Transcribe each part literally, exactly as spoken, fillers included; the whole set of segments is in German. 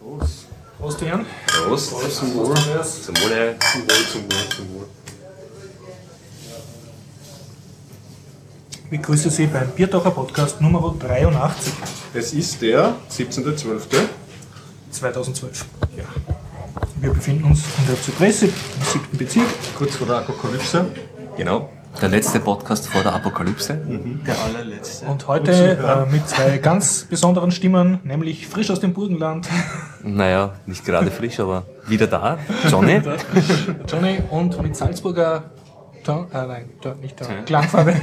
Prost. Prost, Jan. Prost. Prost. Zum Wohl. Zum Wohl. Zum Wohl, zum Wohl, zum Wohl. Ich begrüße Sie beim Biertaucher Podcast Nummer dreiundachtzig. Es ist der siebzehnter zwölfter zweitausendzwölf. Ja. Wir befinden uns in der Zypresse, im siebten Bezirk. Kurz vor der Apokalypse. Genau. Der letzte Podcast vor der Apokalypse. Mhm. Der allerletzte. Und heute äh, mit zwei ganz besonderen Stimmen, nämlich frisch aus dem Burgenland. Naja, nicht gerade frisch, aber wieder da. Johnny. Johnny und mit Salzburger Ton, äh, nein, Ton, nicht Ton, Klangfarbe.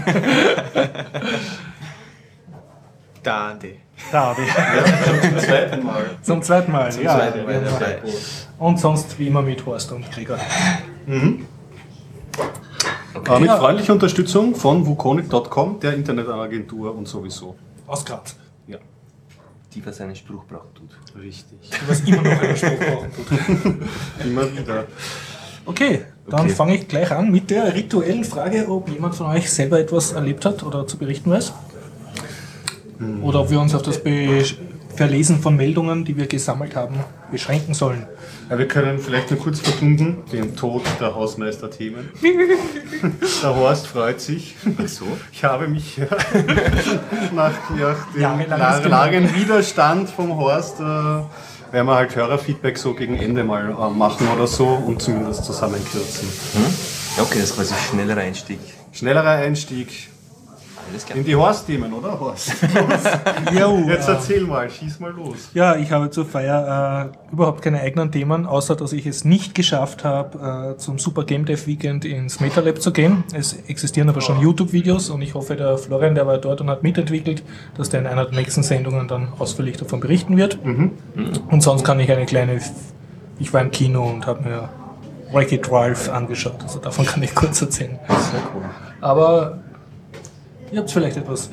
Dade. Dade. Ja, zum zweiten Mal. Zum zweiten Mal, Zum ja. zweiten Mal ja. dabei. Und sonst wie immer mit Horst und Gregor. Mhm. Okay. Äh, mit Ja. freundlicher Unterstützung von wukonic Punkt com, der Internetagentur und sowieso. Aus Graz. Ja, Die, was einen Spruch braucht, tut. richtig. Was immer noch einen Spruch brauchen tut. Immer wieder. Okay, dann Okay. fange ich gleich an mit der rituellen Frage, ob jemand von euch selber etwas erlebt hat oder zu berichten weiß. Oder ob wir uns auf das Be Verlesen von Meldungen, die wir gesammelt haben, beschränken sollen. Ja, wir können vielleicht nur kurz verkünden, den Tod der Hausmeister-Themen. Der Horst freut sich. Ach so? Ich habe mich ja, nach, nach dem Jahrelanges la- langen Widerstand vom Horst, äh, werden wir halt Hörerfeedback so gegen Ende mal äh, machen oder so und zumindest zusammenkürzen. Hm? Ja, okay, das ist quasi ein schnellerer Einstieg. Schnellerer Einstieg Alles klar. in die Horst-Themen, oder Horst? Jo, Jetzt äh, erzähl mal, schieß mal los. ja, ich habe zur Feier äh, überhaupt keine eigenen Themen, außer dass ich es nicht geschafft habe, äh, zum Super Game Dev Weekend ins MetaLab zu gehen. Es existieren aber schon YouTube-Videos und ich hoffe, der Florian, der war dort und hat mitentwickelt, dass der in einer der nächsten Sendungen dann ausführlich davon berichten wird. Und sonst kann ich eine kleine, ich war im Kino und habe mir Wreck-It Ralph angeschaut, also davon kann ich kurz erzählen. Sehr cool. Aber ihr habt vielleicht etwas.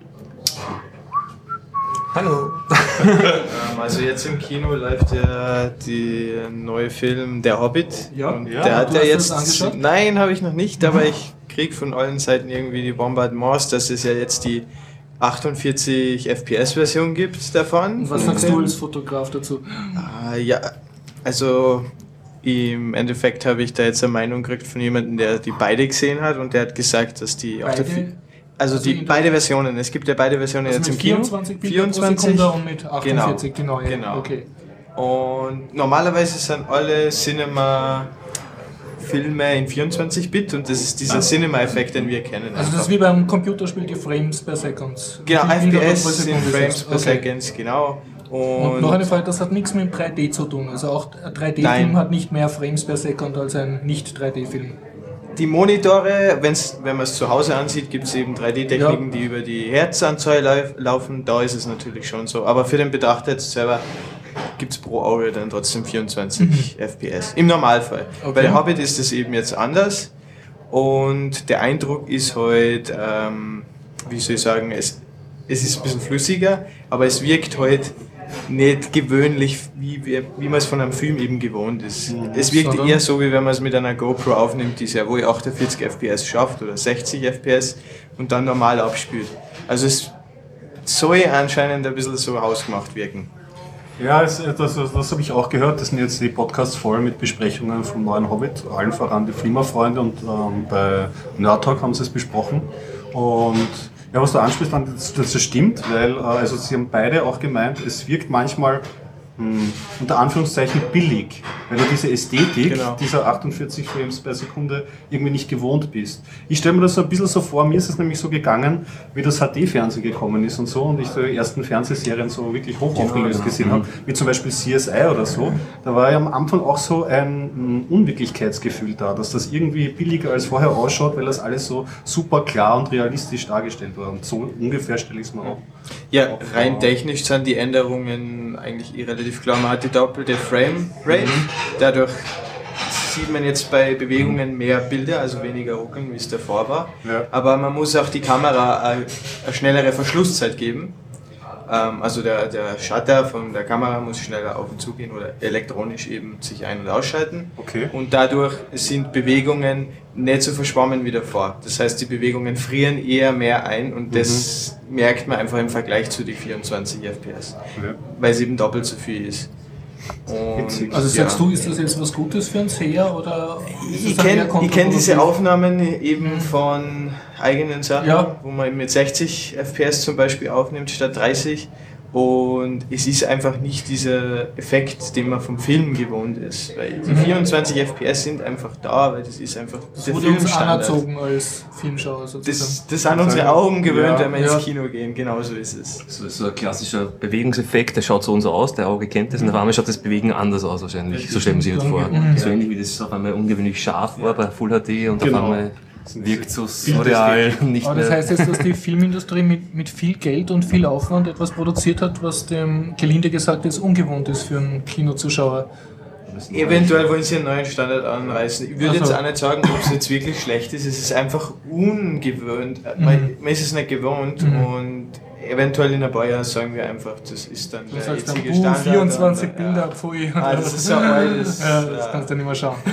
Hallo. Ähm, also jetzt im Kino läuft ja die neue Film Der Hobbit. Ja. Und Ja, der du hat ja hast jetzt. das angeschaut? Nein, habe ich noch nicht, aber ich krieg von allen Seiten irgendwie die Bombardements, dass es ja jetzt die achtundvierzig F P S-Version gibt davon. Was sagst du als Fotograf dazu? Ah, ja, also im Endeffekt habe ich da jetzt eine Meinung gekriegt von jemandem, der die beide gesehen hat und der hat gesagt, dass die auf der Beide? Vi- also, Also die in der- beide Versionen, es gibt ja beide Versionen Also jetzt mit im Kino. vierundzwanzig Bilder pro Sekunde und mit achtundvierzig, die neue. Genau. Okay. Und normalerweise sind alle Cinema Filme in vierundzwanzig Bit und das ist dieser Cinema-Effekt, den wir kennen. Also das ist wie beim Computerspiel, die Frames per Second. genau, Wie Bilder pro F P S sind Sekunde Frames ist. per Okay. Second, genau. Und, Und, noch eine Frage, das hat nichts mit dem drei D zu tun. Also auch ein drei D-Film Nein. hat nicht mehr Frames per Second als ein nicht drei D-Film. die Monitore, wenn's, wenn man es zu Hause ansieht, gibt es eben drei D-Techniken, Ja. die über die Herzanzahl lauf, laufen. Da ist es natürlich schon so. Aber für den Betrachter jetzt selber gibt es pro Auge dann trotzdem vierundzwanzig F P S. Im Normalfall. Okay. Bei der Hobbit ist es eben jetzt anders. Und der Eindruck ist halt, ähm, wie soll ich sagen, es, es ist ein bisschen flüssiger, aber es wirkt halt nicht gewöhnlich, wie, wir, wie man es von einem Film eben gewohnt ist. Es wirkt Sondern? eher so, wie wenn man es mit einer GoPro aufnimmt, die sehr wohl achtundvierzig F P S schafft oder sechzig F P S und dann normal abspielt. Also es soll anscheinend ein bisschen so hausgemacht wirken. Ja, es, das, das habe ich auch gehört. Das sind jetzt die Podcasts voll mit Besprechungen vom neuen Hobbit, allen voran die Flimmerfreunde und ähm, bei Nerd Talk haben sie es besprochen. Und ja, was du ansprichst, dann, das, das stimmt, weil äh, also sie haben beide auch gemeint, es wirkt manchmal hm, unter Anführungszeichen billig, weil du diese Ästhetik Genau. dieser achtundvierzig Frames per Sekunde irgendwie nicht gewohnt bist. Ich stelle mir das so ein bisschen so vor, mir ist es nämlich so gegangen, wie das H D-Fernsehen gekommen ist und so und ich die ersten Fernsehserien so wirklich hoch aufgelöst genau. gesehen habe, wie zum Beispiel C S I oder so. Da war ja am Anfang auch so ein mm, Unwirklichkeitsgefühl da, dass das irgendwie billiger als vorher ausschaut, weil das alles so super klar und realistisch dargestellt war. Und so ungefähr stelle ich es mir auch. Ja, auch rein vor. technisch sind die Änderungen eigentlich eh relativ klar. Man hat die doppelte Frame Rate, dadurch sieht man jetzt bei Bewegungen mehr Bilder, also weniger ruckeln, wie es davor war. Ja. Aber man muss auch die Kamera eine, eine schnellere Verschlusszeit geben. Ähm, also der, der Shutter von der Kamera muss schneller auf und zu gehen oder elektronisch eben sich ein- und ausschalten. Okay. Und dadurch sind Bewegungen nicht so verschwommen wie davor. Das heißt, die Bewegungen frieren eher mehr ein und das merkt man einfach im Vergleich zu den vierundzwanzig F P S, Ja. weil es eben doppelt so viel ist. Und Also sagst ja. du, ist das jetzt was Gutes für uns her oder ist Ich das dann eher kenne kenn diese kontraproduktiv? Aufnahmen eben von eigenen Sachen, Ja. wo man mit sechzig F P S zum Beispiel aufnimmt statt dreißig. Und es ist einfach nicht dieser Effekt, den man vom Film gewohnt ist. Weil die vierundzwanzig F P S sind einfach da, weil das ist einfach Das der wurde uns Filmstandard. anerzogen als Filmschauer sozusagen. Das, das sind unsere Augen gewöhnt, Ja. wenn wir Ja. ins Kino gehen. Genau so ist es. So, so ein klassischer Bewegungseffekt, der schaut so und so aus, der Auge kennt das und auf einmal schaut das Bewegen anders aus wahrscheinlich. So stellen sie sich vor. Mhm. So ähnlich wie das auf einmal ungewöhnlich scharf war bei Full H D und Genau. auf einmal wirkt so surreal. Nicht Aber das mehr. heißt jetzt, dass die Filmindustrie mit, mit viel Geld und viel Aufwand etwas produziert hat, was dem gelinde gesagt jetzt ungewohnt ist für einen Kinozuschauer. Eventuell wollen sie einen neuen Standard anreißen. Ich würde Ach so. jetzt auch nicht sagen, ob es jetzt wirklich schlecht ist. Es ist einfach ungewöhnt. Man, man ist es nicht gewohnt Mhm. und eventuell in ein paar Jahren sagen wir einfach, das ist dann Du der sagst dann, jetzige buh, Standard. vierundzwanzig und, Bilder, ja. pfui. Ah, das ist so alt. Das, Ja, das ja. kannst du nicht mehr schauen.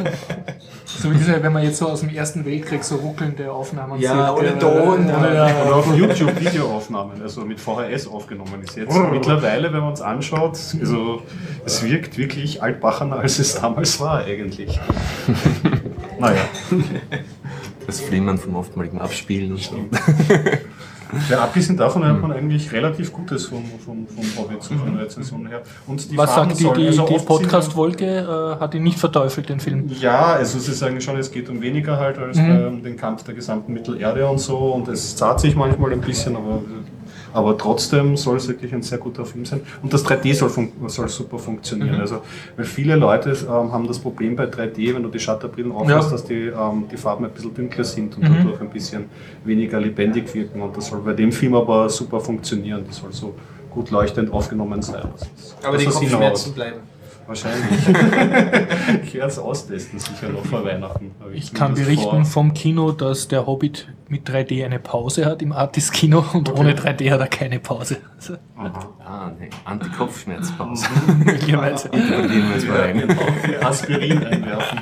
So wie diese, wenn man jetzt so aus dem Ersten Weltkrieg so ruckelnde Aufnahmen Ja, sieht. ohne äh, Ton, ohne, ja. ja. Oder auf YouTube Videoaufnahmen, also mit V H S aufgenommen ist jetzt. Mittlerweile, wenn man es anschaut, also es wirkt wirklich altbachener, als es damals war eigentlich. Naja. Das Flimmern vom oftmaligen Abspielen und so. Ja, abgesehen davon hat man eigentlich relativ Gutes vom, vom, vom Hobbit, so von der Rezension her. Und die Was Farben sagt die, sollen- die, also die oft sind- Podcast-Wolke? Äh, hat ihn nicht verteufelt, den Film. Ja, also sie sagen schon, es geht um weniger halt als Mhm. bei um den Kampf der gesamten Mittelerde und so und es zahlt sich manchmal ein bisschen, aber, aber trotzdem soll es wirklich ein sehr guter Film sein. Und das drei D soll, fun soll super funktionieren. Mhm. Also, weil viele Leute ähm, haben das Problem bei drei D, wenn du die Shutterbrillen aufhast, Ja. dass die, ähm, die Farben ein bisschen dunkler sind und Mhm. dadurch ein bisschen weniger lebendig wirken. Und das soll bei dem Film aber super funktionieren. Das soll so gut leuchtend aufgenommen sein. Das ist, Aber die das ist Kopfschmerzen bleiben. Wahrscheinlich. Ich werde es austesten, sicher noch vor Weihnachten. Hab Ich kann zumindest berichten vor. vom Kino, dass der Hobbit mit drei D eine Pause hat im Artis-Kino und Okay. ohne drei D hat er keine Pause. Also, Ah, ne, Anti-Kopfschmerzpause. möglicherweise. Interpretieren wir jetzt mal rein. Genau, Aspirin einwerfen.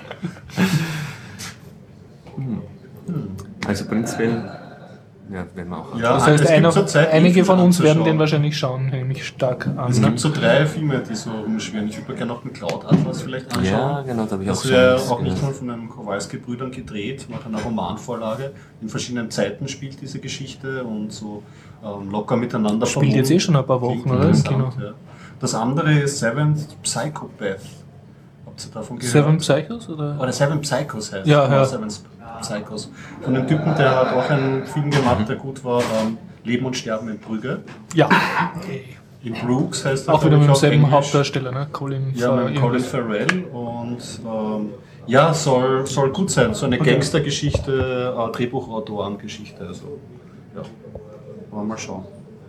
Also prinzipiell, ja, werden wir auch. Ja, Das heißt, es gibt einer, zurzeit einige viel von uns werden anzuschauen. den wahrscheinlich schauen, nehme ich stark an. Es Ne? gibt so drei Filme, die so rumschwirren. Ich würde gerne noch den Cloud Atlas vielleicht anschauen. Ja, genau, da habe ich auch Das schon wäre was auch nicht gehört. mal von den Kowalski-Brüdern gedreht, nach einer Romanvorlage. In verschiedenen Zeiten spielt diese Geschichte und so ähm, locker miteinander Spielt jetzt eh schon ein paar Wochen, Klingt oder? Im interessant, Kino. ja. Das andere ist Seventh Psychopath. Habt ihr davon gehört? Seven Psychos? Oder? Oder Seven Psychos heißt Ja, es. ja. Seven Psychos. Von dem Typen, der hat auch einen Film gemacht, der gut war, ähm, Leben und Sterben in Brügge. Ja, In Brooks heißt er, auch wieder glaub mit ich, auf demselben Englisch. Hauptdarsteller, ne? Colin Ja, Farrell, mit Colin irgendwas. Farrell und ähm, ja, soll, soll gut sein. So eine Okay. Gangstergeschichte, äh, Drehbuchautorengeschichte. Also, ja, wollen wir mal schauen.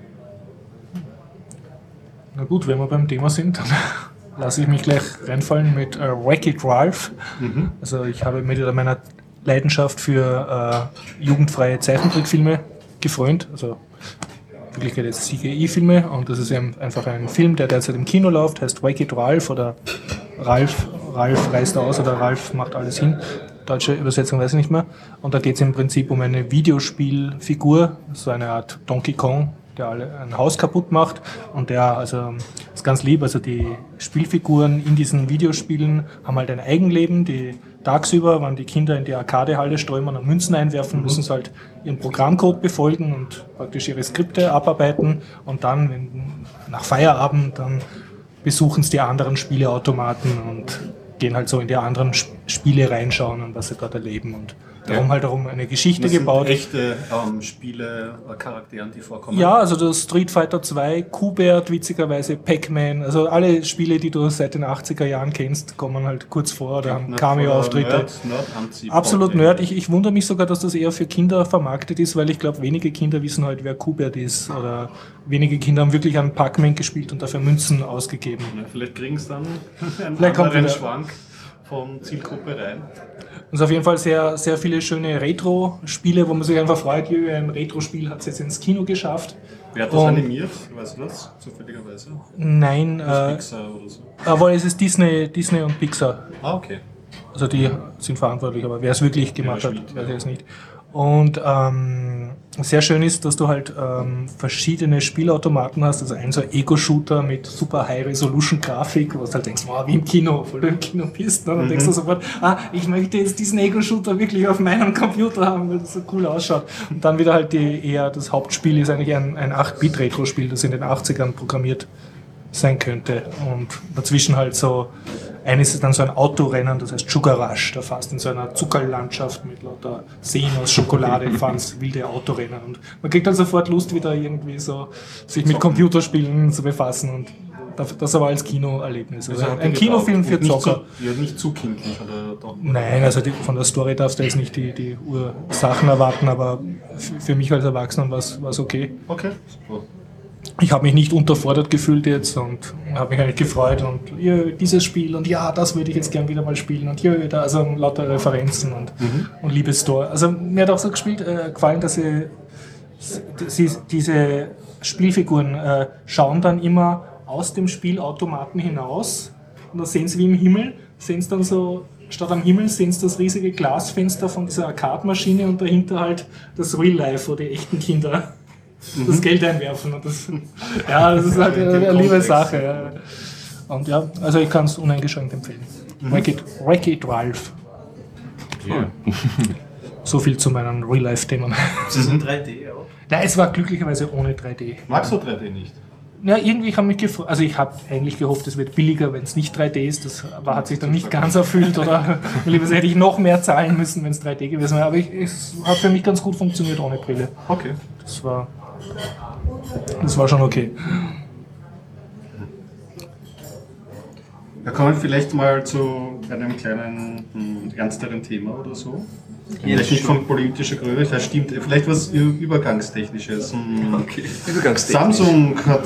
Na gut, wenn wir beim Thema sind, dann lasse ich mich gleich reinfallen mit äh, Wreck-It Ralph. Also ich habe mit meiner Leidenschaft für äh, jugendfreie Zeichentrickfilme gefreut. Also in Wirklichkeit jetzt C G I-Filme und das ist eben einfach ein Film, der derzeit im Kino läuft, heißt Wreck-It Ralph oder Ralph, Ralph reist aus oder Ralph macht alles hin. Deutsche Übersetzung weiß ich nicht mehr. Und da geht es im Prinzip um eine Videospielfigur, so eine Art Donkey Kong, der alle ein Haus kaputt macht und der, also ist ganz lieb, also die Spielfiguren in diesen Videospielen haben halt ein Eigenleben, die tagsüber, wenn die Kinder in die Arcadehalle strömen und Münzen einwerfen, müssen sie halt ihren Programmcode befolgen und praktisch ihre Skripte abarbeiten und dann, wenn, nach Feierabend, dann besuchen sie die anderen Spieleautomaten und gehen halt so in die anderen Sp- Spiele reinschauen und was sie dort erleben und darum halt darum eine Geschichte Das sind gebaut. echte ähm, Spiele, äh, Charakteren, die vorkommen. Ja, also das Street Fighter zwei, Q-Bert, witzigerweise Pac-Man, also alle Spiele, die du seit den achtziger Jahren kennst, kommen halt kurz vor oder haben Cameo-Auftritte. Nerd, Nerd Absolut Nerd. Ich, ich wundere mich sogar, dass das eher für Kinder vermarktet ist, weil ich glaube, wenige Kinder wissen halt, wer Q-Bert ist oder wenige Kinder haben wirklich an Pac-Man gespielt und dafür Münzen ausgegeben. Ja, vielleicht kriegen sie dann einen Vielleicht kommt anderen wieder- Schwank von Zielgruppe rein. Und es ist auf jeden Fall sehr, sehr viele schöne Retro-Spiele, wo man sich einfach freut, jö, ein Retro-Spiel hat es jetzt ins Kino geschafft. Wer hat das Und- animiert? Weißt du das? Zufälligerweise? Nein, Das äh, Pixar oder so. aber es ist Disney, Disney und Pixar. Ah, okay. Also die sind verantwortlich, aber wer es wirklich gemacht Ja, hat, spielt, weiß ich ja. jetzt nicht. Und ähm, sehr schön ist, dass du halt ähm, verschiedene Spielautomaten hast. Also ein so ein Ego-Shooter mit super High-Resolution-Grafik, wo du halt denkst, wow, wie im Kino, obwohl du im Kino bist. Ne? Dann mhm. denkst du sofort, ah, ich möchte jetzt diesen Ego-Shooter wirklich auf meinem Computer haben, weil das so cool ausschaut. Und dann wieder halt die eher, das Hauptspiel ist eigentlich ein, ein acht Bit Retro-Spiel, das in den achtzigern programmiert sein könnte. Und dazwischen halt so, eines ist dann so ein Autorennen, das heißt Sugar Rush, da fährst in so einer Zuckerlandschaft mit lauter Seen aus Schokolade, fahren wilde Autorennen. Und man kriegt dann sofort Lust, wieder irgendwie so sich mit Computerspielen zu befassen. Und das aber als Kinoerlebnis. Also also ein Kinofilm für Zocker. Zu, ja, nicht zu kindlich, oder doch? Nein, also die, von der Story darfst du jetzt nicht die, die Ursachen erwarten, aber für mich als Erwachsenen war es okay. Okay, super. Ich habe mich nicht unterfordert gefühlt jetzt und habe mich eigentlich gefreut und ja, dieses Spiel und ja, das würde ich jetzt gern wieder mal spielen und ja, da, also lauter Referenzen und, mhm. und liebe Story. Also mir hat auch so gespielt, äh, gefallen, dass sie, sie diese Spielfiguren äh, schauen dann immer aus dem Spielautomaten hinaus und da sehen sie wie im Himmel, sehen sie dann so, statt am Himmel sehen sie das riesige Glasfenster von dieser Arcade-Maschine und dahinter halt das Real Life, wo die echten Kinder das Geld einwerfen. Und das, ja, das ist halt eine, eine liebe Sache. Ja. Und ja, also ich kann es uneingeschränkt empfehlen. Mhm. Wreck-It, Wreck-It Ralph. Ja. So viel zu meinen Real-Life-Themen. Ist das in drei D auch? Nein, es war glücklicherweise ohne drei D. Magst du drei D nicht? Ja, irgendwie ich habe mich gefreut, also ich habe eigentlich gehofft, es wird billiger, wenn es nicht drei D ist. Das aber hat sich dann nicht ganz erfüllt oder lieber hätte ich noch mehr zahlen müssen, wenn es drei D gewesen wäre. Aber ich, es hat für mich ganz gut funktioniert ohne Brille. Okay. Das war, das war schon okay. Ja, kommen wir vielleicht mal zu einem kleinen, hm, ernsteren Thema oder so. Vielleicht nicht von politischer Größe, das stimmt. Vielleicht was Übergangstechnisches. Okay. Übergangstechnisch. Samsung hat,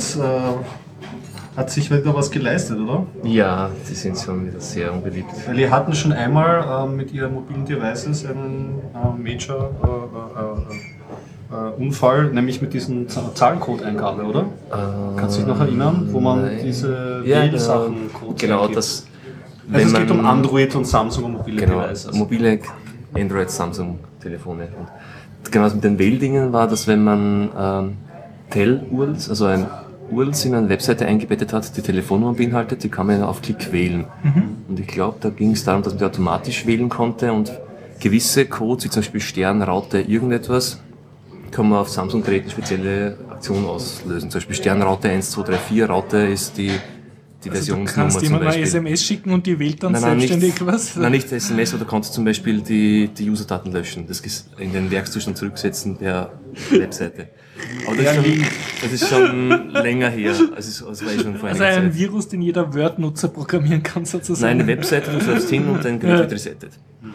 äh, hat sich wieder was geleistet, oder? Ja, die sind schon wieder sehr unbeliebt. Weil die hatten schon einmal äh, mit ihren mobilen Devices einen äh, Major äh, äh, äh, Unfall, nämlich mit diesen Zahlencode-Eingabe, oder? Äh, Kannst du dich noch erinnern, wo man nein. diese ja, Wählsachen Codes Genau, eingibt? Das. Also es geht um Android und Samsung und mobile genau, Devices. Mobile Android, Samsung-Telefone. Und genau, mit den Wähldingen war, dass wenn man ähm, Tel-U R Ls, also ein U R Ls in eine Webseite eingebettet hat, die Telefonnummer beinhaltet, die kann man auf Klick wählen. Mhm. Und ich glaube, da ging es darum, dass man die automatisch wählen konnte und gewisse Codes, wie zum Beispiel Stern, Raute, irgendetwas, kann man auf Samsung-Geräten spezielle Aktionen auslösen. Zum Beispiel Sternraute eins, zwei, drei, vier, Raute ist die Die also du kannst jemandem eine S M S schicken und die wählt dann nein, nein, selbstständig nicht, was? Nein, nicht S M S, oder kannst du zum Beispiel die, die User-Daten löschen, das in den Werkszustand zurücksetzen der Webseite. Aber das ist schon, das ist schon länger her. Also, das war eh schon vor also ein Zeit. Virus, den jeder Word-Nutzer programmieren kann sozusagen. Nein, eine Webseite, du läufst hin und dein Gerät wird resettet.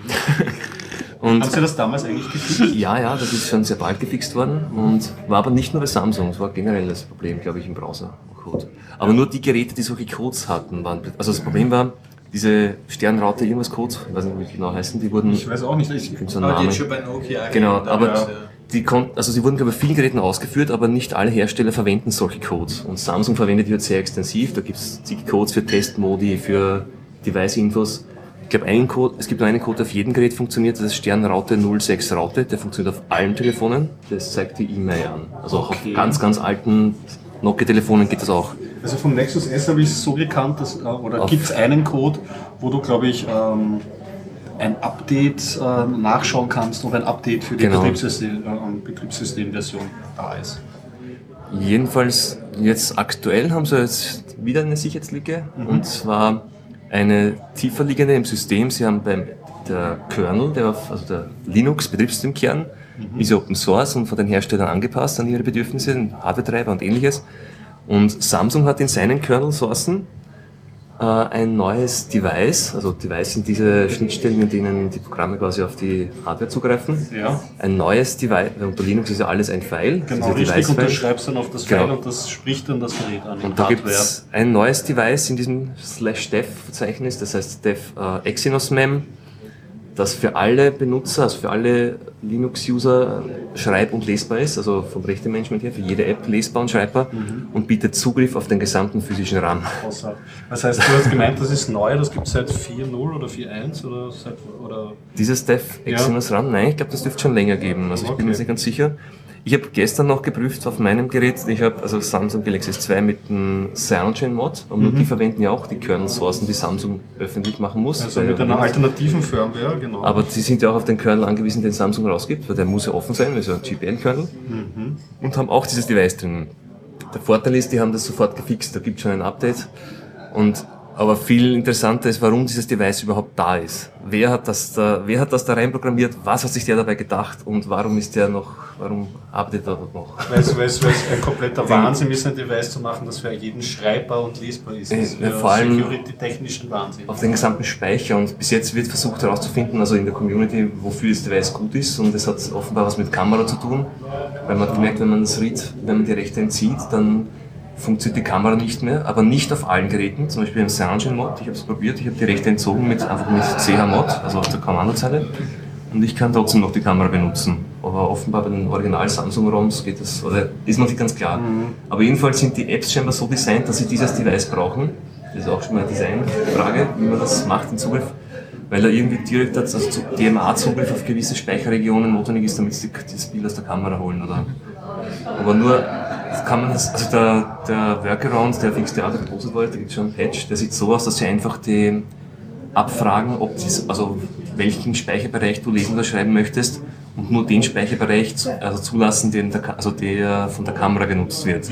Und haben Sie das damals eigentlich gefixt? Ja, ja, das ist schon sehr bald gefixt worden und war aber nicht nur bei Samsung, es war generell das Problem, glaube ich, im Browser-Code. Aber nur die Geräte, die solche Codes hatten, waren, also das Problem war, diese Sternraute irgendwas Codes, ich weiß nicht, wie die genau heißen, die wurden... Ich weiß auch nicht, ich finde so einen Namen. Die schon bei Nokia genau, aber ja. die konnten, also sie wurden glaube ich bei vielen Geräten ausgeführt, aber nicht alle Hersteller verwenden solche Codes. Und Samsung verwendet die jetzt sehr extensiv, da gibt es zig Codes für Testmodi, für Device-Infos. Ich glaube, einen Code, es gibt nur einen Code, der auf jedem Gerät funktioniert, das ist Sternraute null sechs Raute, der funktioniert auf allen Telefonen, das zeigt die E-Mail an. Also auch okay. Auf ganz, ganz alten Nokia-Telefonen geht das auch. Also vom Nexus S habe ich es so gekannt, dass, oder gibt es einen Code, wo du, glaube ich, ähm, ein Update äh, nachschauen kannst, ob ein Update für die genau. Betriebssystem, äh, Betriebssystemversion da ist. Jedenfalls, jetzt aktuell haben sie jetzt wieder eine Sicherheitslücke, mhm. und zwar eine tiefer liegende im System. Sie haben beim der Kernel, der auf, also der Linux-Betriebssystemkern, mhm. ist ja Open Source und von den Herstellern angepasst an ihre Bedürfnisse, Hardware-Treiber und ähnliches. Und Samsung hat in seinen Kernel-Sourcen äh, ein neues Device, also Device sind diese Schnittstellen, in denen die Programme quasi auf die Hardware zugreifen. Ja. Ein neues Device, unter Linux ist ja alles ein File. Genau, richtig, und du schreibst dann auf das File genau. und das spricht dann das Gerät an. Und da gibt es ein neues Device in diesem slash dev Verzeichnis, das heißt dev äh, Exynos Mem. das für alle Benutzer, also für alle Linux-User schreib- und lesbar ist, also vom Rechtemanagement her, für jede App lesbar und schreibbar mhm. und bietet Zugriff auf den gesamten physischen RAM. Das heißt, du hast gemeint, das ist neu, das gibt es seit vier Punkt null oder vier Punkt eins oder seit, oder? Dieses Dev Exynos ja. RAM, nein, ich glaube, das dürfte schon länger geben, also ich okay. bin mir nicht ganz sicher. Ich habe gestern noch geprüft auf meinem Gerät, ich habe also Samsung Galaxy S zwei mit einem CyanogenMod, und mhm. die verwenden ja auch die Kernel-Sourcen, die Samsung öffentlich machen muss. Also mit einer alternativen Firmware, genau. Aber sie sind ja auch auf den Kernel angewiesen, den Samsung rausgibt, weil der muss ja offen sein, also ein G P L-Kernel, mhm. und haben auch dieses Device drin. Der Vorteil ist, die haben das sofort gefixt, da gibt es schon ein Update, und aber viel interessanter ist, warum dieses Device überhaupt da ist. Wer hat das da, wer hat das da reinprogrammiert? Was hat sich der dabei gedacht? Und warum ist der noch, warum arbeitet er dort noch? Weil es, weil es, weil es ein kompletter Wahnsinn ist, ein Device zu machen, das für jeden schreibbar und lesbar ist. Das ja, vor allem security-technischen Wahnsinn. Auf den gesamten Speicher. Und bis jetzt wird versucht herauszufinden, also in der Community, wofür das Device gut ist. Und es hat offenbar was mit Kamera zu tun. Weil man hat gemerkt, wenn man das Read, wenn man die Rechte entzieht, dann funktioniert die Kamera nicht mehr, aber nicht auf allen Geräten, zum Beispiel im CyanogenMod. Ich habe es probiert, ich habe die Rechte entzogen mit einfach mit C H-Mod, also auf der Kommandozeile, und ich kann trotzdem noch die Kamera benutzen. Aber offenbar bei den Original Samsung ROMs geht das, oder ist man nicht ganz klar. Mhm. Aber jedenfalls sind die Apps scheinbar so designt, dass sie dieses Device brauchen. Das ist auch schon mal eine Designfrage, wie man das macht, den Zugriff, weil da irgendwie direkt also D M A-Zugriff auf gewisse Speicherregionen notwendig ist, damit sie das Bild aus der Kamera holen, oder? Aber nur kann man das, also der, der Workaround, der auf X D A gepostet wurde, da gibt es schon einen Patch, der sieht so aus, dass sie einfach die abfragen, ob dies, also welchen Speicherbereich du lesen oder schreiben möchtest, und nur den Speicherbereich zu, also zulassen, den der, also der von der Kamera genutzt wird.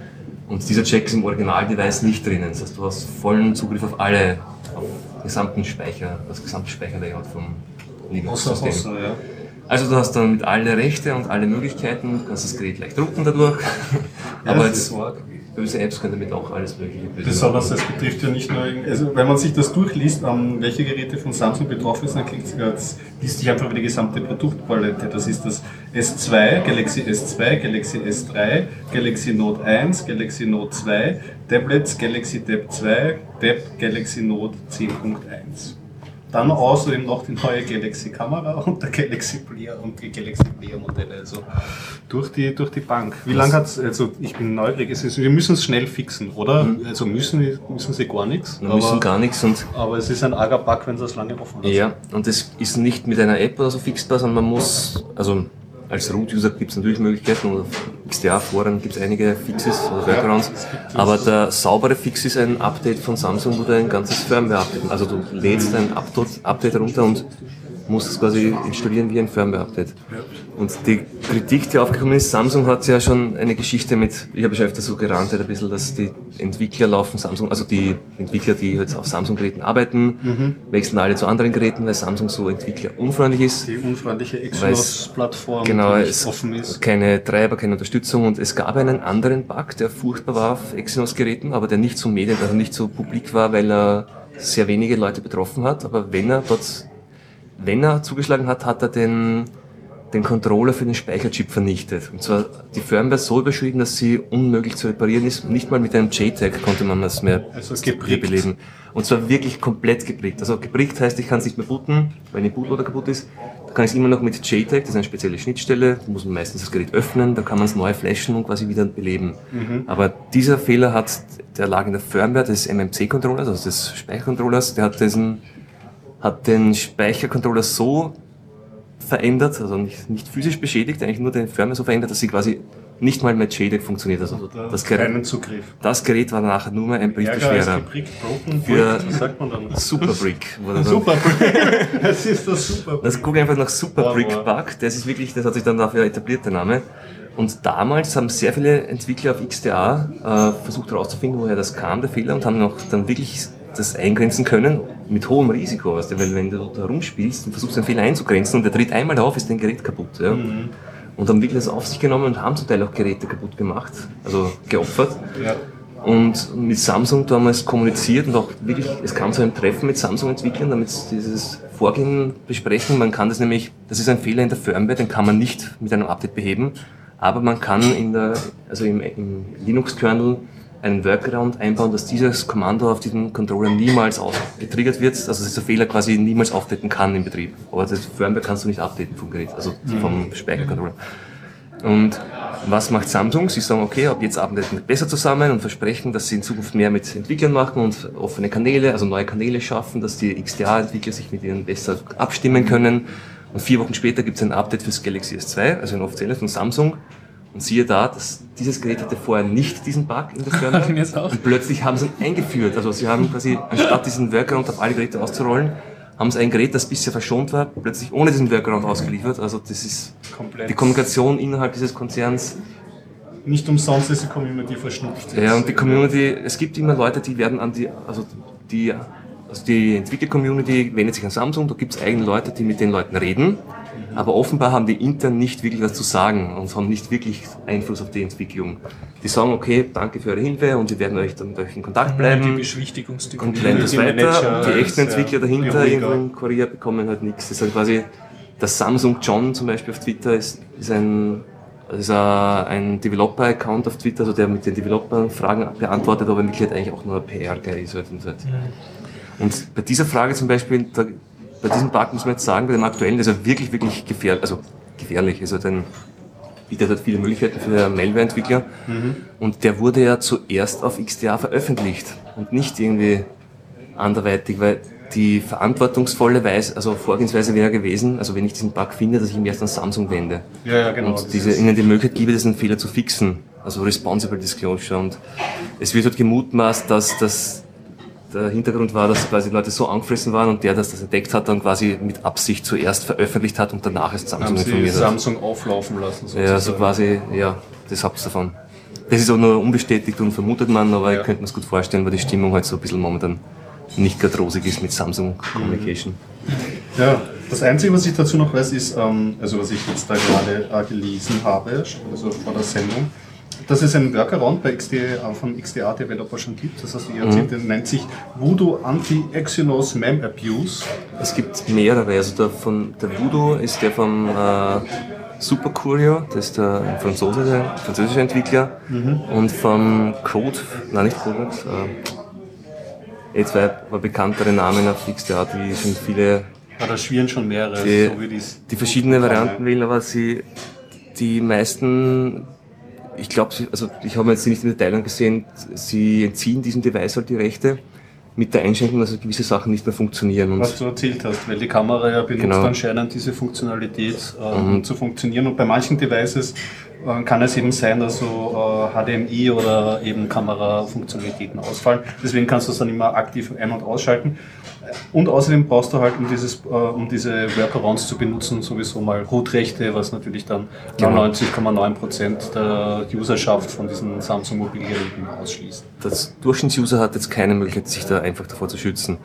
Und dieser Check ist im Original-Device nicht drinnen. Das heißt, du hast vollen Zugriff auf alle, auf den gesamten Speicher, das gesamte Speicherlayout vom Linux-System. Ja. Also du hast dann mit alle Rechte und alle Möglichkeiten, du kannst das Gerät leicht drucken dadurch, ja, aber jetzt böse Apps können damit auch alles mögliche böse Besonders, es betrifft ja nicht nur, also wenn man sich das durchliest, um, welche Geräte von Samsung betroffen sind, dann liest sich einfach über die gesamte Produktpalette. Das ist das S zwei, Galaxy S zwei, Galaxy S drei, Galaxy Note eins, Galaxy Note zwei, Tablets, Galaxy Tab zwei, Tab Galaxy Note zehn Punkt eins. Dann außerdem noch die neue Galaxy Kamera und der Galaxy Player und die Galaxy Player Modelle, also durch die, durch die Bank. Wie lange hat's, also ich bin neugierig, es ist, wir müssen es schnell fixen, oder? Mhm. Also müssen, müssen sie gar nichts. Wir müssen gar nichts. Und aber es ist ein arger Bug, wenn sie das lange offen lassen. Ja, und es ist nicht mit einer App oder so fixbar, sondern man muss, also als Root-User gibt es natürlich Möglichkeiten, oder X D A-Foren gibt es einige Fixes oder Workarounds, ja, aber der saubere Fix ist ein Update von Samsung, wo du ein ganzes Firmware-Update, also du lädst ein Update runter und musst es quasi installieren wie ein Firmware-Update. Und die Kritik, die aufgekommen ist, Samsung hat ja schon eine Geschichte mit, ich habe schon öfter so gerantet ein bisschen, dass die Entwickler laufen Samsung, also die Entwickler, die jetzt auf Samsung-Geräten arbeiten, mhm. wechseln alle zu anderen Geräten, weil Samsung so entwicklerunfreundlich ist. Die unfreundliche Exynos-Plattform, genau, die nicht offen ist. Keine Treiber, keine Unterstützung, und es gab einen anderen Bug, der furchtbar war auf Exynos-Geräten, aber der nicht so medien, also nicht so publik war, weil er sehr wenige Leute betroffen hat, aber wenn er dort Wenn er zugeschlagen hat, hat er den, den Controller für den Speicherchip vernichtet. Und zwar die Firmware so überschrieben, dass sie unmöglich zu reparieren ist. Nicht mal mit einem J TAG konnte man das mehr also geprickt. Und zwar wirklich komplett geprickt. Also geprickt heißt, ich kann es nicht mehr booten, weil die Bootloader kaputt ist. Da kann ich es immer noch mit J TAG, das ist eine spezielle Schnittstelle, da muss man meistens das Gerät öffnen, da kann man es neu flashen und quasi wieder beleben. Mhm. Aber dieser Fehler hat, der lag in der Firmware des M M C-Controllers, also des Speichercontrollers, der hat diesen hat den Speichercontroller so verändert, also nicht, nicht physisch beschädigt, eigentlich nur den Firmware so verändert, dass sie quasi nicht mal mit J TAG funktioniert. Also das Gerät, Zugriff. Das Gerät war nachher nur mehr ein Brick schwerer. Für Superbrick. Superbrick. Das ist das Superbrick. Das gucke einfach nach Superbrick-Bug. Das ist wirklich, das hat sich dann dafür etabliert, der Name. Und damals haben sehr viele Entwickler auf X D A äh, versucht herauszufinden, woher das kam, der Fehler, und haben noch dann wirklich das eingrenzen können, mit hohem Risiko, weißt du, weil wenn du da rumspielst und versuchst einen Fehler einzugrenzen und der tritt einmal auf, ist dein Gerät kaputt. Ja? Mhm. Und haben wirklich das auf sich genommen und haben zum Teil auch Geräte kaputt gemacht, also geopfert. Ja. Und mit Samsung damals kommuniziert und auch wirklich, es kam zu einem Treffen mit Samsung-Entwicklern, damit sie dieses Vorgehen besprechen. Man kann das nämlich, das ist ein Fehler in der Firmware, den kann man nicht mit einem Update beheben, aber man kann in der, also im, im Linux-Kernel einen Workaround einbauen, dass dieses Kommando auf diesem Controller niemals getriggert wird, also dass dieser Fehler quasi niemals auftreten kann im Betrieb. Aber das Firmware kannst du nicht updaten vom Gerät, also vom Speichercontroller. Und was macht Samsung? Sie sagen, okay, ab jetzt arbeiten wir besser zusammen und versprechen, dass sie in Zukunft mehr mit Entwicklern machen und offene Kanäle, also neue Kanäle schaffen, dass die X D A-Entwickler sich mit ihnen besser abstimmen können. Und vier Wochen später gibt es ein Update fürs Galaxy S zwei, also ein offizielles von Samsung. Und siehe da, dass dieses Gerät hatte vorher nicht diesen Bug in der Firmware. Und plötzlich haben sie ihn eingeführt. Also sie haben quasi, anstatt diesen Workaround auf alle Geräte auszurollen, haben sie ein Gerät, das bisher verschont war, plötzlich ohne diesen Workaround ausgeliefert. Also das ist komplett die Kommunikation innerhalb dieses Konzerns. Nicht umsonst ist die Community verschnupft. Ja, und die Community, es gibt immer Leute, die werden an die, also die, also die Entwickler-Community wendet sich an Samsung, da gibt es eigene Leute, die mit den Leuten reden. Aber offenbar haben die intern nicht wirklich was zu sagen und haben nicht wirklich Einfluss auf die Entwicklung. Die sagen, okay, danke für eure Hilfe und wir werden euch dann mit euch in Kontakt bleiben. Die Beschwichtigungsdiktion. Und leiten das weiter. Und die echten Entwickler dahinter irgendwo in Korea bekommen halt nichts. Das ist halt quasi, der Samsung John zum Beispiel auf Twitter ist, ist ein, ist ein Developer-Account auf Twitter, also der mit den Developern Fragen beantwortet, aber in Wirklichkeit eigentlich auch nur ein P R-Guy ist halt. Und bei dieser Frage zum Beispiel, da, bei diesem Bug muss man jetzt sagen, bei dem aktuellen ist er wirklich, wirklich gefährlich, also gefährlich, also dann bietet halt viele Möglichkeiten für Malware-Entwickler. Mhm. Und der wurde ja zuerst auf X D A veröffentlicht und nicht irgendwie anderweitig, weil die verantwortungsvolle Weise, also Vorgehensweise wäre gewesen, also wenn ich diesen Bug finde, dass ich mich erst an Samsung wende. Ja, ja, genau. Und diese, ihnen die Möglichkeit gebe, diesen Fehler zu fixen, also Responsible Disclosure. Und es wird halt gemutmaßt, dass das der Hintergrund war, dass quasi Leute so angefressen waren und der, das das entdeckt hat, dann quasi mit Absicht zuerst veröffentlicht hat und danach ist Samsung informiert hat. Samsung auflaufen lassen sozusagen. Ja, so quasi, ja, das hab's davon. Das ist auch nur unbestätigt und vermutet man, aber ja. Ich könnte mir es gut vorstellen, weil die Stimmung halt so ein bisschen momentan nicht gerade rosig ist mit Samsung Communication. Ja, das Einzige, was ich dazu noch weiß, ist, ähm, also was ich jetzt da gerade äh, gelesen habe, also vor der Sendung, dass es einen Workaround bei X D A, von X D A-Developer schon gibt. Das hast du ja erzählt, der nennt sich Voodoo Anti-Exynos Mem Abuse. Es gibt mehrere. Also der, von, der Voodoo ist der vom äh, Super Curio, das ist der Franzose, der französische Entwickler. Mhm. Und vom Code, nein nicht Code, äh, eh zwei bekanntere Namen auf X D A, die sind viele. Ja, da schwirren schon mehrere. Die, so wie dies, die verschiedene Varianten wählen, aber sie, die meisten. Ich glaube, also ich habe jetzt nicht im Detail gesehen, sie entziehen diesem Device halt die Rechte mit der Einschränkung, dass gewisse Sachen nicht mehr funktionieren. Und was du erzählt hast, weil die Kamera ja benutzt genau. anscheinend diese Funktionalität ähm, zu funktionieren und bei manchen Devices äh, kann es eben sein, dass so äh, H D M I oder eben Kamerafunktionalitäten ausfallen. Deswegen kannst du es dann immer aktiv ein- und ausschalten. Und außerdem brauchst du halt, um, dieses, äh, um diese Workarounds zu benutzen, sowieso mal Root-Rechte, was natürlich dann neunundneunzig Komma neun Prozent der Userschaft von diesen Samsung-Mobilgeräten ausschließt. Das Durchschnittsuser hat jetzt keine Möglichkeit, sich da einfach davor zu schützen.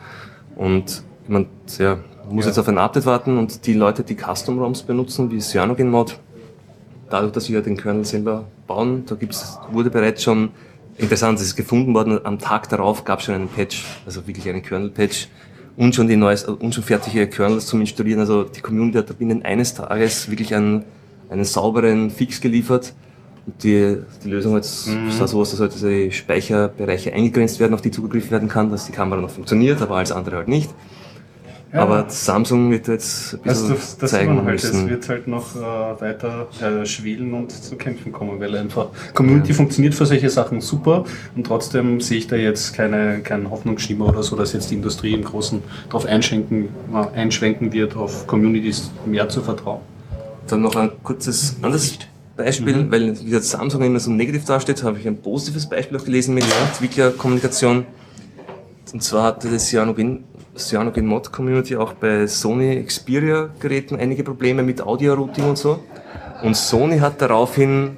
Und man ja, muss ja. jetzt auf ein Update warten und die Leute, die Custom-ROMs benutzen, wie CyanogenMod, dadurch, dass sie ja den Kernel selber bauen, da gibt's, wurde bereits schon, interessant, es ist gefunden worden, am Tag darauf gab es schon einen Patch, also wirklich einen Kernel-Patch, und schon die neues, und schon fertige Kernels zum Installieren. Also die Community hat da binnen eines Tages wirklich einen, einen sauberen Fix geliefert. Und die, die Lösung jetzt mhm. sah so aus, dass halt diese Speicherbereiche eingegrenzt werden, auf die zugegriffen werden kann, dass die Kamera noch funktioniert, aber alles andere halt nicht. Ja. Aber Samsung wird jetzt ein bisschen also das, das zeigen halt, müssen. Es wird halt noch äh, weiter äh, schwelen und zu kämpfen kommen, weil einfach Community ja. funktioniert für solche Sachen super und trotzdem sehe ich da jetzt keine, keinen Hoffnungsschimmer oder so, dass jetzt die Industrie im Großen darauf einschwenken, äh, einschwenken wird, auf Communities mehr zu vertrauen. Dann noch ein kurzes anderes Beispiel, mhm. weil wie das Samsung immer so negativ dasteht, habe ich ein positives Beispiel auch gelesen mit ja. Entwicklerkommunikation. Und zwar hatte das Cyanogen CyanogenMod Community auch bei Sony Xperia Geräten einige Probleme mit Audio-Routing und so. Und Sony hat daraufhin,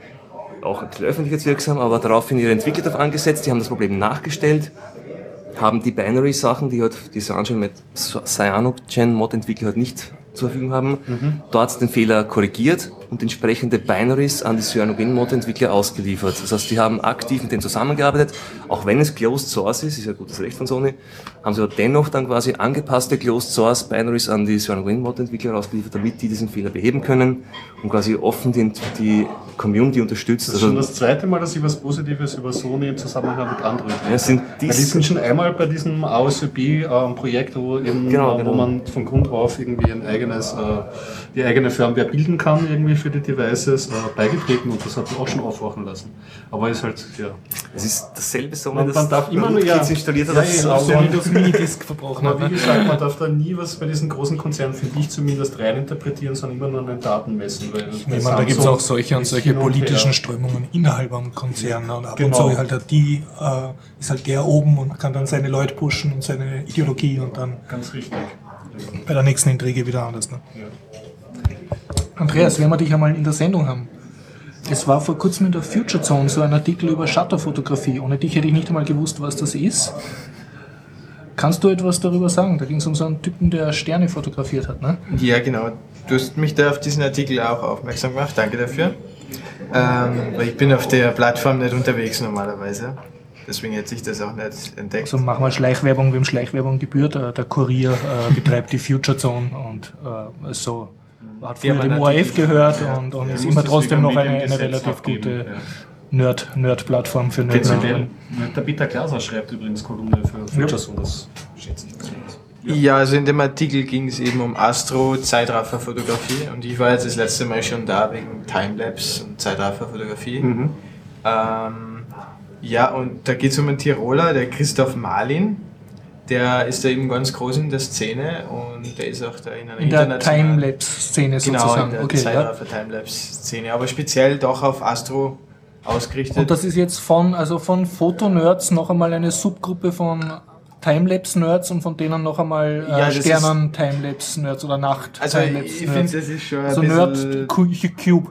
auch ein bisschen öffentlichkeitswirksam, aber daraufhin ihre Entwickler darauf angesetzt, die haben das Problem nachgestellt, haben die Binary-Sachen, die halt die CyanogenMod Entwickler halt nicht zur Verfügung haben, mhm. dort den Fehler korrigiert und entsprechende Binaries an die CyanogenMod-Entwickler ausgeliefert. Das heißt, die haben aktiv mit denen zusammengearbeitet, auch wenn es Closed Source ist, ist ja gutes Recht von Sony, haben sie aber dennoch dann quasi angepasste Closed Source Binaries an die CyanogenMod-Entwickler ausgeliefert, damit die diesen Fehler beheben können und quasi offen die, die Community unterstützt. Das ist schon das zweite Mal, dass ich was Positives über Sony im Zusammenhang mit Android ja, sind die sind schon einmal bei diesem A O S U B-Projekt, wo, eben, genau, äh, genau. wo man von Grund auf irgendwie ein eigenes, äh, die eigene Firmware bilden kann irgendwie für die Devices, äh, beigetreten und das hat mich auch schon aufwachen lassen. Aber ist halt, ja. Es ist dasselbe Sony, Man, das man darf immer nur ja, installiert hat. ja, das ja, So wie das Minidisc verbrochen hat. aber wie gesagt, man darf da nie was bei diesen großen Konzernen, finde ich zumindest, reininterpretieren, sondern immer nur an den Daten messen. Weil Ich meine, da gibt es auch solche und solche politischen Strömungen innerhalb am Konzern. Und ab Genau. und zu halt die, äh, ist halt der oben und kann dann seine Leute pushen und seine Ideologie und dann Ganz richtig. bei der nächsten Intrige wieder anders. Ne? Ja. Andreas, wenn wir dich einmal in der Sendung haben. Es war vor kurzem in der Future Zone so ein Artikel über Shutterfotografie. Ohne dich hätte ich nicht einmal gewusst, was das ist. Kannst du etwas darüber sagen? Da ging es um so einen Typen, der Sterne fotografiert hat, ne? Ja, genau. Du hast mich da auf diesen Artikel auch aufmerksam gemacht. Danke dafür. Ähm, weil ich bin auf der Plattform nicht unterwegs normalerweise. Deswegen hätte ich das auch nicht entdeckt. Also machen wir Schleichwerbung, wem Schleichwerbung gebührt. Der der Kurier äh, betreibt die Future Zone und äh, so hat früher dem O R F gehört und, und ist immer trotzdem noch eine, eine relativ gute Nerd, Nerd-Plattform für Nerds. Prinzipiell. Der Peter Glaser schreibt übrigens Kolumne für Futures und das schätze ich zumindest. Ja, also in dem Artikel ging es eben um Astro-Zeitraffer-Fotografie und ich war jetzt das letzte Mal schon da wegen Timelapse und Zeitraffer-Fotografie. Mhm. Ähm, ja, und da geht es um einen Tiroler, der Christoph Marlin. Der ist da eben ganz groß in der Szene und der ist auch da in einer In der internationalen... Timelapse-Szene Genau, sozusagen. in der Okay, ja. Zeitraffer-Timelapse-Szene, aber speziell doch auf Astro ausgerichtet. Und das ist jetzt von, also von Fotonerds noch einmal eine Subgruppe von Timelapse-Nerds und von denen noch einmal äh, Ja, das Sternen-Timelapse-Nerds oder also ich finde, Nacht-Timelapse-Nerds. das ist schon ein So bisschen... Nerd-Cube.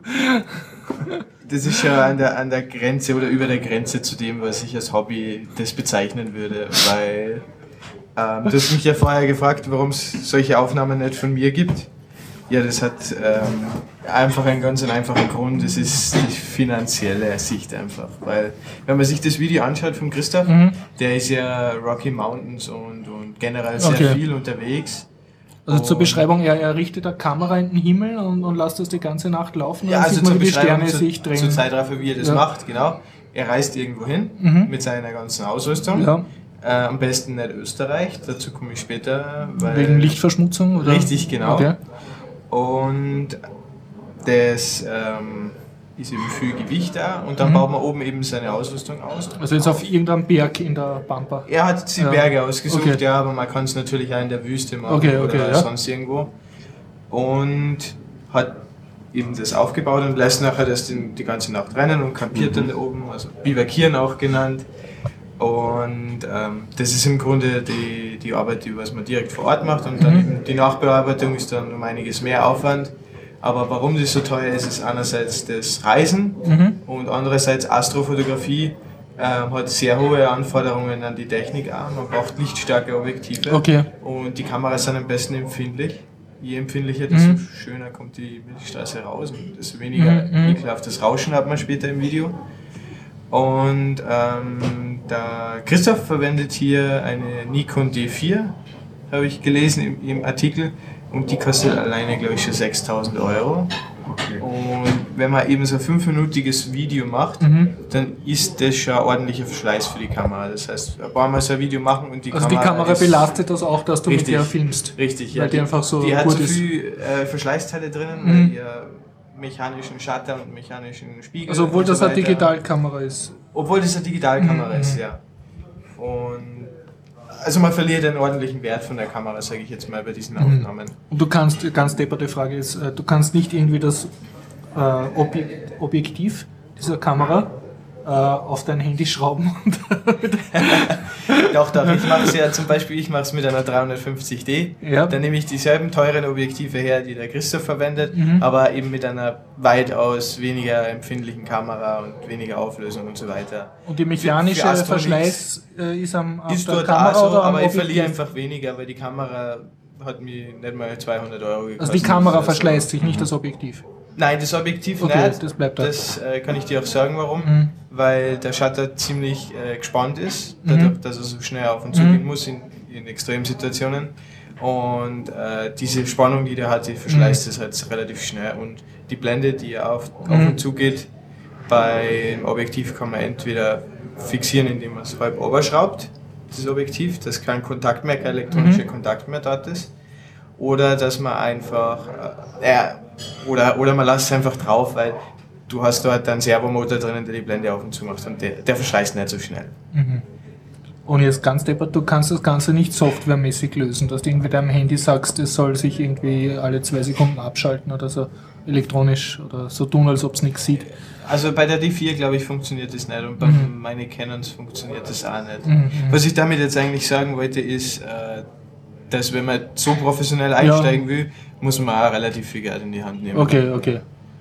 Das ist schon an der, an der Grenze oder über der Grenze zu dem, was ich als Hobby das bezeichnen würde, weil ähm, du hast mich ja vorher gefragt, warum es solche Aufnahmen nicht von mir gibt. Ja, das hat ähm, einfach einen ganz einfachen Grund, das ist die finanzielle Sicht einfach, weil wenn man sich das Video anschaut von Christoph, Mhm. der ist ja Rocky Mountains und, und generell sehr Okay. viel unterwegs. Also zur Und- Beschreibung, er, er richtet eine Kamera in den Himmel und, und lässt das die ganze Nacht laufen. Ja, dann also sieht man, zur wie die Beschreibung Sterne zu, sich drehen. zu Zeitraffer, wie er das Ja. macht, genau. Er reist irgendwo hin Mhm. mit seiner ganzen Ausrüstung. Ja, Äh, am besten nicht Österreich, dazu komme ich später. Weil wegen Lichtverschmutzung? Oder? Richtig, genau. Okay. Und das ähm, ist eben viel Gewicht da und dann Mhm. baut man oben eben seine Ausrüstung aus. Also jetzt auf irgendeinem Berg in der Pampa. Er hat die Ja. Berge ausgesucht, Okay. ja, aber man kann es natürlich auch in der Wüste machen Okay, okay, oder ja. sonst irgendwo. Und hat eben das aufgebaut und lässt nachher das die, die ganze Nacht rennen und campiert dann da oben, also Bivakieren auch genannt. Und ähm, das ist im Grunde die, die Arbeit, die was man direkt vor Ort macht und dann Mhm. eben die Nachbearbeitung ist dann um einiges mehr Aufwand. Aber warum das so teuer ist, ist einerseits das Reisen Mhm. und andererseits Astrofotografie ähm, hat sehr hohe Anforderungen an die Technik auch. Man braucht lichtstarke Objektive Okay. und die Kameras sind am besten empfindlich. Je empfindlicher, desto Mhm. schöner kommt die Milchstraße raus und desto weniger Mhm, mhm. ekelhaftes Rauschen hat man später im Video. Und ähm, der Christoph verwendet hier eine Nikon D vier, habe ich gelesen im, im Artikel, und die kostet alleine, glaube ich, schon sechstausend Euro. Und wenn man eben so ein fünfminütiges Video macht, Mhm. dann ist das schon ein ordentlicher Verschleiß für die Kamera. Das heißt, ein paar Mal so ein Video machen und die Also die Kamera Kamera ist belastet das auch, dass du Richtig. mit der filmst. Richtig, Weil die einfach so die hat gut so ist. viel äh, Verschleißteile drinnen, Mhm. weil ihr mechanischen Shutter und mechanischen Spiegel. Also obwohl und so das eine weiter. Digitalkamera ist. Obwohl das eine Digitalkamera Mhm. ist, ja. Und also man verliert einen ordentlichen Wert von der Kamera, sage ich jetzt mal, bei diesen Aufnahmen. Und du kannst, ganz depperte Frage ist, äh, du kannst nicht irgendwie das äh, Objek Objektiv dieser Kamera äh, auf dein Handy schrauben. Und Doch, doch, ich mache es ja zum Beispiel, ich mache es mit einer dreihundertfünfzig D. Ja. Dann nehme ich dieselben teuren Objektive her, die der Christoph verwendet, Mhm. aber eben mit einer weitaus weniger empfindlichen Kamera und weniger Auflösung und so weiter. Und die mechanische Für Astro Verschleiß äh, ist am auf Ist der dort Kamera auch so, oder am aber ich Objektiv? verliere einfach weniger, weil die Kamera hat mir nicht mal zweihundert Euro gekostet. Also die Kamera Also, verschleißt sich, nicht das Objektiv. Nein, das Objektiv Okay, nicht. das bleibt da. Das äh, kann ich dir auch sagen, warum. Mhm. Weil der Shutter ziemlich äh, gespannt ist, Mhm. dadurch, dass er so schnell auf und zu Mhm. gehen muss in, in extremen Situationen. Und äh, diese Spannung, die der hat, die verschleißt es halt relativ schnell. Und die Blende, die auf, auf Mhm. und zu geht, beim Objektiv kann man entweder fixieren, indem man es halb oberschraubt, das Objektiv, dass kein Kontakt mehr, kein elektronischer Mhm. Kontakt mehr dort ist. Oder dass man einfach, äh, äh, oder, oder man lässt es einfach drauf, weil du hast dort einen Servomotor drinnen, der die Blende auf und zu macht und der, der verschleißt nicht so schnell. Mhm. Und jetzt ganz deppert, du kannst das Ganze nicht softwaremäßig lösen, dass du irgendwie deinem Handy sagst, es soll sich irgendwie alle zwei Sekunden abschalten oder so elektronisch oder so tun, als ob es nichts sieht. Also bei der D vier, glaube ich, funktioniert das nicht und bei Mhm. meinen Canons funktioniert das auch nicht. Mhm. Was ich damit jetzt eigentlich sagen wollte, ist, äh, dass wenn man so professionell einsteigen will, muss man auch relativ viel Geld in die Hand nehmen. Okay, okay.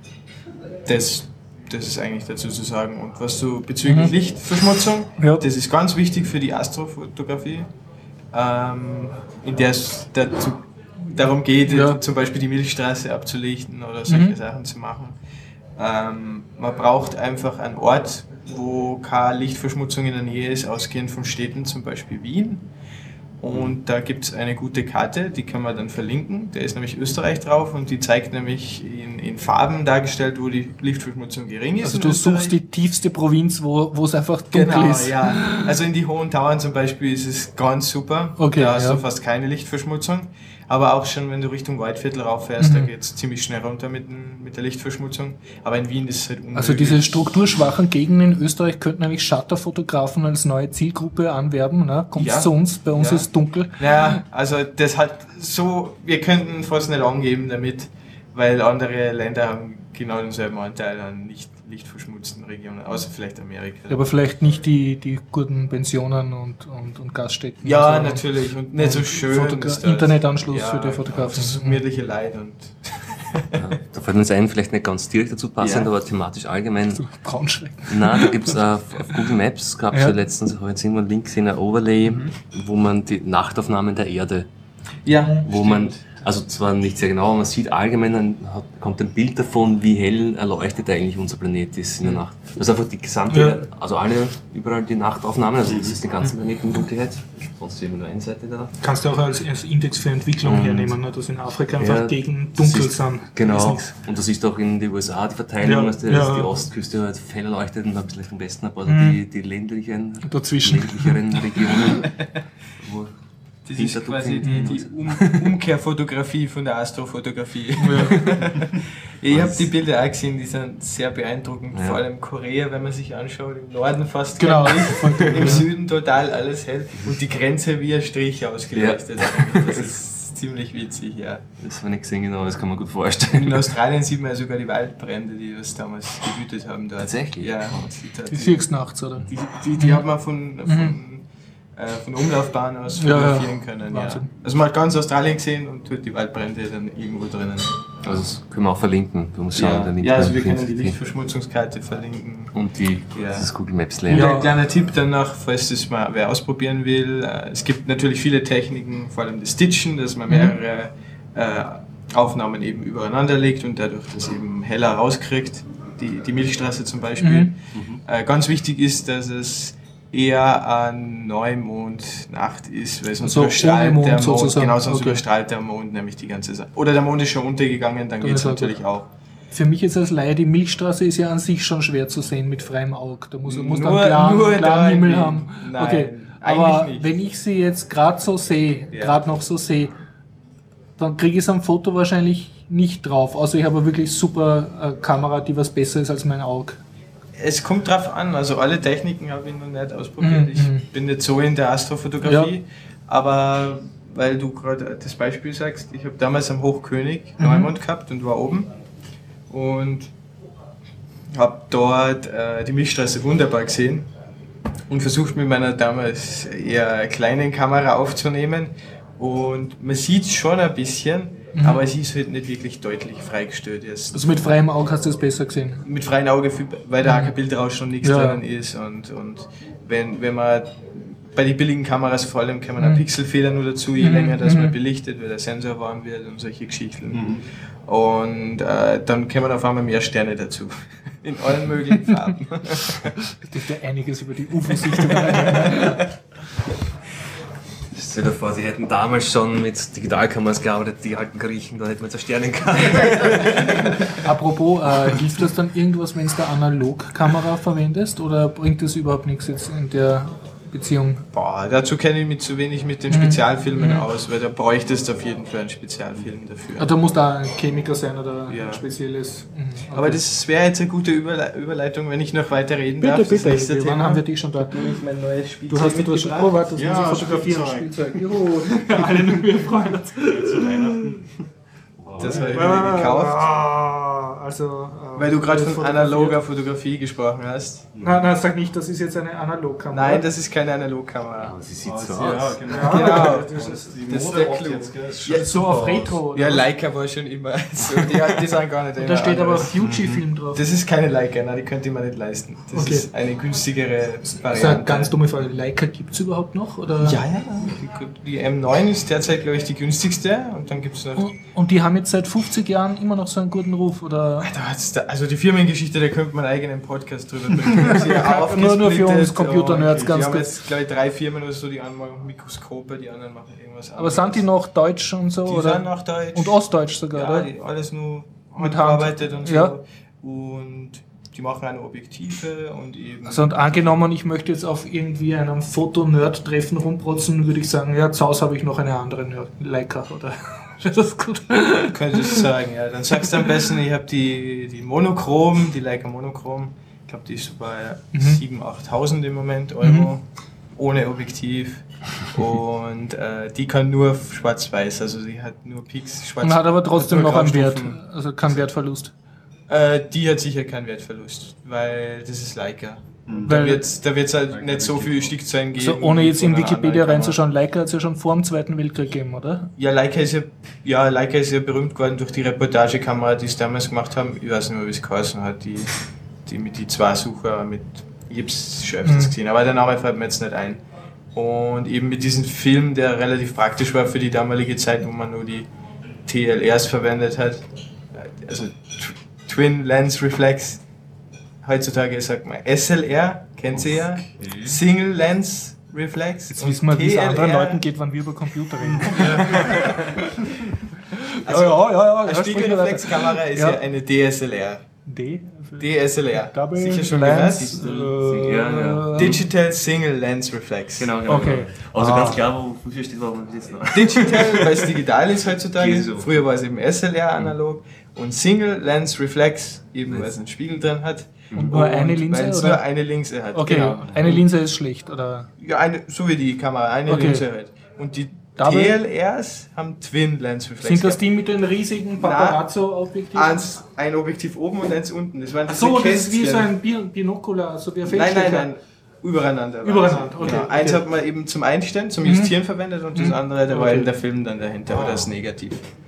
Das, das ist eigentlich dazu zu sagen. Und was du bezüglich Mhm. Lichtverschmutzung, Ja. das ist ganz wichtig für die Astrofotografie, ähm, in der es dazu, darum geht, Ja. zum Beispiel die Milchstraße abzulichten oder solche Mhm. Sachen zu machen. Ähm, man braucht einfach einen Ort, wo keine Lichtverschmutzung in der Nähe ist, ausgehend von Städten, zum Beispiel Wien. Und da gibt es eine gute Karte, die kann man dann verlinken. Da ist nämlich Österreich drauf und die zeigt nämlich in, in Farben dargestellt, wo die Lichtverschmutzung gering ist. Also in du Österreich. suchst die tiefste Provinz, wo wo es einfach dunkel Genau, ist. ja. Also in die Hohen Tauern zum Beispiel ist es ganz super. Okay, da hast ja. du fast keine Lichtverschmutzung. Aber auch schon, wenn du Richtung Waldviertel rauffährst, Mhm. da geht es ziemlich schnell runter mit, dem- mit der Lichtverschmutzung. Aber in Wien ist es halt unmöglich. Also diese strukturschwachen Gegenden in Österreich könnten eigentlich Shutterfotografen als neue Zielgruppe anwerben. Ne? Kommt Ja. zu uns, bei uns Ja. ist dunkel. Ja, also das hat so, wir könnten fast nicht angeben damit, weil andere Länder haben genau denselben Anteil an nicht lichtverschmutzten Regionen, außer vielleicht Amerika. Aber vielleicht nicht die, die guten Pensionen und, und, und Gaststätten. Ja, Also, natürlich. Und nicht so und schön. Fotogra- ist dort. Internetanschluss für die Fotografen. Das gemütliche Leid und Ja, da fällt uns ein, vielleicht nicht ganz direkt dazu passend, Ja. aber thematisch allgemein. So Braunschweig. Nein, da gibt's äh, auf auf Google Maps, gab es Ja. ja. letztens, ich habe jetzt irgendwo einen Link gesehen, ein Overlay, wo man die Nachtaufnahmen der Erde, ja, wo man, also zwar nicht sehr genau, aber man sieht allgemein, dann hat, kommt ein Bild davon, wie hell erleuchtet eigentlich unser Planet ist in der Nacht. Das ist einfach die gesamte, Ja. also alle, überall die Nachtaufnahmen, also das ist den ganzen Planeten in Dunkelheit, sonst eben nur eine Seite da. Kannst du auch als, als Index für Entwicklung Und- hernehmen, ne? dass in Afrika einfach Ja, Gegenden das dunkel ist- sind. Da ist Genau. nix. Und das ist auch in den U S A die Verteilung, Ja, dass die, ja. dass die Ostküste halt hell erleuchtet und ein bisschen vom Westen ein paar Mhm. die, die ländlichen, Dazwischen. ländlicheren Regionen. Wo das ist Hinter quasi die, Dunkeln. die um Umkehrfotografie von der Astrofotografie. Ich habe die Bilder auch gesehen, die sind sehr beeindruckend, Ja. vor allem Korea, wenn man sich anschaut, im Norden fast Genau. kein Licht, im Süden total alles hell und die Grenze wie ein Strich ausgeleuchtet. Das ist ziemlich witzig, ja. Das habe ich nicht gesehen, genau, das kann man gut vorstellen. In Australien sieht man ja sogar die Waldbrände, die das damals gewütet haben dort. Tatsächlich? Ja, man sieht halt Die siehst nachts, oder? Die, die, die hat man von, von, äh, von der Umlaufbahn aus Ja, ja. fotografieren können. Ja. Wahnsinn. Also man hat ganz Australien gesehen und tut die Waldbrände dann irgendwo drinnen. Also das können wir auch verlinken. Du musst schauen, Ja, der Link ja, also da wir können findet die die- Lichtverschmutzungskarte verlinken. Und die, Ja. das Google Maps Und Layer. Ja. ein kleiner Tipp danach, falls das mal wer ausprobieren will. äh, Es gibt natürlich viele Techniken, vor allem das Stitchen, dass man mehrere äh, Aufnahmen eben übereinander legt und dadurch das eben heller rauskriegt. Die, die Milchstraße zum Beispiel. Mhm. Äh, ganz wichtig ist, dass es eher an Neumond-Nacht ist, weil sonst So, überstrahlt ohne Mond der Mond, sozusagen. genau, sonst Okay. überstrahlt der Mond nämlich die ganze Sache. Oder der Mond ist schon untergegangen, dann Dann geht es ist er natürlich auch. Für mich jetzt als Laie, die Milchstraße ist ja an sich schon schwer zu sehen mit freiem Auge. Da muss, muss Nur- dann klaren, nur klaren da Himmel in haben. Wien. Nein, okay. eigentlich Aber nicht. wenn ich sie jetzt gerade so sehe, Ja. gerade noch so sehe, dann kriege ich es am Foto wahrscheinlich nicht drauf. Außer ich habe eine wirklich super äh, Kamera, die was besser ist als mein Auge. Es kommt drauf an, also alle Techniken habe ich noch nicht ausprobiert. Mhm. Ich bin nicht so in der Astrofotografie, aber weil du gerade das Beispiel sagst, ich habe damals am Hochkönig Mhm. Neumond gehabt und war oben und habe dort äh, die Milchstraße wunderbar gesehen und versucht mit meiner damals eher kleinen Kamera aufzunehmen und man sieht es schon ein bisschen, Mhm. aber es ist halt nicht wirklich deutlich freigestellt jetzt. Also mit freiem Auge hast du es besser gesehen. Mit freiem Auge, viel- weil da auch kein Bildrausch schon nichts Ja. drinnen ist und, und wenn, wenn man bei den billigen Kameras vor allem kann man Mhm. einen Pixelfehler nur dazu, je Mhm. länger dass Mhm. man belichtet, weil der Sensor warm wird und solche Geschichten. Und äh, dann kommen auf einmal mehr Sterne dazu. In allen möglichen Farben. Ich dürfte einiges über die U F O-Sichtung. Stell dir vor, sie hätten damals schon mit Digitalkameras gearbeitet, die alten Griechen, da hätten wir jetzt Sternen gehabt. Apropos, äh, hilft das dann irgendwas, wenn du eine Analogkamera verwendest, oder bringt das überhaupt nichts jetzt in der Beziehung? Boah, dazu kenne ich mich zu wenig mit den Spezialfilmen mhm. aus, weil da bräuchtest du auf jeden Fall einen Spezialfilm dafür. Ah, da muss da ein Chemiker sein oder ja. ein spezielles. Mhm. Okay. Aber das wäre jetzt eine gute Überle Überleitung, wenn ich noch weiter reden bitte, darf. Bitte, bitte. Wann haben wir dich schon da? Mein neues Spielzeug. Du hast etwas. Oh, warte, das ja, muss ich fotografieren. Spielzeug. Juhu, alle nur wir freuen uns. Zu Weihnachten. Das habe ich mir gekauft. Ah, also, äh, weil du gerade von analoger Fotografie gesprochen hast. Nein, nein, sag nicht, das ist jetzt eine Analogkamera. Nein, das ist keine Analogkamera. Aber sie sieht Oh, so ja, aus. genau. Ja, Genau. das ist, Das ist der Clou. ja, so auf Retro. Ja, oder? Leica war schon immer so. Die, die sind gar nicht Und da steht aber anders. Fujifilm drauf. Das ist keine Leica, nein, die könnte ich mir nicht leisten. Das Okay. ist eine günstigere Das ist eine Variante. ganz dumme Frage. Leica gibt es überhaupt noch? Oder? Ja, ja. Die, die M neun ist derzeit, glaube ich, die günstigste. Und dann gibt es noch. Und, und die haben jetzt seit fünfzig Jahren immer noch so einen guten Ruf, oder? Da hat's da, also die Firmengeschichte, da könnte man einen eigenen Podcast drüber bringen. Nur- nur für uns Computer-Nerds und ganz Die haben kurz. jetzt, glaube ich, drei Firmen oder so, die einen machen Mikroskope, die anderen machen irgendwas Aber anderes. sind die noch deutsch und so? Die oder? sind noch deutsch. Und ostdeutsch sogar, Ja, oder? die, alles nur Mit handgearbeitet Hand. und so. Ja. Und die machen eine Objektive und eben. Also und angenommen, ich möchte jetzt auf irgendwie einem Foto-Nerd-Treffen rumprotzen, würde ich sagen, ja, zu Hause habe ich noch eine andere Nerd Leica, oder? Das ist gut. Könntest du sagen, ja. Dann sagst du am besten, ich habe die, die Monochrom, die Leica Monochrom. Ich glaube, die ist so bei Mhm. siebentausend, achttausend im Moment Euro. Ohne Objektiv. Und äh, die kann nur schwarz-weiß, also sie hat nur Pix schwarz. Und hat aber trotzdem hat nur noch einen Wert, Graustufen. also keinen Wertverlust. Äh, die hat sicher keinen Wertverlust, weil das ist Leica. Mhm. Da Weil- wird es da wird's halt nicht so viele Stückzahlen geben. Also ohne jetzt in von einer Wikipedia anderen Kamera. reinzuschauen, Leica hat es ja schon vor dem Zweiten Weltkrieg gegeben, oder? Ja, Leica ist ja, ja, Leica ist ja berühmt geworden durch die Reportagekamera, die sie damals gemacht haben. Ich weiß nicht mehr, wie es geheißen hat, die, die mit die zwei Sucher mit, ich hab's schon öfters Mhm. gesehen, aber der Name fällt mir jetzt nicht ein. Und eben mit diesem Film, der relativ praktisch war für die damalige Zeit, wo man nur die T L Rs verwendet hat, also Tw- Twin Lens Reflex. Heutzutage sagt man S L R, kennt sie ja, Single Lens Reflex. Jetzt und wissen wir, wie es T L R. anderen Leuten geht, wenn wir über Computer reden. Also, ja, ja, ja. eine ja, Spiegelreflexkamera ist ja. Ja. eine D S L R. D? D S L R. Double Sicher schon Lens, gehört? äh, Ja, ja. Digital Single Lens Reflex. Genau, genau. Okay. Genau. Also Ah. ganz klar, wofür steht, warum wir jetzt noch. Digital, weil es digital ist heutzutage. Okay, so. Früher war es eben S L R analog. Und Single Lens Reflex, eben weil es einen Spiegel drin hat. Und nur eine Linse, Weil es oder? nur eine Linse hat. Okay, Genau. eine Linse ist schlecht, oder? Ja, eine, so wie die Kamera, eine Okay. Linse halt. Und die Double- T L Rs haben Twin Lens Reflex. Sind das die mit den riesigen Paparazzo-Objektiven? Eins, ein Objektiv oben und eins unten. Das waren Ach diese so, das ist wie Kästchen. so ein Bi- Binokular, so wie ein Nein, nein, Feldstecher. nein. Übereinander. Übereinander, okay, Genau. Eins okay. hat man eben zum Einstellen, zum Mhm. Justieren verwendet und das Mhm. andere, da war Okay. eben der Film dann dahinter oder das Negativ.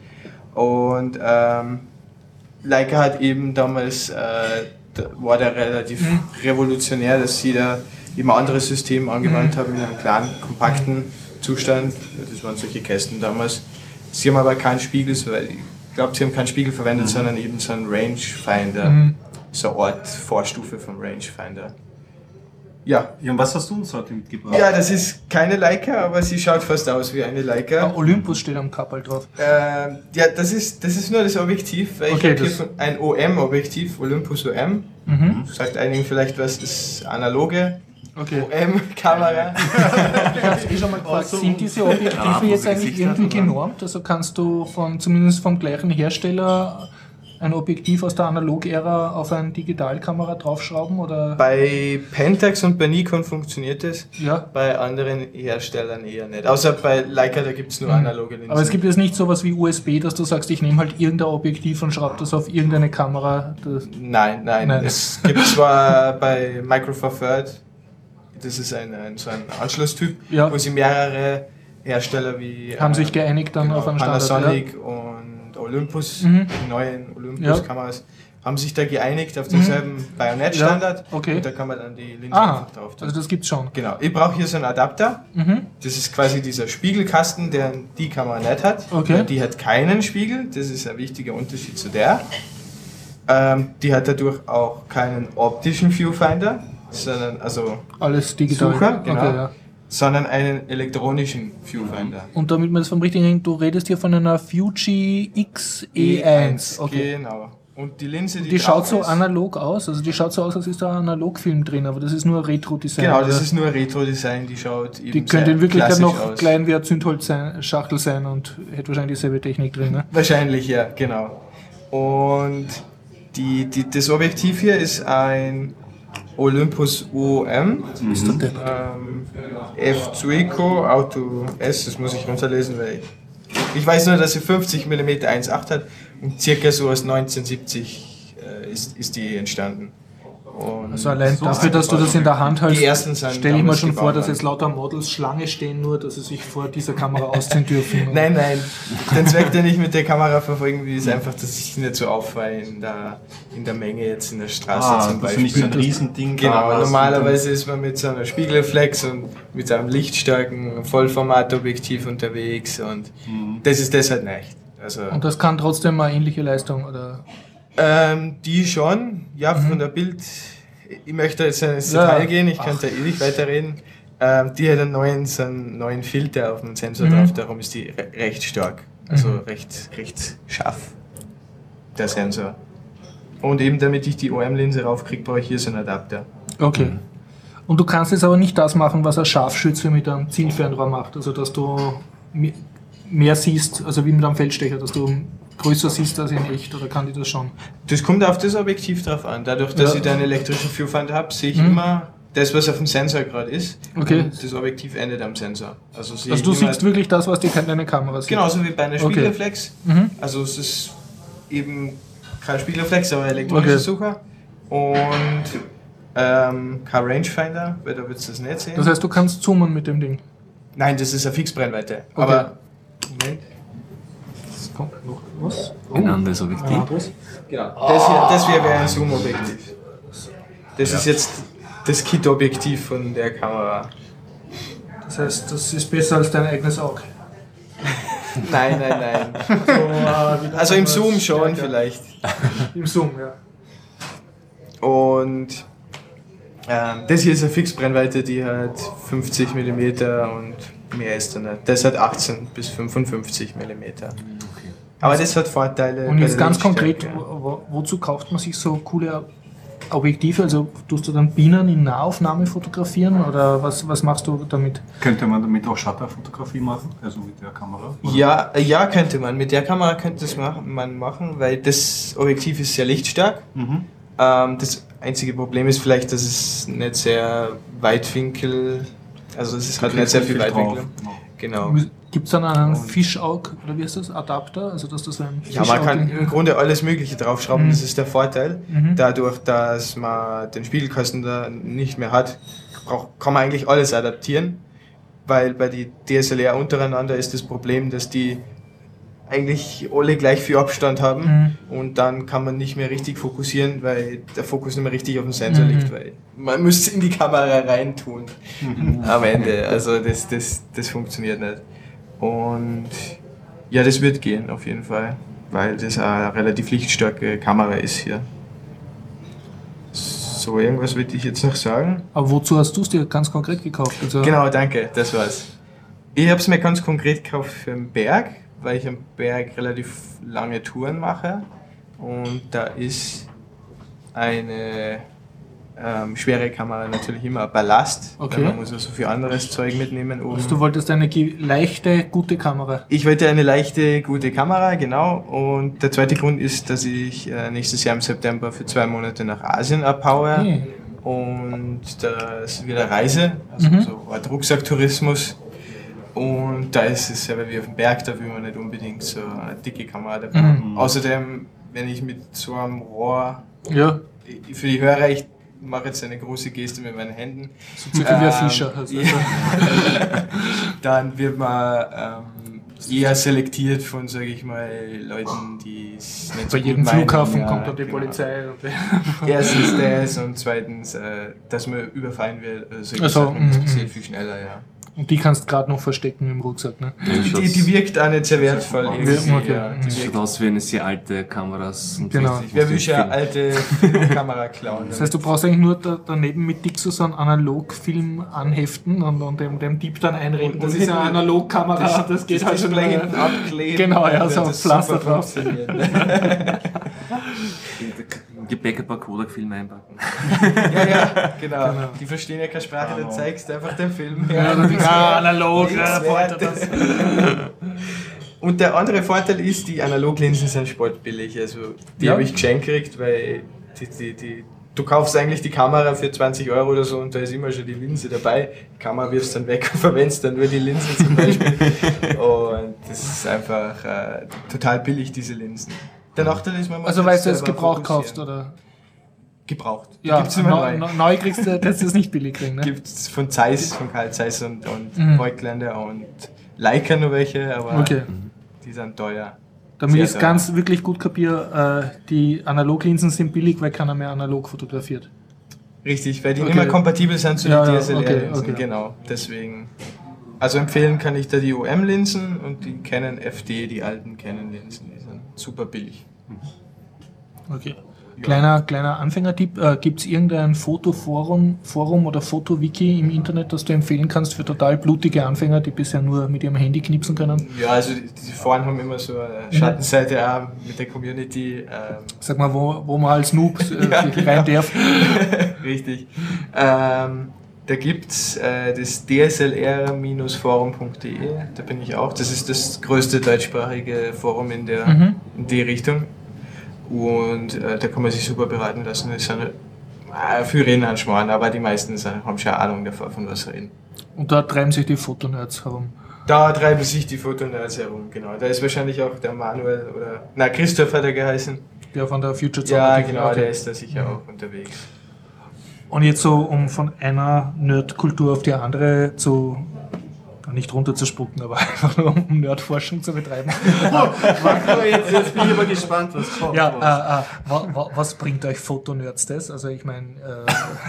Und ähm, Leica hat eben damals, äh, da war der relativ Mhm. revolutionär, dass sie da eben ein anderes System angewandt Mhm. haben in einem kleinen, kompakten Zustand. Das waren solche Kästen damals. Sie haben aber keinen Spiegel, so- ich glaube, sie haben keinen Spiegel verwendet, sondern eben so einen Rangefinder. Mhm. So eine Art Vorstufe vom Rangefinder. Ja. Ja, und was hast du uns heute mitgebracht? Ja, das ist keine Leica, aber sie schaut fast aus wie eine Leica. Ah, Olympus steht am Kappel drauf. Ähm, ja, das ist, das ist nur das Objektiv, weil Okay, ich habe das- hier von- ein O M-Objektiv, Olympus O M. Mhm. Sagt einigen vielleicht was, ist analoge Okay. O M-Kamera. Ich habe eh schon mal gefragt, sind diese Objektive Ja, jetzt wo eigentlich Gesicht irgendwie hat, oder? genormt? Also kannst du von zumindest vom gleichen Hersteller ein Objektiv aus der Analog-Ära auf eine Digitalkamera draufschrauben? Oder? Bei Pentax und bei Nikon funktioniert das, Ja. bei anderen Herstellern eher nicht. Außer bei Leica, da gibt es nur analoge Linsen. Aber es gibt jetzt nicht sowas wie U S B, dass du sagst, ich nehme halt irgendein Objektiv und schraube das auf irgendeine Kamera. Das Nein, nein, Nein. Es gibt zwar bei Micro Four Third, das ist ein, ein, so ein Anschlusstyp, Ja. wo sie mehrere Hersteller wie haben äh, sich geeinigt dann genau, auf einen Standard. Panasonic und Olympus, Mhm. die neuen Olympus-Kameras, haben sich da geeinigt auf denselben mhm. Bajonett-Standard ja, okay. und da kann man dann die Linse Aha, einfach drauf tun. Also das gibt's schon. Genau. Ich brauche hier so einen Adapter. Mhm. Das ist quasi dieser Spiegelkasten, der die Kamera nicht hat. Okay. Die hat keinen Spiegel. Das ist ein wichtiger Unterschied zu der. Ähm, die hat dadurch auch keinen optischen Viewfinder, sondern also alles digital. Sucher, genau, okay, ja. sondern einen elektronischen Viewfinder. Und damit wir das vom richtigen kriegen, du redest hier von einer Fuji X E eins. Okay. Genau. Und die Linse, die, die schaut so ist, analog aus, also die schaut so aus, als ist da ein Analogfilm drin, aber das ist nur Retro-Design. Genau, das oder? ist nur Retro-Design, die schaut eben Die könnte in Wirklichkeit noch aus. klein wie eine Zündholzschachtel sein und hätte wahrscheinlich dieselbe Technik drin. Ne? Wahrscheinlich, ja, genau. Und die, die, das Objektiv hier ist ein Olympus O M, mhm. ist das ähm, F Zuiko Auto S, das muss ich runterlesen, weil ich, ich weiß nur, dass sie fünfzig Millimeter eins Komma acht hat und circa so aus neunzehnhundertsiebzig äh, ist, ist die entstanden. Und also allein so dafür, dass du das in der Hand hältst, die ersten sind stelle ich mir schon vor, dass worden. jetzt lauter Models Schlange stehen, nur dass sie sich vor dieser Kamera ausziehen dürfen. Nein, nein, den Zweck, den ich mit der Kamera verfolgen will, ist einfach, dass ich nicht so auffalle in der, in der Menge jetzt in der Straße ah, zum dass Beispiel. du nicht so ein Riesending Genau, da hast normalerweise ist man mit so einer Spiegelreflex und mit einem lichtstarken Vollformatobjektiv unterwegs und mhm. das ist das halt nicht. Also, und das kann trotzdem eine ähnliche Leistung, oder? Ähm, die schon, ja, mhm. von der Bild, ich möchte jetzt ins Detail ja. gehen, ich könnte Ach. ewig weiterreden. Ähm, die hat einen neuen, so einen neuen Filter auf dem Sensor mhm. drauf, darum ist die re- recht stark, also mhm. recht, recht scharf, der Sensor. Und eben damit ich die O M-Linse raufkriege, brauche ich hier so einen Adapter. Okay. Und du kannst jetzt aber nicht das machen, was ein Scharfschütze mit einem Zielfernrohr macht, also dass du mehr siehst, also wie mit einem Feldstecher, dass du größer siehst als in echt, oder kann die das schon? Das kommt auf das Objektiv drauf an. Dadurch, dass ja. ich da einen elektrischen Viewfinder habe, sehe ich mhm. immer das, was auf dem Sensor gerade ist. Okay. Und das Objektiv endet am Sensor. Also, also du siehst wirklich das, was die deine Kamera sieht? Genauso wie bei einer Spiegelreflex. Okay. Mhm. Also es ist eben kein Spiegelreflex, aber ein elektronischer okay. Sucher. Und ähm, kein Rangefinder, weil da würdest du das nicht sehen. Das heißt, du kannst zoomen mit dem Ding? Nein, das ist eine Fixbrennweite. Okay. Aber Moment. Kommt noch was? Oh. Ein anderes Objektiv. Ja, genau. Das hier, das hier wäre ein Zoom-Objektiv. Das ja. ist jetzt das Kit-Objektiv von der Kamera. Das heißt, das ist besser als dein eigenes Auge. Nein, nein, nein. So, also im Zoom schon vielleicht. Im Zoom, ja. Und ähm, das hier ist eine Fixbrennweite, die hat fünfzig Millimeter und mehr ist da nicht. Das hat achtzehn bis fünfundfünfzig Millimeter. Okay. Aber das hat Vorteile. Und jetzt ganz konkret, wo, wozu kauft man sich so coole Objektive? Also tust du dann Bienen in Nahaufnahme fotografieren oder was, was machst du damit? Könnte man damit auch Shutterfotografie machen, also mit der Kamera? Ja, ja, könnte man. Mit der Kamera könnte das man machen, weil das Objektiv ist sehr lichtstark. Mhm. Ähm, das einzige Problem ist vielleicht, dass es nicht sehr Weitwinkel, also es ist halt nicht sehr viel Weitwinkel. Genau. Gibt es dann einen Fischaug, oder wie heißt das, Adapter? Also dass das ein ja, man kann im Grunde alles Mögliche draufschrauben, mhm. das ist der Vorteil. Mhm. Dadurch, dass man den Spiegelkasten da nicht mehr hat, brauch, kann man eigentlich alles adaptieren, weil bei den D S L R untereinander ist das Problem, dass die eigentlich alle gleich viel Abstand haben mhm. und dann kann man nicht mehr richtig fokussieren, weil der Fokus nicht mehr richtig auf dem Sensor mhm. liegt, weil man müsste in die Kamera reintun mhm. am Ende. Also das, das, das funktioniert nicht. Und ja, das wird gehen auf jeden Fall, weil das eine relativ lichtstarke Kamera ist hier. So, irgendwas würde ich jetzt noch sagen. Aber wozu hast du es dir ganz konkret gekauft? Also genau, danke, das war's. Ich habe es mir ganz konkret gekauft für den Berg, weil ich am Berg relativ lange Touren mache und da ist eine ähm, schwere Kamera natürlich immer ein Ballast, okay. weil man muss ja so viel anderes Zeug mitnehmen. Um also du wolltest eine leichte, gute Kamera? Ich wollte eine leichte, gute Kamera, genau, und der zweite Grund ist, dass ich äh, nächstes Jahr im September für zwei Monate nach Asien abhaue okay. und da ist wieder Reise, also mhm. so Art Rucksacktourismus. Und da ist es ja wie auf dem Berg, da will man nicht unbedingt so eine dicke Kamera dabei haben. Mhm. Außerdem, wenn ich mit so einem Rohr, ja. für die Hörer, ich mache jetzt eine große Geste mit meinen Händen. So circa ähm, wie ein Fischer. Also. dann wird man ähm, eher selektiert von, sage ich mal, Leuten, die es nicht so Bei gut jedem meinen. Flughafen Ja, kommt dann die genau. Polizei. Und Erstens das und zweitens, äh, dass man überfallen wird. Also solche Ach so, Sachen, das mhm, passiert mhm. viel schneller, ja. Und die kannst du gerade noch verstecken im Rucksack, ne? Die, die wirkt auch nicht sehr wertvoll. irgendwie, Okay. ja. Die Das wirkt, schaut aus wie eine sehr alte Kameras. Und Genau. richtig, wer will muss schon eine den alte Filmkamera klauen? Das heißt, du brauchst eigentlich nur da, daneben mit Dixo so einen Analogfilm anheften und, und dem, dem Dieb dann einreden. Das Und ist eine hinten Analogkamera, das, das geht das halt schon. Display äh, hinten abkleben. Genau, ja, dann so wird ein das Pflaster super drauf. funktionieren. Im Gepäck ein paar Kodak-Filme einpacken. Ja, ja, genau. Genau. Die verstehen ja keine Sprache, dann zeigst du einfach den Film. Ja, dann denkst du, ah, analog, Nichts ja, wert. Alter, das. Und der andere Vorteil ist, die Analoglinsen sind sportbillig. Also die Ja. habe ich geschenkt gekriegt, weil die, die, die, du kaufst eigentlich die Kamera für zwanzig Euro oder so und da ist immer schon die Linse dabei. Die Kamera wirfst dann weg und verwendest dann nur die Linse zum Beispiel. Und das ist einfach äh, total billig, diese Linsen. Der Nachteil ist, man muss Also jetzt weißt du, es selber gebraucht fokussieren. kaufst, oder? Gebraucht. Ja, Gibt's immer neu, neu. neu, neu kriegst du, das ist nicht billig kriegen, ne? Gibt's von Zeiss, von Karl Zeiss und, und Mhm. Voigtländer und Leica nur welche, aber Okay. die sind teuer. Damit Sehr ich es teuer. ganz wirklich gut kapiere, äh, die Analoglinsen sind billig, weil keiner mehr analog fotografiert. Richtig, weil die Okay. nicht mehr kompatibel sind zu Ja, den ja, D S L R-Linsen, okay, okay. genau. Deswegen. Also empfehlen kann ich da die O M-Linsen und die Canon F D, die alten Canon-Linsen, die sind super billig. Okay. Kleiner, kleiner Anfängertipp, äh, gibt es irgendein Fotoforum Forum oder Fotowiki im Internet, das du empfehlen kannst für total blutige Anfänger, die bisher nur mit ihrem Handy knipsen können? Ja, also die, die Foren haben immer so eine Schattenseite auch mit der Community. Ähm, Sag mal, wo, wo man als Noob äh, Ja, sich rein genau. darf. Richtig. Ähm, da gibt's äh, das D S L R Forum punkt de, da bin ich auch. Das ist das größte deutschsprachige Forum in, der, Mhm. in die Richtung. Und äh, da kann man sich super beraten lassen. Es sind äh, viel reden an Schmarrn, aber die meisten sind, haben schon Ahnung davon, von was sie reden. Und da treiben sich die Fotonerds herum. Da treiben sich die Fotonerds herum, genau. Da ist wahrscheinlich auch der Manuel oder, na, Christoph hat er geheißen. Der von der Future Ja, Zombie. genau, Okay. der ist da sicher auch unterwegs. Und jetzt so, um von einer Nerdkultur auf die andere zu, nicht runterzuspucken, aber einfach nur um Nerdforschung zu betreiben. jetzt, jetzt bin ich aber gespannt, was kommt. Ja, äh, äh, wa, wa, was bringt euch Fotonerds das? Also ich meine, äh,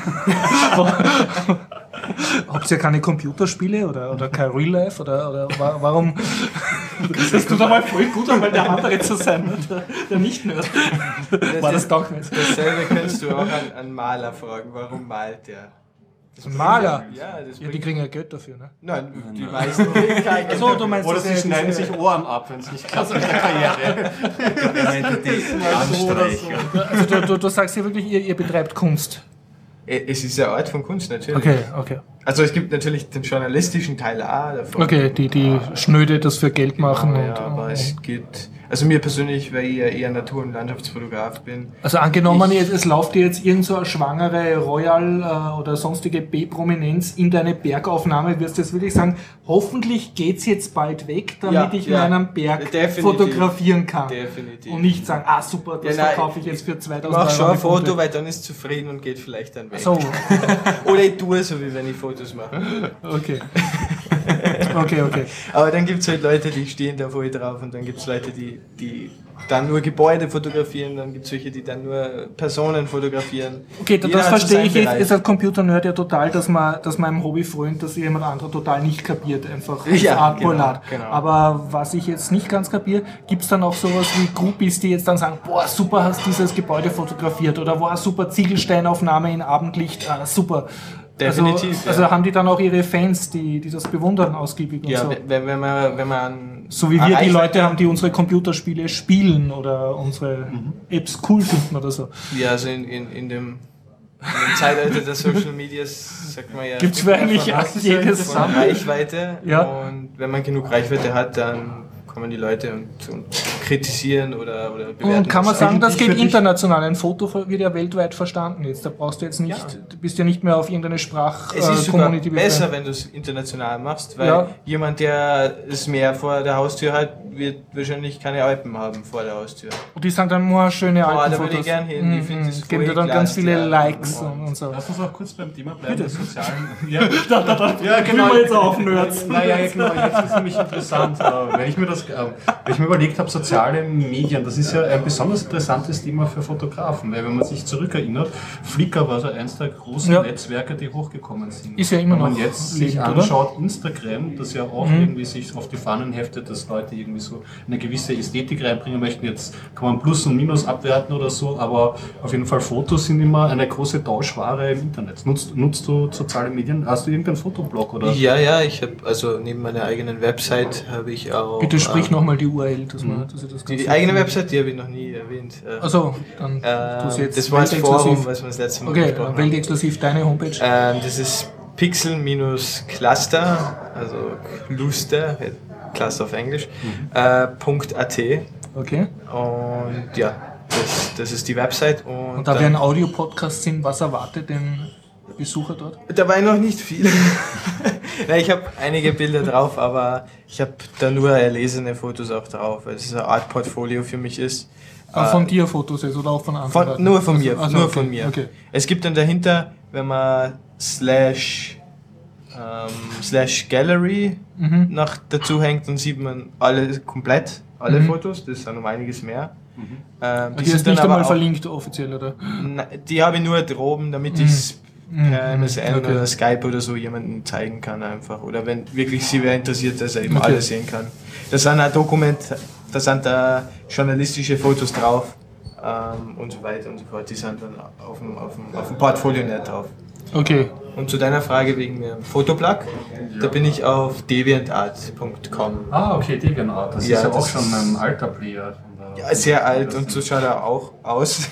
habt ihr keine Computerspiele oder, oder kein Real Life? Oder, oder wa, warum? Das tut einmal voll gut an, weil der andere zu sein, ne? der, der Nicht-Nerd. War das doch nicht. Dasselbe kannst du auch an, an Maler fragen, warum malt der? Das bringt Maler? Ja, das Ja, die bringt- kriegen ja Geld dafür, ne? Nein, die meisten kriegen kein Geld. So, du meinst Oder diese- sie schneiden diese- sich Ohren ab, wenn es nicht klappt mit der Karriere. Er meinte die Anstreicher. Also du, du, du sagst ja wirklich, ihr, ihr betreibt Kunst. Es ist eine Art von Kunst, natürlich. Okay, okay. Also es gibt natürlich den journalistischen Teil auch davon. Okay, die, die schnöde das für Geld machen. Ja, und, aber es gibt, also mir persönlich, weil ich ja eher Natur- und Landschaftsfotograf bin, Also angenommen, Ich- es, es läuft dir jetzt irgend so eine schwangere Royal äh, oder sonstige B-Prominenz in deine Bergaufnahme, wirst du jetzt wirklich sagen, hoffentlich geht's jetzt bald weg, damit Ja, ich ja, meinen Berg definitiv. fotografieren kann. definitiv. Und nicht sagen, ah super, das Ja, nein, verkaufe ich jetzt für zweitausend mach schon ein die Pumpe. Foto, weil dann ist zufrieden und geht vielleicht dann weg. So, Oder ich tue so, wie wenn ich Fotos mache. okay. Okay, okay. Aber dann gibt es halt Leute, die stehen da voll drauf und dann gibt es Leute, die, die dann nur Gebäude fotografieren, dann gibt es solche, die dann nur Personen fotografieren. Okay, das Jeder hat so verstehe seinen ich. Ist, Bereich. ist als Computer-Nerd ja total, dass man, dass man im Hobby frönt, dass jemand anderer total nicht kapiert. Einfach Ja, Art genau, Polat. genau. Aber was ich jetzt nicht ganz kapiere, gibt es dann auch sowas wie Groupies, die jetzt dann sagen, boah, super, hast dieses Gebäude fotografiert oder boah, super Ziegelsteinaufnahme in Abendlicht, ah, super. Definitiv, Also, ja. also haben die dann auch ihre Fans, die, die das bewundern ausgiebig und Ja, so. wenn, wenn man, wenn man So wie wir eine die Reichweite- Leute haben, die unsere Computerspiele spielen oder unsere Apps cool finden oder so. Ja, also in, in, in, dem, in dem Zeitalter der Social Medias sagt man ja. Gibt's für eigentlich von- jedes von Reichweite. Ja. Und wenn man genug Reichweite hat, dann kann man die Leute und, und kritisieren oder, oder bewerten. Und kann man sagen, das geht Eigentlich international. Ein Foto wird ja weltweit verstanden jetzt. Da brauchst du jetzt nicht, Ja. du bist ja nicht mehr auf irgendeine Es ist Sprach-Community sogar besser, wenn du es international machst, weil Ja. jemand, der das Meer vor der Haustür hat, wird wahrscheinlich keine Alpen haben vor der Haustür. Und die sagen dann, oh, schöne Boah, alte da würde Fotos. ich gern hin. Ich finde das Geben dir voll dann ganz klasse, viele ja. Likes und, und so. Lass uns auch kurz beim Thema bleiben, den sozialen. Ja, Da, da, da. ja genau. wir jetzt auf, Nerds. Naja, ja, genau, jetzt ist nämlich interessant, äh, wenn ich mir das, äh, wenn ich mir überlegt habe, soziale Medien, das ist ja ein besonders interessantes Thema für Fotografen, weil wenn man sich zurückerinnert, Flickr war so eins der großen Ja. Netzwerke, die hochgekommen sind. Ist ja immer wenn man noch jetzt sich lebend, oder? anschaut, Instagram, das ja auch Mhm. irgendwie sich auf die Fahnen heftet, dass Leute irgendwie so eine gewisse Ästhetik reinbringen möchten. Jetzt kann man Plus und Minus abwerten oder so, aber auf jeden Fall Fotos sind immer eine große Tauschware im Internet. Nutzt, nutzt du soziale Medien? Hast du irgendeinen Fotoblog oder? Ja, ja, ich habe also neben meiner eigenen Website habe ich auch. Bitte sprich ähm, nochmal die U R L, dass, man, dass ich das Die, ganz die eigene Website, die habe ich noch nie erwähnt. Äh, Also, dann äh, tu es jetzt. das war das weltexklusiv. Forum, was wir das letzte Mal Okay, besprochen haben. weltexklusiv deine Homepage. Ähm, das ist pixel-cluster, also Cluster, Cluster auf Englisch, äh, .at. Okay. Und ja, das, das ist die Website. Und, Und da dann- wir ein Audio-Podcast sind, was erwartet den Besucher dort? Dabei noch nicht viel. Nein, ich habe einige Bilder drauf, aber ich habe da nur erlesene Fotos auch drauf, weil es eine Art Portfolio für mich ist. Auch Äh, von dir Fotos jetzt oder auch von anderen? Von, Leuten? nur von mir, Also, nur okay, von mir. Okay. Es gibt dann dahinter, wenn man slash ähm, slash Gallery Mhm. noch dazu hängt, dann sieht man alle komplett, alle Mhm. Fotos, das sind um einiges mehr. Ähm, Die, ist dann nicht aber einmal auch- verlinkt offiziell, oder? Na, die habe ich nur droben, damit ich es Mhm. per M S N Okay. oder Skype oder so jemanden zeigen kann einfach. Oder wenn wirklich sie wer interessiert, dass er eben Okay. alles sehen kann. Da sind ein Dokument, da sind da journalistische Fotos drauf ähm, und so weiter und so fort. Die sind dann auf dem, auf dem, auf dem Portfolio nicht drauf. Okay. Und zu deiner Frage wegen dem Fotoblog, da bin ich auf deviantart punkt com. Ah, okay, DeviantArt. Das Ja, ist ja auch das schon ist- ein alter Player. Von der Ja, sehr alt und so schaut er auch aus.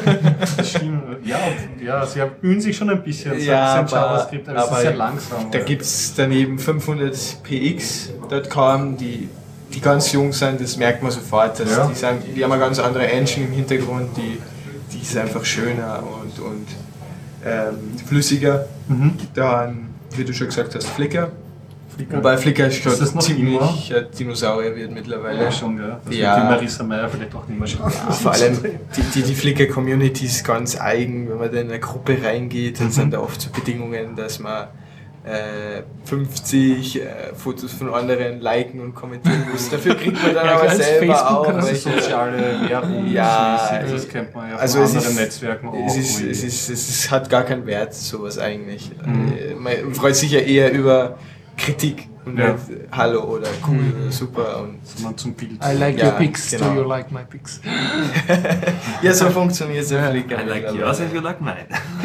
Das stimmt. Ja, und, ja, sie bemühen sich schon ein bisschen. Ja, Sein aber- JavaScript, aber es aber ist sehr langsam. Da gibt es daneben fünfhundert p x punkt com, die, die ganz jung sind, das merkt man sofort. Dass Ja. die, sind, die haben eine ganz andere Engine im Hintergrund, die, die ist einfach schöner und, und ähm, flüssiger. Mhm. Dann, wie du schon gesagt hast, Flickr. Flickr. Wobei Flickr schon Ist das noch ziemlich ein Dinosaurier wird mittlerweile. Ja, schon, ja. Das Ja. wird die Marissa Meyer vielleicht auch nicht mehr schaffen. Ja, vor allem die, die, die Flickr-Community ist ganz eigen, wenn man da in eine Gruppe reingeht, dann sind da oft so Bedingungen, dass man äh, fünfzig äh, Fotos von anderen liken und kommentieren muss. Dafür kriegt man dann Ja, aber als selber Facebook auch oder Das welche. ist soziale Werbung. Ja, mäßig, das kennt man ja von also es anderen ist- Netzwerken auch. Es, ist, wo es, ich- ist, es ist, hat gar keinen Wert, sowas eigentlich. Mhm. Äh, Man freut sich ja eher über Kritik und Ja. nicht Hallo oder cool oder super. Und sondern zum Bild. I like Ja, your pics, genau. do you like my pics? ja, so funktioniert es ja Flickr. I like mittlerweile. yours and you like mine.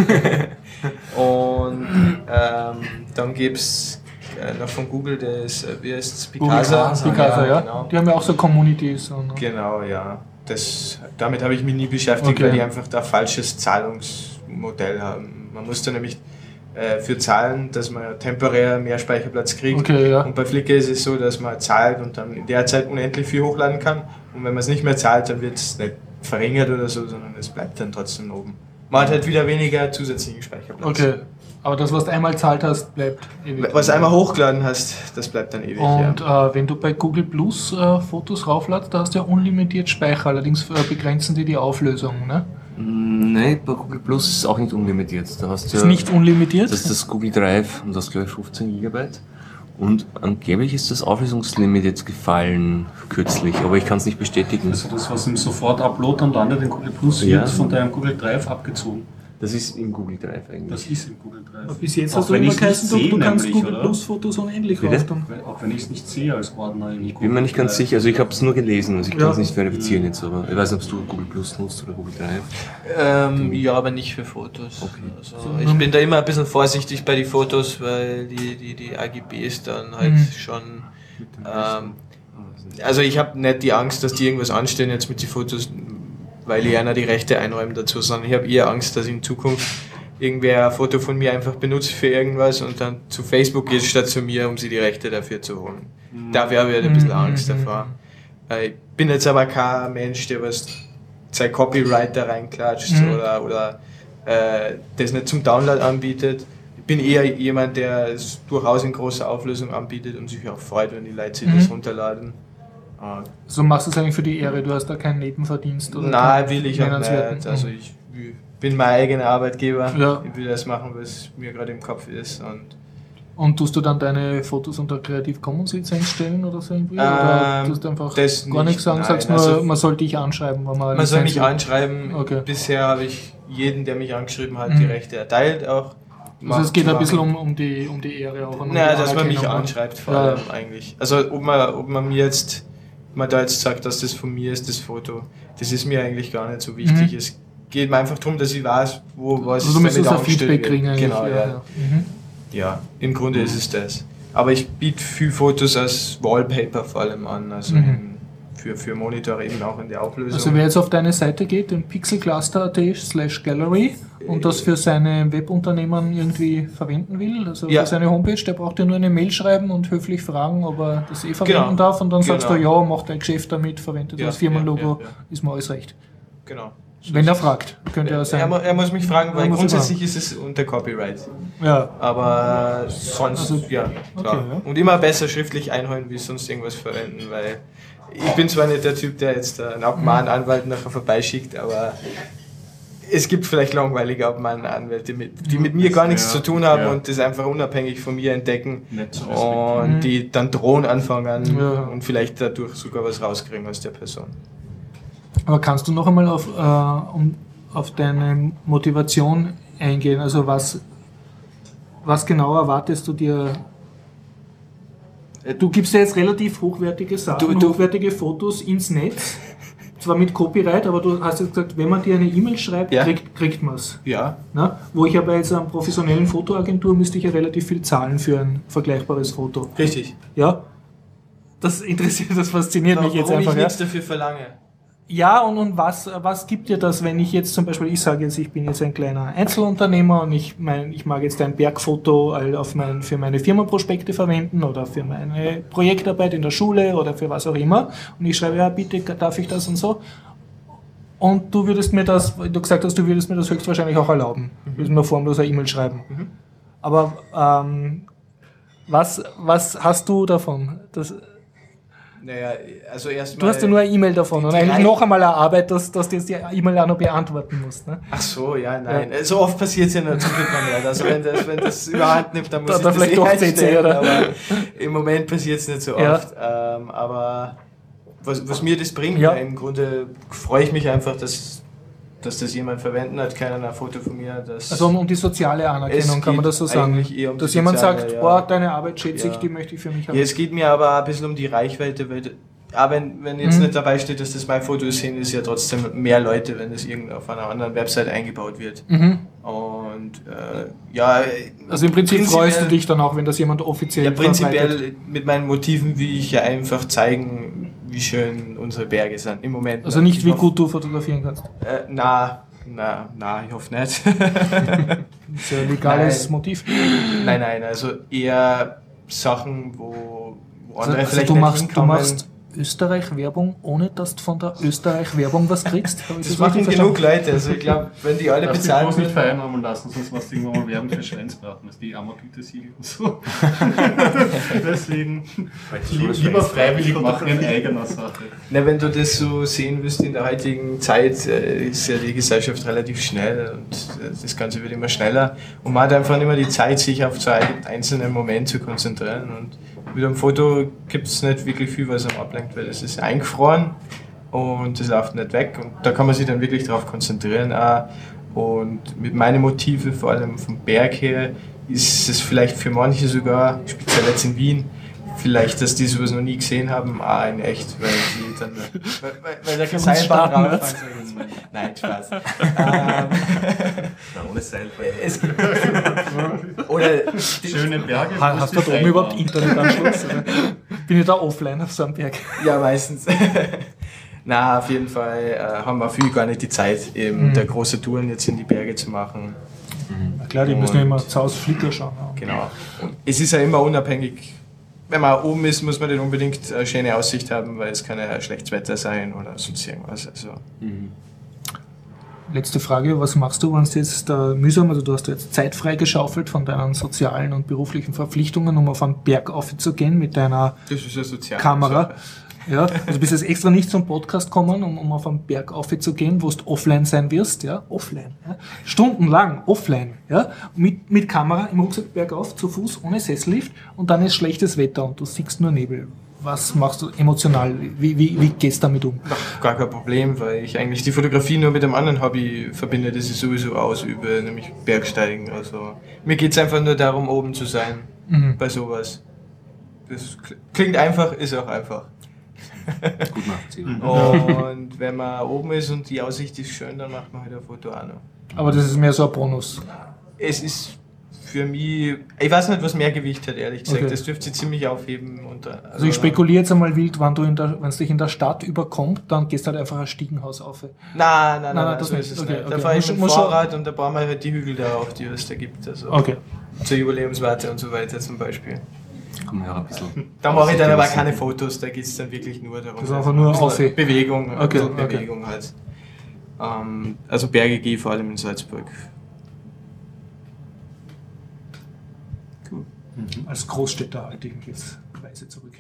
Und ähm, dann gibt es äh, noch von Google das, äh, wie heißt es, Picasa, Picasa. Picasa, ja. Genau. Die haben ja auch so Communities. Und, Genau, ja. Das, damit habe ich mich nie beschäftigt, Okay. weil die einfach da ein falsches Zahlungsmodell haben. Man muss da nämlich äh, für zahlen, dass man temporär mehr Speicherplatz kriegt. Okay, ja. Und bei Flickr ist es so, dass man zahlt und dann in der Zeit unendlich viel hochladen kann. Und wenn man es nicht mehr zahlt, dann wird es nicht verringert oder so, sondern es bleibt dann trotzdem oben. Man hat halt wieder weniger zusätzlichen Speicherplatz. Okay. Aber das, was du einmal zahlt hast, bleibt ewig. Was einmal hochgeladen hast, das bleibt dann ewig. Und ja. äh, wenn du bei Google Plus äh, Fotos raufladest, da hast du ja unlimitiert Speicher, allerdings äh, begrenzen die die Auflösung, ne? Nein, bei Google Plus ist es auch nicht unlimitiert. Da hast du Ist ja, nicht unlimitiert? das ist das Google Drive und das glaube ich fünfzehn Gigabyte. Und angeblich ist das Auflösungslimit jetzt gefallen kürzlich, aber ich kann es nicht bestätigen. Also das, was im Sofort-Upload dann landet in Google Plus, Ja. wird von deinem Google Drive abgezogen. Das ist im Google Drive eigentlich. Das ist im Google Drive. Bis jetzt Auch hast du wenn immer ich's geheißen, nicht du, sehe, du kannst nämlich, Google oder? Plus Fotos unendlich Bitte? rauftun. Weil- Auch wenn ich es nicht sehe als Ordner in Ich bin mir nicht ganz sicher, also ich habe es nur gelesen, also ich kann Ja. es nicht verifizieren jetzt, aber ich weiß nicht, ob du Google Plus nutzt oder Google Drive. Ähm, ja, aber nicht für Fotos. Okay. Also, ich bin da immer ein bisschen vorsichtig bei den Fotos, weil die, die, die A G Bs dann halt Mhm. schon. Ähm, also ich habe nicht die Angst, dass die irgendwas anstellen jetzt mit den Fotos, weil ich einer die Rechte einräumen dazu, sondern ich habe eher Angst, dass in Zukunft irgendwer ein Foto von mir einfach benutzt für irgendwas und dann zu Facebook geht statt zu mir, um sie die Rechte dafür zu holen. Dafür habe ich halt ein bisschen Mhm. Angst davor. Ich bin jetzt aber kein Mensch, der was sein Copyright da reinklatscht Mhm. oder, oder äh, das nicht zum Download anbietet. Ich bin eher jemand, der es durchaus in großer Auflösung anbietet und sich auch freut, wenn die Leute sich Mhm. das runterladen. Äh, So machst du es eigentlich für die Ehre, du hast da keinen Nebenverdienst oder Nein, keinen will ich auch nennenswerten? nicht. Also ich bin mein eigener Arbeitgeber. Ja. Ich will das machen, was mir gerade im Kopf ist. Und Und tust du dann deine Fotos unter Creative Commons Lizenz stellen oder so irgendwie? Oder Ähm, tust du einfach das gar nicht, nichts sagen, nein. sagst nur, Also- man soll dich anschreiben, wenn man man soll Lizenz mich will? anschreiben. Okay. Bisher habe ich jeden, der mich angeschrieben hat, Mhm. die Rechte erteilt auch. Also es geht ein Machen. bisschen um, um, die, um die Ehre auch. und um Naja, die dass man mich Anerkennung, ne? anschreibt vor Ja. allem eigentlich. Also ob man, ob man mir jetzt, ob man da jetzt sagt, dass das von mir ist, das Foto, das ist mir eigentlich gar nicht so wichtig. Mhm. Es geht mir einfach darum, dass ich weiß, wo was Also du müsstest damit ein Feedback angestellt kriegen wird. eigentlich. Genau, ja. ja. Ja. Mhm. Ja, im Grunde ist es das. Aber ich biete viel Fotos als Wallpaper vor allem an, also Mhm. in, für, für Monitore eben auch in der Auflösung. Also wer jetzt auf deine Seite geht, den pixelcluster punkt at slash gallery und das für seine Webunternehmen irgendwie verwenden will, also Ja. für seine Homepage, der braucht dir nur eine Mail schreiben und höflich fragen, ob er das eh verwenden Genau. darf und dann sagst du, Genau. ja, mach dein Geschäft damit, verwendet Ja, das Firmenlogo, ja, ja, ja. ist mir alles recht. Genau. Wenn er fragt, könnte ja sein. Er, mu- er muss mich fragen, Er weil muss grundsätzlich ist es unter Copyright. Ja. Aber sonst, Also, ja, klar. okay, ja. Und immer besser schriftlich einholen, wie sonst irgendwas verwenden, weil ich bin zwar nicht der Typ, der jetzt einen Abmahnanwalt nachher vorbeischickt, aber es gibt vielleicht langweilige Abmahnanwälte, mit, die mit mir gar nichts Ja, zu tun haben ja. und das einfach unabhängig von mir entdecken Nicht so und Mhm. die dann drohen anfangen Ja. und vielleicht dadurch sogar was rauskriegen aus der Person. Aber kannst du noch einmal auf, äh, um, auf deine Motivation eingehen? Also was, was genau erwartest du dir? Du gibst ja jetzt relativ hochwertige Sachen, Du- du- hochwertige Fotos ins Netz, zwar mit Copyright, aber du hast jetzt gesagt, wenn man dir eine E-Mail schreibt, Ja. kriegt, kriegt man es. Ja, Ne? Wo ich aber jetzt einer professionellen Fotoagentur müsste ich ja relativ viel zahlen für ein vergleichbares Foto. richtig. Ja? Das interessiert, das fasziniert mich jetzt Warum einfach. ich Ja? nichts dafür verlange. Ja, und, und was, was gibt dir das, wenn ich jetzt zum Beispiel, ich sage jetzt, ich bin jetzt ein kleiner Einzelunternehmer und ich, mein, ich mag jetzt ein Bergfoto all auf mein, für meine Firmenprospekte verwenden oder für meine Projektarbeit in der Schule oder für was auch immer und ich schreibe, ja bitte, darf ich das und so. Und du würdest mir das, du gesagt hast, du würdest mir das höchstwahrscheinlich auch erlauben. Du würdest mir formlos eine E-Mail schreiben. Mhm. Aber ähm, was, was hast du davon? Das, Naja, also erstmal. Du hast ja nur eine E-Mail davon die und eigentlich drei- noch einmal eine Arbeit, dass, dass du jetzt die E-Mail auch noch beantworten musst. Ne? Ach so, ja, nein. So oft passiert es ja nicht, zum Glück noch nicht. Also wenn das, wenn das überhand nimmt, dann muss Da- ich da das vielleicht eh doch C C, einstellen, oder? aber im Moment passiert es nicht so Ja. oft. Ähm, aber was, was mir das bringt, Ja. im Grunde freue ich mich einfach, dass, dass das jemand verwenden hat, keiner ein Foto von mir. Das Also um, um die soziale Anerkennung, Es kann man geht das so sagen? eigentlich eher um die Dass jemand soziale, sagt, ja. boah, deine Arbeit schätze ich, Ja. die möchte ich für mich haben. Ja, es geht mir aber ein bisschen um die Reichweite, weil auch wenn, wenn jetzt Mhm. nicht dabei steht, dass das mein Foto ist, sehen es ja trotzdem mehr Leute, wenn das irgendwo auf einer anderen Website eingebaut wird. Mhm. Und äh, ja, Also im Prinzip prinzipiell- freust du dich dann auch, wenn das jemand offiziell Ja, verbreitet. prinzipiell mit meinen Motiven will ich ja einfach zeigen, wie schön unsere Berge sind im Moment. Also nicht, Ich wie hoffe- gut du fotografieren kannst. Äh, na, na, na, ich hoffe nicht. Das ist ja ein legales Nein. Motiv. nein, nein, also eher Sachen, wo, wo Also, andere also vielleicht du, nicht machst, du hinkommen. machst Österreich-Werbung, ohne dass du von der Österreich-Werbung was kriegst. Habe ich Das das machen richtig genug verstanden? Leute, also ich glaube, wenn die alle Lass dich bezahlen bloß nicht würden, vereinnahmen lassen, sonst machst du irgendwann mal Werbung für Schweinsbraten, das ist die Amor-Gütesiegel und so. Deswegen lieber freiwillig machen in eigener Sache. na, wenn du das so sehen willst in der heutigen Zeit, äh, ist ja die Gesellschaft relativ schnell und äh, das Ganze wird immer schneller und man hat einfach nicht mehr die Zeit, sich auf so einen einzelnen Moment zu konzentrieren und mit einem Foto gibt es nicht wirklich viel, was einem ablenkt, weil es ist eingefroren und es läuft nicht weg und da kann man sich dann wirklich darauf konzentrieren auch. Und mit meinen Motiven, vor allem vom Berg her, ist es vielleicht für manche sogar, speziell jetzt in Wien, vielleicht, dass die sowas noch nie gesehen haben, auch in echt, weil die dann, weil, weil, weil der uns Seilbahn starten rauffahren, sag ich jetzt mal. Nein, Spaß. ähm, Na, ohne Seilbahn. es gibt, oder, Schöne Berge. Ha- Hast du da oben überhaupt Internetanschluss? oder? Bin ich da offline auf so einem Berg? ja, meistens. Na, auf jeden Fall äh, haben wir viel gar nicht die Zeit, eben Mhm. der große Touren jetzt in die Berge zu machen. Na klar, die müssen ja immer zu Hause Flicker schauen. Ja. Genau. Und es ist ja immer unabhängig, wenn man oben ist, muss man nicht unbedingt eine schöne Aussicht haben, weil es kann ja schlechtes Wetter sein oder sonst irgendwas. Also. Mhm. Letzte Frage, was machst du, wenn es jetzt äh, mühsam, also du hast jetzt Zeit freigeschaufelt von deinen sozialen und beruflichen Verpflichtungen, um auf einen Berg aufzugehen mit deiner Das ist ja sozial. Kamera. Ja, also bist jetzt extra nicht zum Podcast gekommen, um, um auf einen Berg aufzugehen, wo du offline sein wirst, ja, offline, ja, stundenlang offline, ja, mit, mit Kamera im Rucksack bergauf, zu Fuß, ohne Sessellift und dann ist schlechtes Wetter und du siehst nur Nebel. Was machst du emotional? Wie, wie, wie gehst du damit um? Ach, gar kein Problem, weil ich eigentlich die Fotografie nur mit einem anderen Hobby verbinde, das ich sowieso ausübe, nämlich Bergsteigen. Also mir geht es einfach nur darum, oben zu sein, Mhm. bei sowas. Das klingt einfach, ist auch einfach. Gut nachvollziehbar. Und wenn man oben ist und die Aussicht ist schön, dann macht man halt ein Foto auch noch. Aber das ist mehr so ein Bonus. Es ist für mich, ich weiß nicht, was mehr Gewicht hat, ehrlich gesagt. Okay. Das dürfte sie ziemlich aufheben. Und, also, Also ich spekuliere jetzt einmal wild, wenn du in der, wenn es dich in der Stadt überkommt, dann gehst du halt einfach ein Stiegenhaus auf. Nein, nein, nein, nein, nein, das so nicht. ist es Okay, nicht. Da okay. fahre ich Muss- mit dem muss schon- Fahrrad und da bauen wir halt die Hügel da auf, die es da gibt. Also Okay. zur Jubiläumswarte und so weiter zum Beispiel. Komm her ein bisschen. Da mache ich dann aber Aussicht keine Fotos, da geht es dann wirklich nur darum. Das ist einfach nur also Aufweh. Bewegung, Okay, also okay. Bewegung halt. Ähm, also Berge gehe ich vor allem in Salzburg. Als Großstädter halte ich mich jetzt weise zurück.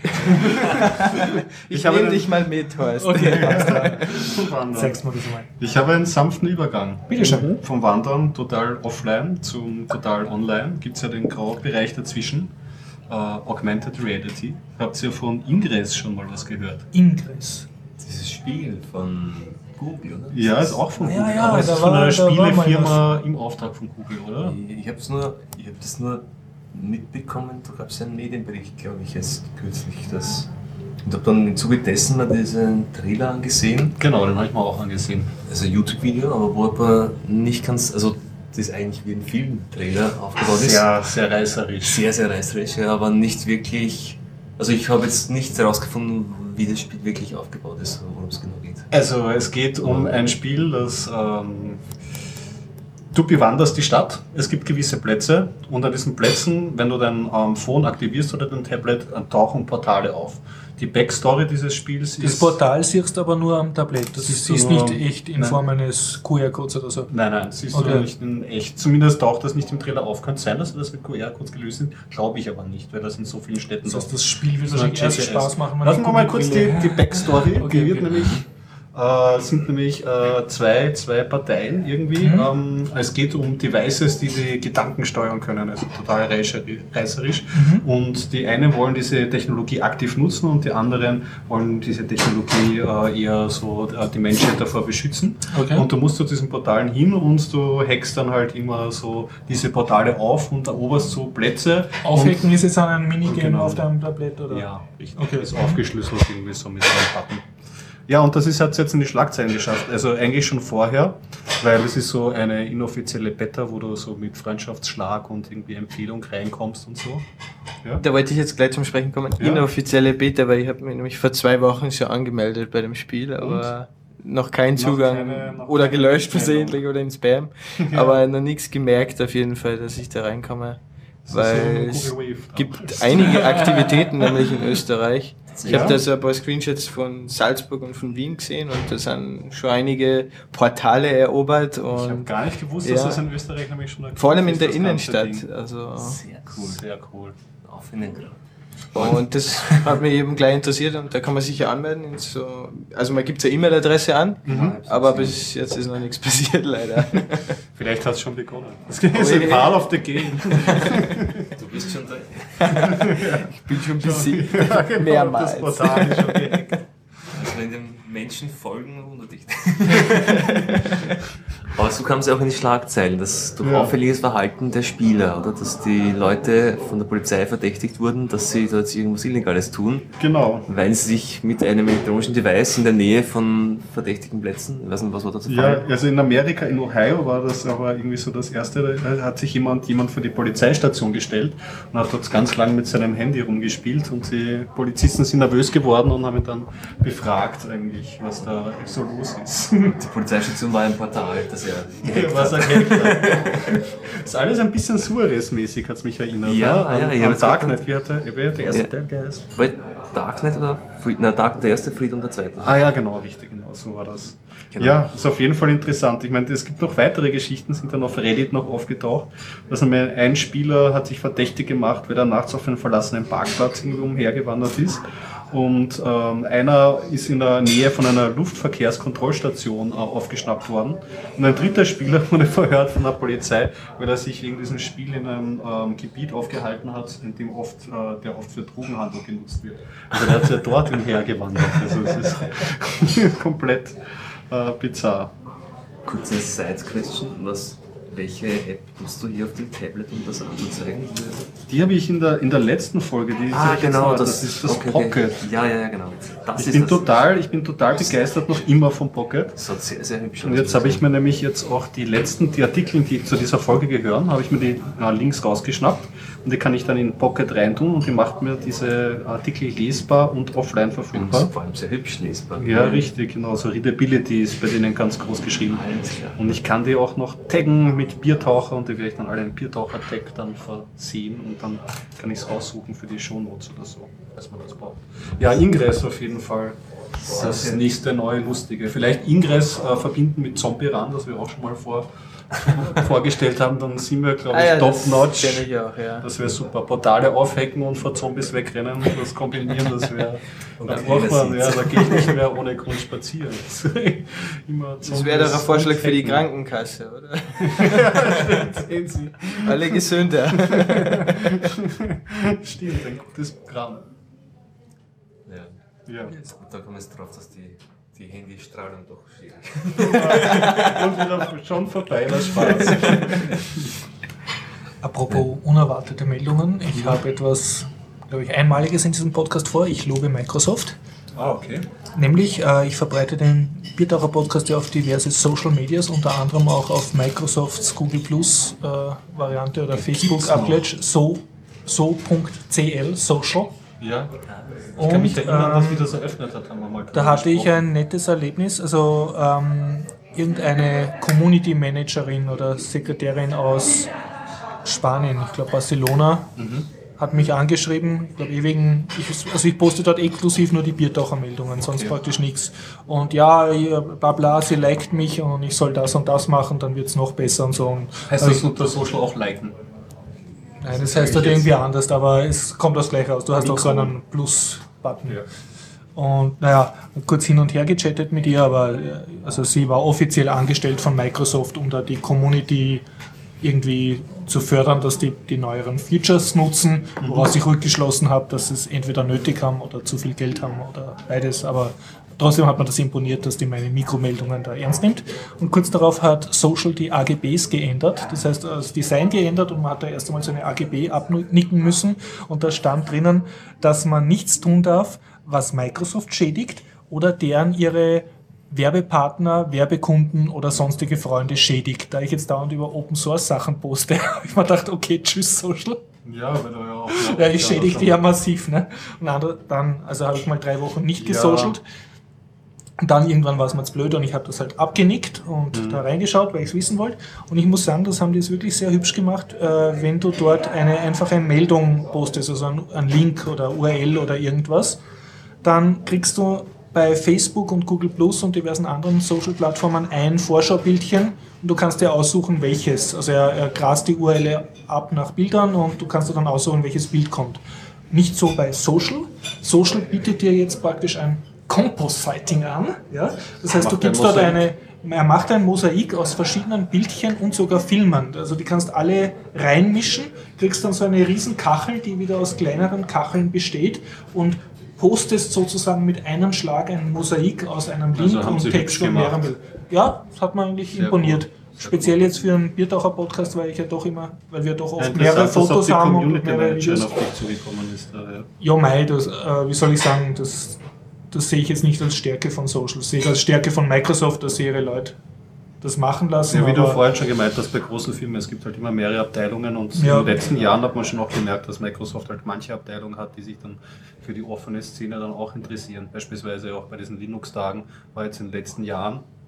Ich, Ich habe nehme einen- dich mal mit, Horst. Zum Wandern. Zeig's mir das mal. Ich habe einen sanften Übergang. Bitte schön. Vom Wandern total offline zum total online. Gibt es ja den Graubereich dazwischen. Äh, Augmented Reality. Habt ihr von Ingress schon mal was gehört? Ingress. Dieses Spiel von Google, oder? Ja, ist auch von Ja, Google. ja, aber es da ist von war- einer da war mal Spielefirma im Auftrag von Google, oder? Ich, ich habe nur, ich hab das nur mitbekommen, da gab es einen Medienbericht, glaube ich, jetzt kürzlich. Das, und habe dann im Zuge dessen mal diesen Trailer angesehen, Genau, den habe ich mir auch angesehen. also ein YouTube-Video, aber wo aber nicht ganz, also das ist eigentlich wie ein Filmtrailer aufgebaut ist. Sehr, sehr reißerisch. Sehr, sehr reißerisch, ja, aber nicht wirklich, also ich habe jetzt nicht herausgefunden, wie das Spiel wirklich aufgebaut ist, worum es genau geht. Also es geht um ein Spiel, das ähm, du bewanderst die Stadt, es gibt gewisse Plätze und an diesen Plätzen, wenn du dein ähm, Phone aktivierst oder dein Tablet, äh, tauchen Portale auf. Die Backstory dieses Spiels Das ist... Portal siehst du aber nur am Tablett. Das ist, du ist nur- nicht echt in Nein. Form eines Q R-Codes oder so. Nein, nein, siehst Okay. du nicht in echt. Zumindest taucht das nicht im Trailer auf. Könnte sein, dass das mit Q R-Codes gelöst sind. Glaube ich aber nicht, weil das in so vielen Städten Das heißt, so- das Spiel wird so ein wahrscheinlich erst G P S. Spaß machen. wenn Lassen die wir mal kurz die, Google-Brille- die Backstory. Okay, die wird okay. nämlich, äh, sind nämlich äh, zwei, zwei Parteien irgendwie. Mhm. Ähm, es geht um Devices, die die Gedanken steuern können. Also total reißeri- reißerisch. Mhm. Und die einen wollen diese Technologie aktiv nutzen und die anderen wollen diese Technologie äh, eher so äh, die Menschheit davor beschützen. Okay. Und du musst zu diesen Portalen hin und du hackst dann halt immer so diese Portale auf und eroberst so Plätze. Aufhacken ist jetzt an ein Minigame Genau. auf deinem Tablett, oder? Ja, richtig. Okay. Ist aufgeschlüsselt irgendwie so mit einem Button. Ja, und das ist, hat es jetzt in die Schlagzeilen geschafft. Also eigentlich schon vorher, weil es ist so eine inoffizielle Beta, wo du so mit Freundschaftsschlag und irgendwie Empfehlung reinkommst und so. Ja. Da wollte ich jetzt gleich zum Sprechen kommen. Ja. Inoffizielle Beta, weil ich habe mich nämlich vor zwei Wochen schon angemeldet bei dem Spiel, aber noch kein Noch Zugang keine- noch oder keine gelöscht Rückmeldung. versehentlich oder in Spam. Aber noch nichts gemerkt auf jeden Fall, dass ich da reinkomme. Das Weil ist es so ein Google Wave gibt damals. einige Aktivitäten nämlich in Österreich. Ich Ja. habe da so ein paar Screenshots von Salzburg und von Wien gesehen und da sind schon einige Portale erobert Ich habe und gar nicht gewusst, Ja. dass das in Österreich nämlich schon aktiv vor allem in ist, der das ganze Innenstadt. Ding. Also Sehr cool. Sehr cool. Auf in den Grund. und das hat mich eben gleich interessiert und da kann man sich ja anmelden. In so, also man gibt eine E-Mail-Adresse an, Mhm. aber bis jetzt ist noch nichts passiert leider. Vielleicht hat es schon begonnen. Das ist ein Part of the game. Du bist schon da. Ich bin schon besiegt. Ja, genau, Mehrmals. Das Portal ist schon gehackt. Also wenn den Menschen folgen, wundert dich. Aber so kam es auch in die Schlagzeilen, das durch Ja. auffälliges Verhalten der Spieler, oder? Dass die Leute von der Polizei verdächtigt wurden, dass sie dort irgendwas Illegales tun, Genau. weil sie sich mit einem elektronischen Device in der Nähe von verdächtigen Plätzen, ich weiß nicht, was war da zu Ja, Fall? also in Amerika, in Ohio war das aber irgendwie so das erste, da hat sich jemand, jemand vor die Polizeistation gestellt und hat dort ganz lang mit seinem Handy rumgespielt und die Polizisten sind nervös geworden und haben ihn dann befragt eigentlich, was da so los ist. Die Polizeistation war ein Portal, das er gehackt Was er hat. gehackt hat. Das ist alles ein bisschen Suarez-mäßig, hat es mich erinnert. Ja, ne? ah, ja, an, ich an hab's Darknet, wie hat der, wie hat der erste Ja. Teil geheißen? War Darknet oder Fried, na, Dark, der erste Fried und der zweite. Ah ja, genau, richtig, genau, so war das. Genau. Ja, ist auf jeden Fall interessant. Ich meine, es gibt noch weitere Geschichten, sind dann auf Reddit noch aufgetaucht. Also ein Spieler hat sich verdächtig gemacht, weil er nachts auf einem verlassenen Parkplatz irgendwie umhergewandert ist. Und ähm, einer ist in der Nähe von einer Luftverkehrskontrollstation äh, aufgeschnappt worden. Und ein dritter Spieler wurde verhört von der Polizei, weil er sich wegen diesem Spiel in einem ähm, Gebiet aufgehalten hat, in dem oft, äh, der oft für Drogenhandel genutzt wird. Also der hat ja dort umhergewandert. Also es ist komplett äh, bizarr. Kurze Side-Question, was, welche App nutzt du hier auf dem Tablet, um das anzuzeigen? Die habe ich in der, in der letzten Folge, die Ah, sag ich jetzt genau, mal, das, das ist das okay, Pocket. Okay. Ja, ja, ja, genau. Das Ich ist bin, das. total, ich bin total begeistert noch immer vom Pocket. Das hat sehr, sehr hübsch Und jetzt habe ich mir nämlich jetzt auch die letzten, die Artikel, die zu dieser Folge gehören, habe ich mir die äh, Links rausgeschnappt und die kann ich dann in Pocket reintun und die macht mir diese Artikel lesbar und offline und verfügbar. vor allem sehr hübsch lesbar. Ja, richtig, genau. So Readability ist bei denen ganz groß geschrieben. Alles klar. Und ich kann die auch noch taggen mit Biertaucher und die werde ich dann alle in Biertaucher-Tag dann versehen und dann kann ich es raussuchen für die Shownotes oder so, falls man das braucht. Ja, Ingress auf jeden Fall. Das nächste neue Lustige. Vielleicht Ingress äh, verbinden mit Zombie Run, das wir auch schon mal vor, vorgestellt haben, dann sind wir, glaube ich, Ah ja, das top-notch. kenne ich auch, ja. Das wäre super. Portale aufhacken und vor Zombies wegrennen, das kombinieren, das wäre. Und Da am braucht man, Ende ja, sitzt. da gehe ich nicht mehr ohne Grund spazieren. Immer Das wäre doch ein Vorschlag für die hacken. Krankenkasse, oder? Sehen Sie. Alle gesünder. Stimmt, ein gutes Programm. Ja. Ja. Da kommen wir jetzt drauf, dass die, die Handystrahlung doch schwierig Und wieder schon vorbei, das Spaß. Apropos unerwartete Meldungen, ich habe etwas, glaube ich, Einmaliges in diesem Podcast vor. Ich lobe Microsoft. Ah, okay. Nämlich, äh, ich verbreite den Biertaucher Podcast ja auf diverse Social Medias, unter anderem auch auf Microsofts Google Plus äh, Variante oder Facebook gibt's noch. Upledge, so, so.cl, Social. Ja. Ich kann mich Und, erinnern, dass ähm, die das eröffnet hat, haben wir mal Da hatte ich gesprochen. ein nettes Erlebnis. Also ähm, irgendeine Community Managerin oder Sekretärin aus Spanien, ich glaube Barcelona, Mhm. hat mich angeschrieben. Ich glaube, eh wegen, ich, also ich poste dort exklusiv nur die Biertauchermeldungen, sonst Okay. praktisch nichts. Und ja, ihr- bla bla, sie liked mich und ich soll das und das machen, dann wird es noch besser und so. Und Heißt also das unter Social auch liken? Nein, das heißt dort irgendwie anders, aber es kommt das gleich raus. Du hast auch so Mikro. einen Plus-Button. Ja. Und naja, kurz hin und her gechattet mit ihr, aber äh, also sie war offiziell angestellt von Microsoft, um da die Community irgendwie zu fördern, dass die die neueren Features nutzen, woraus ich rückgeschlossen habe, dass sie es entweder nötig haben oder zu viel Geld haben oder beides, aber trotzdem hat man das imponiert, dass die meine Mikromeldungen da ernst nimmt. Und kurz darauf hat Social die A G Bs geändert, das heißt das Design geändert und man hat da erst einmal so eine A G B abnicken müssen und da stand drinnen, dass man nichts tun darf, was Microsoft schädigt oder deren ihre Werbepartner, Werbekunden oder sonstige Freunde schädigt. Da ich jetzt dauernd über Open Source Sachen poste, habe ich mir gedacht, okay, tschüss Social. Ja, weil du ja auch. Ja, ich schädige die ja massiv, ne? Und andere, dann, also habe ich mal drei Wochen nicht Ja. gesocialt. Und dann irgendwann war es mir zu blöd und ich habe das halt abgenickt und Mhm. da reingeschaut, weil ich es wissen wollte. Und ich muss sagen, das haben die jetzt wirklich sehr hübsch gemacht, äh, wenn du dort eine einfache Meldung postest, also ein, ein Link oder U R L oder irgendwas, dann kriegst du bei Facebook und Google Plus und diversen anderen Social-Plattformen ein Vorschaubildchen und du kannst dir aussuchen, welches. Also er, er grast die U R L ab nach Bildern und du kannst dir dann aussuchen, welches Bild kommt. Nicht so bei Social. Social bietet dir jetzt praktisch ein Compositing an. Ja? Das heißt, du Macht ein gibst dort Mosaik. eine, er macht ein Mosaik aus verschiedenen Bildchen und sogar Filmen. Also die kannst alle reinmischen, kriegst dann so eine riesen Kachel, die wieder aus kleineren Kacheln besteht und postest sozusagen mit einem Schlag ein Mosaik aus einem Also Link haben und sie Text hübsch und mehreren gemacht. Bildern. Ja, das hat mir eigentlich Sehr imponiert. gut. Sehr Speziell gut. jetzt für einen Biertaucher-Podcast, weil ich ja doch immer, weil wir doch Ja, oft interessant, mehrere dass auch Fotos die haben und Community mehrere Managerin Videos. auf dich zugekommen ist. Da, ja. Ja, mei, das, äh, wie soll ich sagen, das, das sehe ich jetzt nicht als Stärke von Social. Das sehe ich als Stärke von Microsoft, dass sie ihre Leute das machen lassen. Ja, wie du aber- vorhin schon gemeint hast, bei großen Firmen, es gibt halt immer mehrere Abteilungen und Ja. in den letzten Jahren hat man schon auch gemerkt, dass Microsoft halt manche Abteilungen hat, die sich dann für die offene Szene dann auch interessieren. Beispielsweise auch bei diesen Linux-Tagen war jetzt in den letzten Jahren,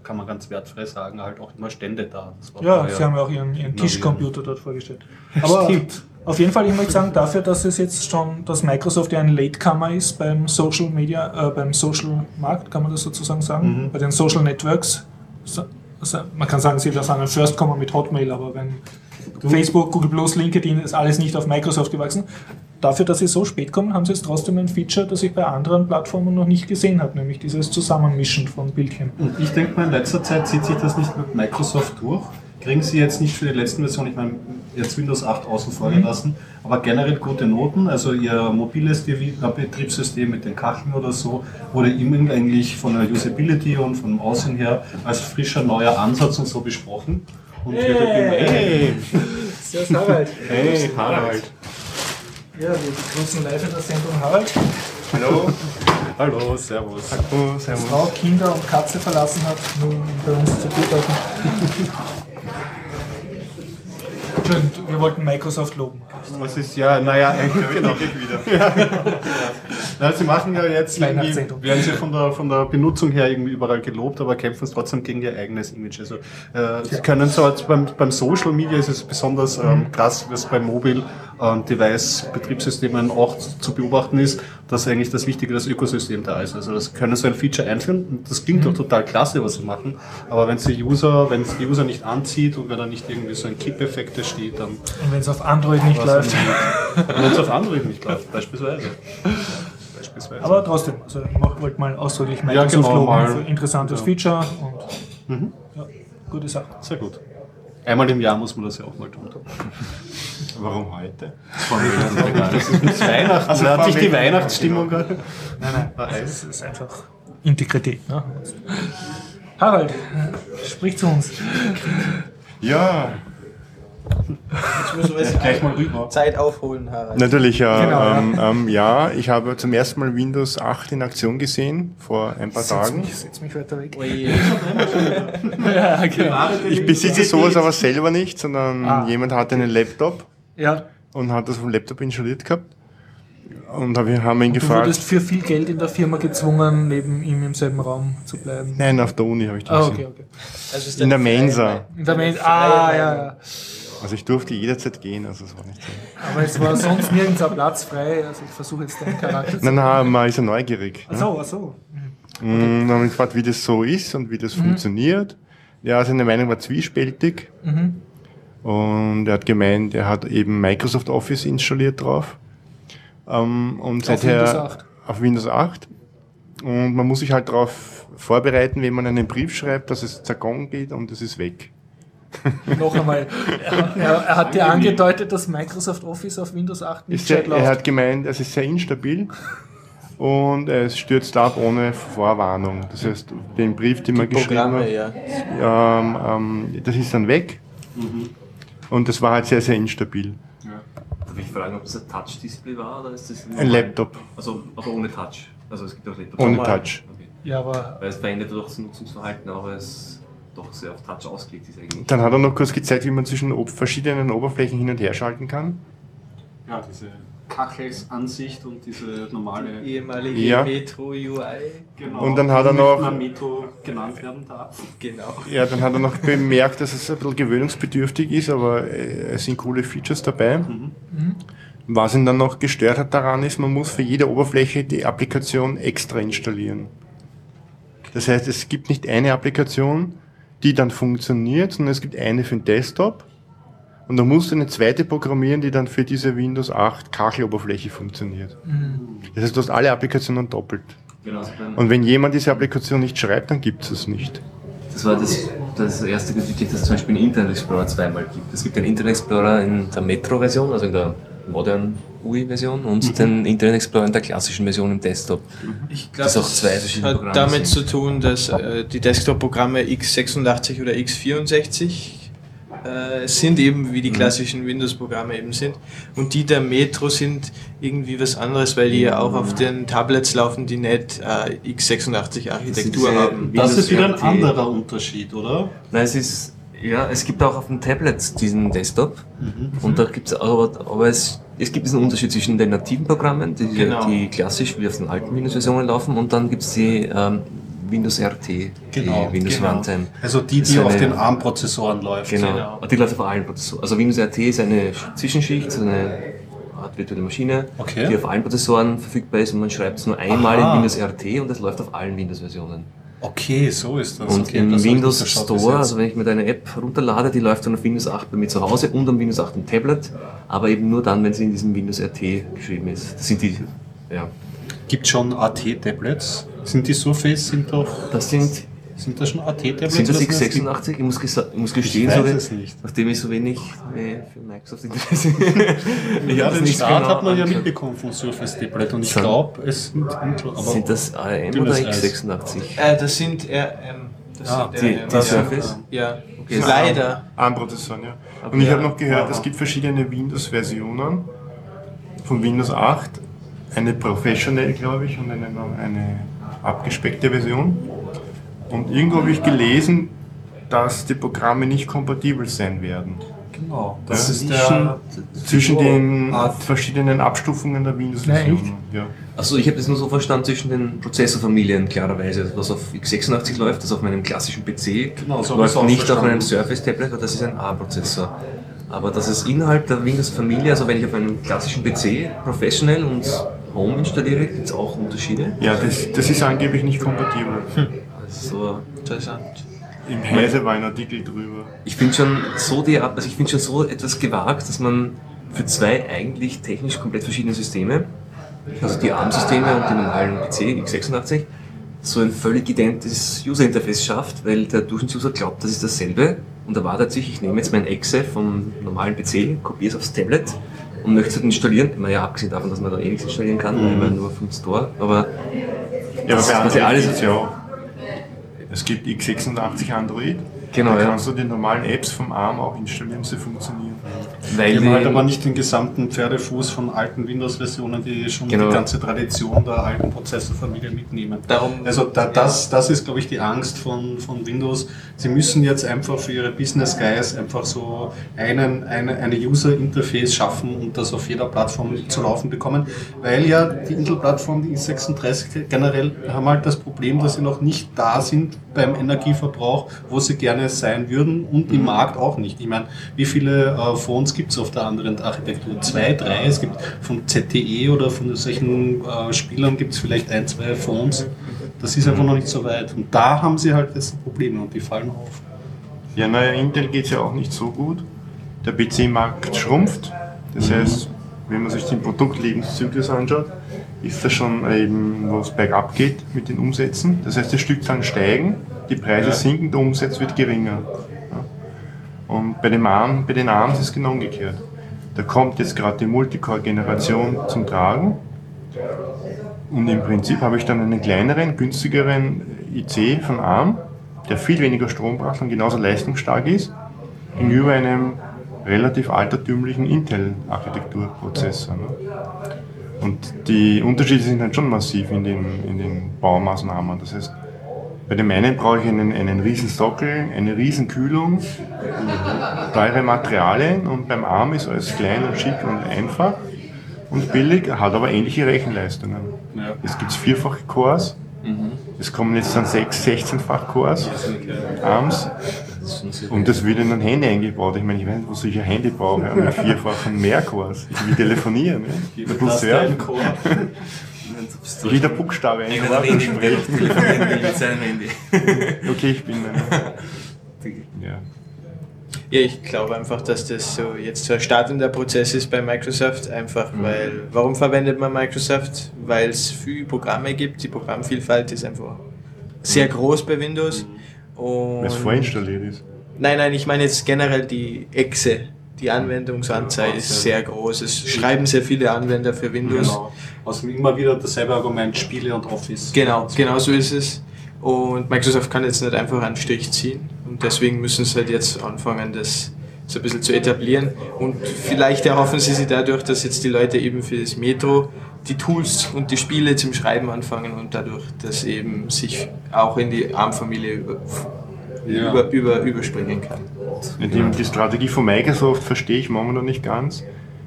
kann man ganz wertfrei sagen, halt auch immer Stände da. Das war Ja, vorher sie haben ja auch ihren, ihren Tischcomputer dort vorgestellt. Ja, Aber stimmt. auf jeden Fall, ich möchte sagen, dafür, dass es jetzt schon, dass Microsoft ja ein Latecomer ist beim Social Media, äh, beim Social Markt, kann man das sozusagen sagen, Mhm. bei den Social Networks. So, also man kann sagen, sie waren ein Firstcomer mit Hotmail, aber wenn Facebook, Google Plus, LinkedIn ist alles nicht auf Microsoft gewachsen. Dafür, dass sie so spät kommen, haben sie jetzt trotzdem ein Feature, das ich bei anderen Plattformen noch nicht gesehen habe, nämlich dieses Zusammenmischen von Bildchen. Und ich denke mal, in letzter Zeit zieht sich das nicht mit Microsoft durch. Kriegen sie jetzt nicht für die letzten Version, ich meine, jetzt Windows acht außen vor gelassen, mhm. aber generell gute Noten. Also ihr mobiles Betriebssystem mit den Kacheln oder so wurde immer eigentlich von der Usability und vom Aussehen her als frischer neuer Ansatz und so besprochen. Und Hey. wird halt immer, hey, Servus Harald. hey, Harald. Ja, wir begrüßen live in der Sendung Harald. Hallo. Hallo, servus. Oh, servus. Frau, Kinder und Katze verlassen hat, nur um bei uns zu gutachten. Entschuldigung, wir wollten Microsoft loben. Was ist, ja, naja, genau. Ja. Na, sie machen ja jetzt, irgendwie, Weihnachtssendung. werden sie von der, von der Benutzung her irgendwie überall gelobt, aber kämpfen es trotzdem gegen ihr eigenes Image. Also, äh, sie können so, als beim, beim Social Media ist es besonders ähm, krass, was bei Mobile ähm, Device Betriebssystemen auch zu beobachten ist, dass eigentlich das Wichtige das Ökosystem da ist. Also, das können so ein Feature einführen und das klingt doch total klasse, was sie machen, aber wenn sie User, wenn es die User nicht anzieht und wenn da nicht irgendwie so ein Kipp-Effekt steht, dann Und wenn es auf Android nicht läuft. wenn es auf Android nicht läuft, beispielsweise. beispielsweise. Aber trotzdem, also ich wollte mal ausdrücklich Ja, Microsoft genau, loben mal. für interessantes Ja. Feature und Mhm. ja, gute Sache. Sehr gut. Einmal im Jahr muss man das ja auch mal tun. Warum heute? Das ist mit Weihnachten. Also hat sich die Weihnachtsstimmung. Nein, nein, Ah, das ist einfach Integrität. Ne? Harald, sprich zu uns. Ja, Jetzt müssen wir Gleich mal rüber. Zeit aufholen, Harald. natürlich. Ja, Genau, ja. ähm, ähm, ja, ich habe zum ersten Mal Windows acht in Aktion gesehen, vor ein paar Setz Tagen. mich, setz mich weiter weg. Oje. Ja, genau. Ich besitze sowas aber selber nicht, sondern Ah. jemand hatte einen Laptop Ja, und hat das vom Laptop installiert gehabt. Und hab- wir haben ihn du gefragt. wurdest für viel Geld in der Firma gezwungen, neben ihm im selben Raum zu bleiben. Nein, auf der Uni habe ich das Ah, gesehen. okay, okay. Also ist In der freie Mensa. Meinung. In der Main ah, ja, ja. Also ich durfte jederzeit gehen, also es war nicht so. Aber es war sonst nirgends ein Platz frei, also ich versuche jetzt deinen Charakter zu... Nein, nein, man ist ja neugierig. Ach so, ach so. Mhm. Und dann haben wir gefragt, wie das so ist und wie das funktioniert. Ja, seine Meinung war zwiespältig. Mhm. Und er hat gemeint, er hat eben Microsoft Office installiert drauf. Ähm, und Auf seither Windows acht. auf Windows acht. Und man muss sich halt darauf vorbereiten, wenn man einen Brief schreibt, dass es zergong geht und es ist weg. Noch einmal, er, er, er hat dir angedeutet, dass Microsoft Office auf Windows acht nicht Ist sehr, gescheit läuft. er hat gemeint, es ist sehr instabil und es stürzt ab ohne Vorwarnung. Das heißt, den Brief, den man geschrieben Programme, hat, ja. ähm, ähm, das ist dann weg. Und das war halt sehr, sehr instabil. Darf ich fragen, ob das ein Touch-Display war oder ist das Ein Laptop Also, aber ohne Touch. Also es gibt auch Laptops. ohne Normal. Touch. Okay. Ja, aber Weil es verändert doch das Nutzungsverhalten, aber es doch sehr auf Touch ausgelegt ist eigentlich. Dann hat er noch kurz gezeigt, wie man zwischen ob- verschiedenen Oberflächen hin und her schalten kann. Ja, diese Kachelsansicht und diese normale. Ehemalige Ja. Metro U I. Genau, Und dann hat er die noch- nicht Mameto genannt werden darf. Genau. Ja, dann hat er noch bemerkt, dass es ein bisschen gewöhnungsbedürftig ist, aber äh, es sind coole Features dabei. Was ihn dann noch gestört hat daran ist, man muss für jede Oberfläche die Applikation extra installieren. Das heißt, es gibt nicht eine Applikation, die dann funktioniert, sondern es gibt eine für den Desktop und da musst du eine zweite programmieren, die dann für diese Windows acht Kacheloberfläche funktioniert. Das heißt, du hast alle Applikationen doppelt. Genau, also beim- Und wenn jemand diese Applikation nicht schreibt, dann gibt es es nicht. Das war das, das erste wirklich, dass es zum Beispiel einen Internet Explorer zweimal gibt. Es gibt den Internet Explorer in der Metro-Version, also in der modernen U I-Version und den Internet Explorer in der klassischen Version im Desktop. Ich Das glaube, auch zwei verschiedene hat Programme damit sind. zu tun, dass äh, die Desktop-Programme x sechsundachtzig oder x vierundsechzig äh, sind eben wie die klassischen Windows-Programme eben sind. Und die der Metro sind irgendwie was anderes, weil die ja auch auf den Tablets laufen, die nicht äh, x sechsundachtzig Architektur diese- haben. Das ist wieder ein R T. anderer Unterschied, oder? Nein, es ist, ja, es gibt auch auf dem Tablet diesen Desktop und da gibt es aber, aber es, es gibt diesen Unterschied zwischen den nativen Programmen, die, Genau. die klassisch wie auf den alten Windows-Versionen laufen und dann gibt es die ähm, Windows R T, Genau, die Windows genau. Runtime. Also die, Das ist die auf eine- den ARM-Prozessoren läuft. Genau, Genau. und die läuft auf allen Prozessoren. Also Windows R T ist eine Zwischenschicht, so eine Art virtuelle Maschine, Okay. die auf allen Prozessoren verfügbar ist und man schreibt es nur einmal Aha. in Windows R T und das läuft auf allen Windows-Versionen. Okay, so ist das. Und okay, im das hab ich Windows nicht geschaut bis Store, jetzt. also wenn ich mir eine App runterlade, die läuft dann auf Windows acht bei mir zu Hause und am Windows acht im Tablet, aber eben nur dann, wenn sie in diesem Windows R T geschrieben ist. Das sind die, ja, Gibt schon A T-Tablets? Sind die Surface, sind doch, das sind, sind das schon A T-Tablets? sind das was x es gibt? sechsundachtzig? Ich muss, gesa- ich muss gestehen, Ich weiß so, es nicht. nachdem ich so wenig äh, für Microsoft interessiere. Ich Ja, hab's den nicht Start genau hat man ja angeschaut. mitbekommen vom Surface Tablet und ich Sind- glaube, es sind Intel, aber Sind das A M Dünnes oder Eis. x sechsundachtzig? Äh, das sind R M. Das Ah, sind Die, R M. die ja. Surface? Ja, Okay, das- leider. ARM-Prozessoren, ja. Okay. Und ich habe Ja. noch gehört, Aha. es gibt verschiedene Windows-Versionen von Windows acht. Eine Professional, glaube ich, und eine, eine abgespeckte Version. Und irgendwo habe ich gelesen, dass die Programme nicht kompatibel sein werden. genau. Das Ja. ist der Zwischen den Art. verschiedenen Abstufungen der Windows-Versionen. Ja. Also ich habe das nur so verstanden zwischen den Prozessorfamilien klarerweise. Was auf x sechsundachtzig läuft, das auf meinem klassischen P C, Genau, so habe ich's läuft auch nicht auf verstanden. meinem Surface-Tablet, weil das ist ein ARM-Prozessor. Aber das ist innerhalb der Windows-Familie, also wenn ich auf einem klassischen P C Professional und Home installiere, gibt es auch Unterschiede. Ja, das, das ist angeblich nicht kompatibel. Also Interessant. Im Heise war ein Artikel drüber. ich finde schon so die, also ich finde schon so etwas gewagt, dass man für zwei eigentlich technisch komplett verschiedene Systeme, also die ARM-Systeme und die normalen P C x sechsundachtzig, so ein völlig identisches User-Interface schafft, weil der Durchschnittsuser glaubt, das ist dasselbe und erwartet sich, ich nehme jetzt mein Exe vom normalen P C, kopiere es aufs Tablet und möchte es halt installieren. Immer ja, abgesehen davon, dass man da eh nichts installieren kann, weil man nur vom Store, aber Ja, aber Das- bei was ja Android alles- gibt's ja auch. Es gibt x sechsundachtzig Android. Genau, da ja. kannst du die normalen Apps vom ARM auch installieren, sie funktionieren. weil Die haben halt die- aber nicht den gesamten Pferdefuß von alten Windows-Versionen, die schon Genau. die ganze Tradition der alten Prozessorfamilie mitnehmen. Darum- also da, das, das ist, glaube ich, die Angst von, von Windows. Sie müssen jetzt einfach für ihre Business Guys einfach so einen, eine, eine User-Interface schaffen und das auf jeder Plattform zu laufen bekommen, weil ja die Intel-Plattform, die i sechsunddreißig generell haben halt das Problem, dass sie noch nicht da sind beim Energieverbrauch, wo sie gerne sein würden und im Markt auch nicht. Ich meine, wie viele äh, Phones gibt es auf der anderen Architektur? Zwei, drei? Es gibt von Z T E oder von solchen äh, Spielern gibt es vielleicht ein, zwei Phones. Das ist einfach noch nicht so weit. Und da haben sie halt jetzt Probleme und die fallen auf. Ja, naja, Intel geht es ja auch nicht so gut. Der P C-Markt schrumpft. Das heißt, wenn man sich den Produktlebenszyklus anschaut, ist das schon eben, wo es bergab geht mit den Umsätzen. Das heißt, die Stückzahlen steigen, die Preise Ja. sinken, der Umsatz wird geringer. Ja. Und bei, dem ARM, bei den ARMs ist es genau umgekehrt. Da kommt jetzt gerade die Multicore-Generation zum Tragen. Und im Prinzip habe ich dann einen kleineren, günstigeren I C von ARM, der viel weniger Strom braucht und genauso leistungsstark ist, gegenüber einem relativ altertümlichen Intel-Architekturprozessor. Ne? Und die Unterschiede sind halt schon massiv in den, in den Baumaßnahmen. Das heißt, bei dem einen brauche ich einen, einen riesen Sockel, eine riesen Kühlung, teure Materialien und beim ARM ist alles klein und schick und einfach und billig, hat aber ähnliche Rechenleistungen. Ja. Es gibt vierfache Cores, es kommen jetzt dann sechs, sechzehnfach Cores, ARMs, das ist schon sehr und das wird in ein Handy eingebaut. Ich meine, ich weiß nicht, wozu ich ein Handy brauche, ja, mit vierfachen mehr Cores. Ich will telefonieren. Ja. Der Plus, ja. Jeder Buchstabe Einer der wenigen, der noch telefonieren will mit seinem Handy. Okay, ich bin ein, ja. Ja, ich glaube einfach, dass das so jetzt so ein startender Prozess ist bei Microsoft, einfach weil, warum verwendet man Microsoft? Weil es viele Programme gibt, die Programmvielfalt ist einfach sehr groß bei Windows. Und Weil es vorinstalliert ist. Nein, nein, ich meine jetzt generell die Exe, die Anwendungsanzahl ist sehr groß. Es schreiben sehr viele Anwender für Windows. Genau. Also immer wieder dasselbe Argument, Spiele und Office. Genau, genau so ist es. Und Microsoft kann jetzt nicht einfach einen Strich ziehen. Und deswegen müssen sie halt jetzt anfangen, das so ein bisschen zu etablieren. Und vielleicht erhoffen sie sich dadurch, dass jetzt die Leute eben für das Metro die Tools und die Spiele zum Schreiben anfangen und dadurch, dass eben sich auch in die ARM-Familie über, Ja. über, über, überspringen kann. Die, die Strategie von Microsoft verstehe ich momentan nicht ganz.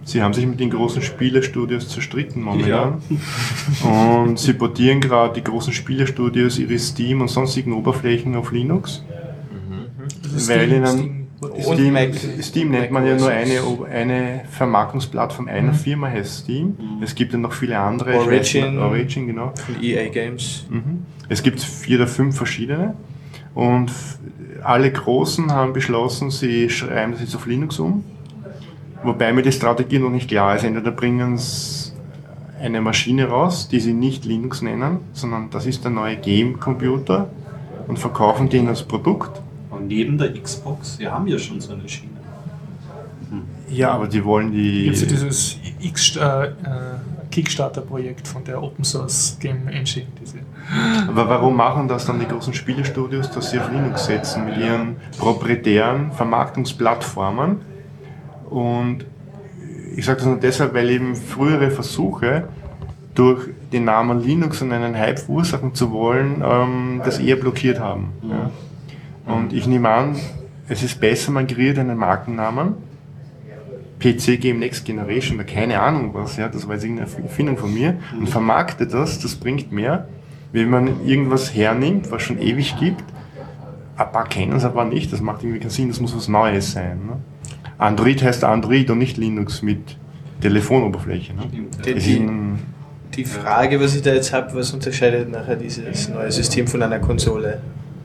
Sie haben sich mit den großen Spielestudios zerstritten momentan. Ja. Und sie portieren gerade die großen Spielestudios ihre Steam und sonstigen Oberflächen auf Linux. Also Weil Steam, ihnen Steam, Steam, Mac, Steam nennt man ja nur eine, eine Vermarktungsplattform einer Firma, heißt Steam. Mhm. Es gibt ja noch viele andere. Origin, Origin genau. Von E A Games. Mhm. Es gibt vier oder fünf verschiedene. Und alle Großen haben beschlossen, sie schreiben das jetzt auf Linux um. Wobei mir die Strategie noch nicht klar ist. Entweder bringen sie eine Maschine raus, die sie nicht Linux nennen, sondern das ist der neue Game-Computer und verkaufen den als Produkt. Und neben der Xbox, wir haben ja schon so eine Schiene. Hm. Ja, aber die wollen die... Jetzt dieses X, äh, Kickstarter-Projekt von der Open Source Game Engine. Diese. Aber warum machen das dann die großen Spielestudios, dass sie auf Linux setzen mit ihren proprietären Vermarktungsplattformen? Und ich sage das nur deshalb, weil eben frühere Versuche, durch den Namen Linux und einen Hype verursachen zu wollen, ähm, das eher blockiert haben. Ja. Und ich nehme an, es ist besser, man kreiert einen Markennamen, P C Game Next Generation, oder keine Ahnung was, ja, das war jetzt irgendeine Erfindung von mir, und vermarktet das, das bringt mehr, wenn man irgendwas hernimmt, was schon ewig gibt. Ein paar kennen es, aber nicht, das macht irgendwie keinen Sinn, das muss was Neues sein. Ne? Android heißt Android und nicht Linux mit Telefonoberfläche. Ne? Die, die, die Frage, was ich da jetzt habe, was unterscheidet nachher dieses neue System von einer Konsole?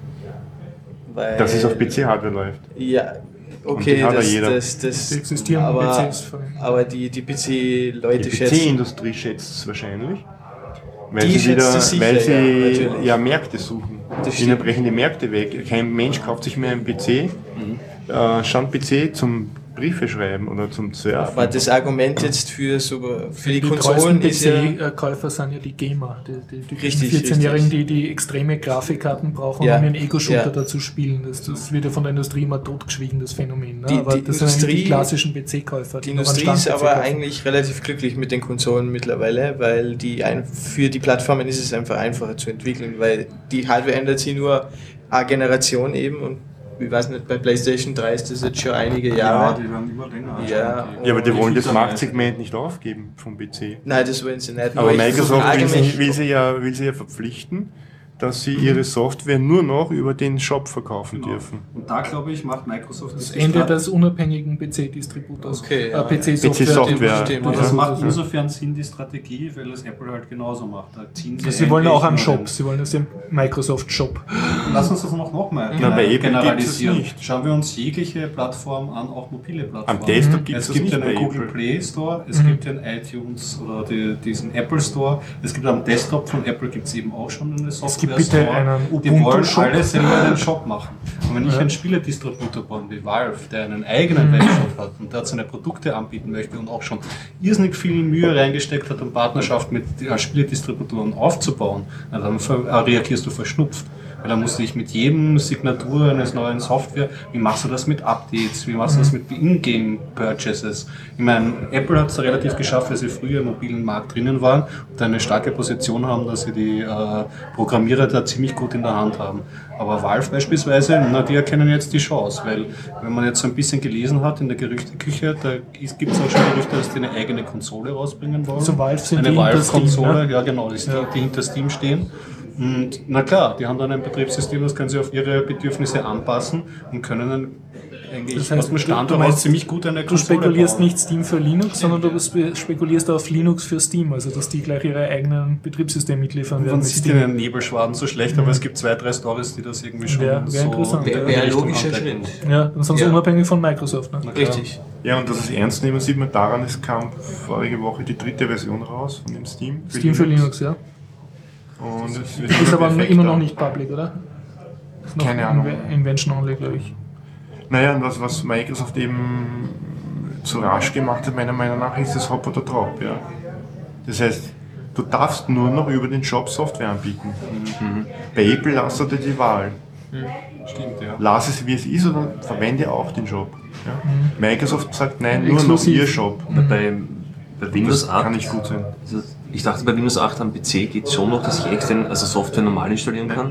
Weil, dass es auf P C-Hardware läuft. Ja, okay, das, das, das, das, die existieren aber, P Cs. aber die, die P C-Leute die schätzen... Die P C-Industrie schätzt es wahrscheinlich, weil die sie, wieder, sicher, weil sie ja, ja Märkte suchen. Ihnen brechen die Märkte weg. Kein Mensch kauft sich mehr einen P C, mhm. äh, Stand-P C zum Briefe schreiben oder zum Surfen. Aber das Argument jetzt für, so, für die, die Konsolen ist ja... Die P C-Käufer sind ja die Gamer, die, die, die vierzehn-Jährigen, die die extreme Grafikkarten brauchen, ja. um einen Ego-Shooter ja. da zu spielen. Das, das wird ja von der Industrie immer totgeschwiegen, das Phänomen. Ne? Die, aber die das Industrie, sind die klassischen P C-Käufer. Die, die Industrie ist aber eigentlich relativ glücklich mit den Konsolen mittlerweile, weil die ein, für die Plattformen ist es einfach einfacher zu entwickeln, weil die Hardware ändert sich nur eine Generation eben und ich weiß nicht, bei PlayStation drei ist das jetzt schon einige Jahre. Ja, die werden immer länger. Ja, ja, aber die wollen das Marktsegment nicht aufgeben vom P C. Nein, das wollen sie nicht. Aber Microsoft will sie, will, sie ja, will sie ja verpflichten, dass sie ihre Software nur noch über den Shop verkaufen genau. dürfen. Und da, glaube ich, macht Microsoft das Ende des unabhängigen P C-Distributors. Okay, ja. äh, P C-Software. Und das macht insofern Sinn, die Strategie, weil das Apple halt genauso macht. Da ziehen sie sie wollen auch einen Shop, sie wollen das im Microsoft-Shop. Lass uns das noch nochmal ja. Bei generalisieren. Nicht. Schauen wir uns jegliche Plattform an, auch mobile Plattformen. Am Desktop gibt es Es gibt nicht einen Google Play Store, es mhm. gibt den iTunes oder die, diesen Apple Store, es gibt am Desktop von Apple gibt es eben auch schon eine Software. Es gibt bitte Store. einen Die wollen alle selber einen Shop machen. Und wenn ich einen Spieledistributor bin wie Valve, der einen eigenen Webshop hat und der seine Produkte anbieten möchte und auch schon irrsinnig viel Mühe reingesteckt hat, um Partnerschaft mit Spieledistributoren aufzubauen, dann reagierst du verschnupft. Weil da musst du dich mit jedem Signatur eines neuen Software, wie machst du das mit Updates, wie machst du das mit In-Game-Purchases? Ich meine, Apple hat es relativ geschafft, weil sie früher im mobilen Markt drinnen waren und eine starke Position haben, dass sie die äh, Programmierer da ziemlich gut in der Hand haben. Aber Valve beispielsweise, na, die erkennen jetzt die Chance, weil wenn man jetzt so ein bisschen gelesen hat in der Gerüchteküche, da gibt es auch schon Gerüchte, dass die eine eigene Konsole rausbringen wollen. So Valve sind eine die Valve-Konsole, ne? ja genau, die, ja. die hinter Steam stehen. Und na klar, die haben dann ein Betriebssystem, das können sie auf ihre Bedürfnisse anpassen und können dann eigentlich das heißt, aus dem Standort aus ziemlich gut eine Konsole Du spekulierst bauen. Nicht Steam für Linux, sondern du spekulierst auf Linux für Steam, also dass die gleich ihre eigenen Betriebssysteme mitliefern werden. Man sieht den Nebelschwaden so schlecht, aber mhm. es gibt zwei, drei Stories, die das irgendwie schon wär, wär so... Wäre wär ein logischer Schritt. Ja, dann sind sie ja. unabhängig von Microsoft. Ne? Richtig. Ja, und das ist ernst nehmen sieht man daran, es kam vorige Woche die dritte Version raus von dem Steam. Für Steam Linux. für Linux, ja. Und das ist, ist aber immer noch nicht public, oder? Ist noch Keine Ahnung. Invention only, glaube ich. Naja, und was, was Microsoft eben zu rasch gemacht hat, meiner Meinung nach, ist das Hop oder Drop. Ja. Das heißt, du darfst nur noch über den Shop Software anbieten. Mhm. Bei Apple lasst du dir die Wahl. Mhm. Stimmt, ja. Lass es wie es ist oder verwende auch den Shop. Ja. Mhm. Microsoft sagt nein, nur Exklusiv. noch ihr Shop. Mhm. Bei, bei Windows acht kann nicht gut sein. Also ich dachte, bei Windows acht am P C geht es schon noch, dass ich extern, also Software normal installieren kann.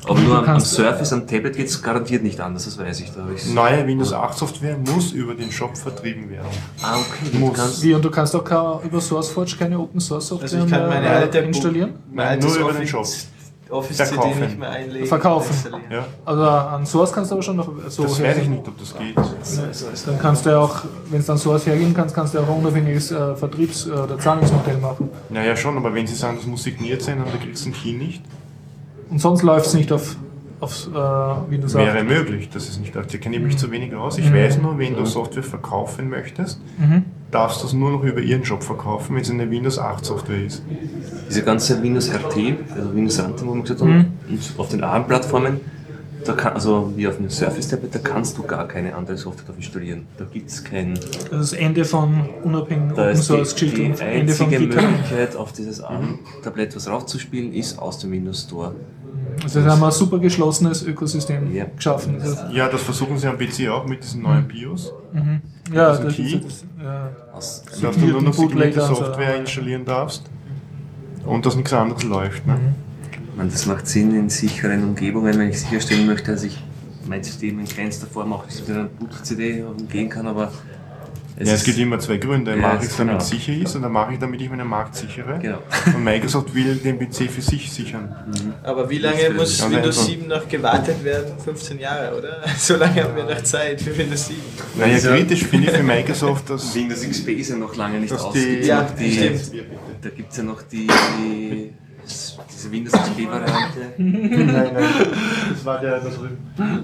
Aber nur am, am kannst- Surface, am Tablet geht es garantiert nicht anders, das weiß ich. Da hab ich's- Neue Windows acht Software muss über den Shop vertrieben werden. Ah, okay. Du Muss. kannst, Wie, und du kannst auch keine, über SourceForge keine Open Source Software Also ich kann meine mehr, äh, alte installieren? Mein Nur altes über den Shop. Office, Office C D Verkaufen. nicht mehr einlegen. Verkaufen. und installieren. Ja, Also an Source kannst du aber schon noch so das weiß ich nicht, ob das geht. Dann kannst du ja auch, wenn es dann Source hergehen kannst, kannst du ja auch ein unabhängiges äh, Vertriebs- oder Zahlungsmodell machen. Naja, schon, aber wenn sie sagen, das muss signiert sein und du kriegst den Key nicht, Und sonst läuft es nicht auf, auf äh, Windows wäre acht. möglich, dass es nicht läuft. Da kenne ich mich zu wenig aus. Ich weiß nur, wenn du Software verkaufen möchtest, Mhm. darfst du es nur noch über ihren Shop verkaufen, wenn es eine Windows acht Software ist. diese ganze Windows R T, also Windows Runtime, wo wir gesagt haben, Mhm. und auf den ARM-Plattformen, da kann, also wie auf einem Surface-Tablet, da kannst du gar keine andere Software drauf installieren. Da gibt es kein. Das ist das Ende von unabhängigen Da Open ist Source die, Geschichte die und Ende von einzige GitHub. Möglichkeit, auf dieses ARM-Tablett was raufzuspielen, ist aus dem Windows Store. Also da haben wir ein super geschlossenes Ökosystem Ja. geschaffen. Also, Ja, das versuchen sie am P C auch mit diesen neuen BIOS. ja, Das ist ein das Key. ist das, ja. Aus, Dass du nur noch signierte Bootlegger und so. Software installieren darfst und dass nichts anderes läuft. Ne? Ich meine, das macht Sinn in sicheren Umgebungen, wenn ich sicherstellen möchte, dass ich mein System in keinster Form auch mit einer Boot-C D umgehen kann, aber es, Ja, es ist, gibt immer zwei Gründe. Ja, Mache das ich es, damit genau. es sicher ist, oder mache ich damit ich meinen Markt sichere. Genau. Und Microsoft will den P C für sich sichern. Aber wie lange Nicht muss für- Windows Also sieben noch gewartet werden? fünfzehn Jahre, oder? So lange haben wir noch Zeit für Windows sieben. Naja, Dieser- kritisch finde ich für Microsoft, dass Windows X P ist ja noch lange nicht Dass aus. die- Gibt's Ja, noch die, stimmt. Da gibt es ja noch die, die diese Windows X P-Variante. nein, nein, das war der da drüben.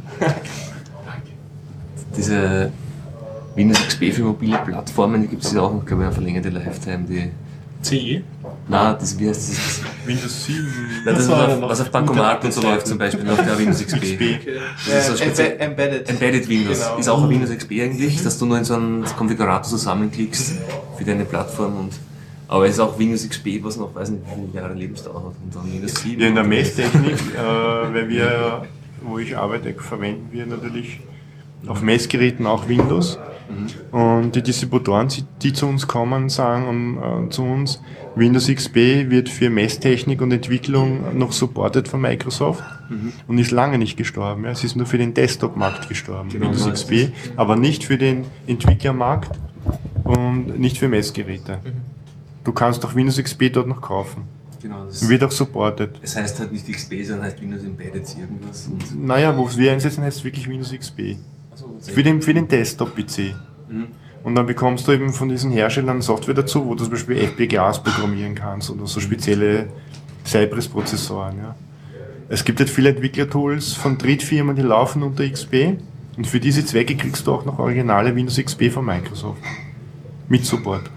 Diese Windows X P für mobile Plattformen, die gibt es ja auch noch, glaube ich, eine verlängerte Lifetime. Die, C E? na, das, wie heißt das? Windows sieben. das, das war was, ja auf, noch was auf Bankomaten und so läuft zum Beispiel noch der Windows X P. X P. Okay. Das ist so Äh, speziell- Embe- Embedded. Embedded Windows Genau. ist auch ein Windows X P eigentlich, dass du nur in so einen Konfigurator zusammenklickst für deine Plattform. Und, aber es ist auch Windows X P, was noch, weiß nicht, wie viele Jahre Lebensdauer hat. Und dann Windows sieben. Ja, in der Messtechnik, äh, weil wir, wo ich arbeite, verwenden wir natürlich auf Messgeräten auch Windows. Und die Distributoren, die- die zu uns kommen, sagen äh, zu uns, Windows X P wird für Messtechnik und Entwicklung noch supported von Microsoft und ist lange nicht gestorben. Ja. Es ist nur für den Desktop-Markt gestorben, Windows so X P, aber nicht für den Entwicklermarkt und nicht für Messgeräte. Du kannst auch Windows X P dort noch kaufen. Genau, das, Wird auch supported. es heißt halt nicht X P, sondern heißt Windows Embedded irgendwas. Und, Naja, wo wir einsetzen, heißt es wirklich Windows X P. also, Für den, für den Desktop-P C. Und dann bekommst du eben von diesen Herstellern Software dazu, wo du zum Beispiel F P G As programmieren kannst oder so spezielle Cypress-Prozessoren. Ja. Es gibt halt viele Entwicklertools von Drittfirmen, die laufen unter X P. Und für diese Zwecke kriegst du auch noch originale Windows X P von Microsoft. Mit Support.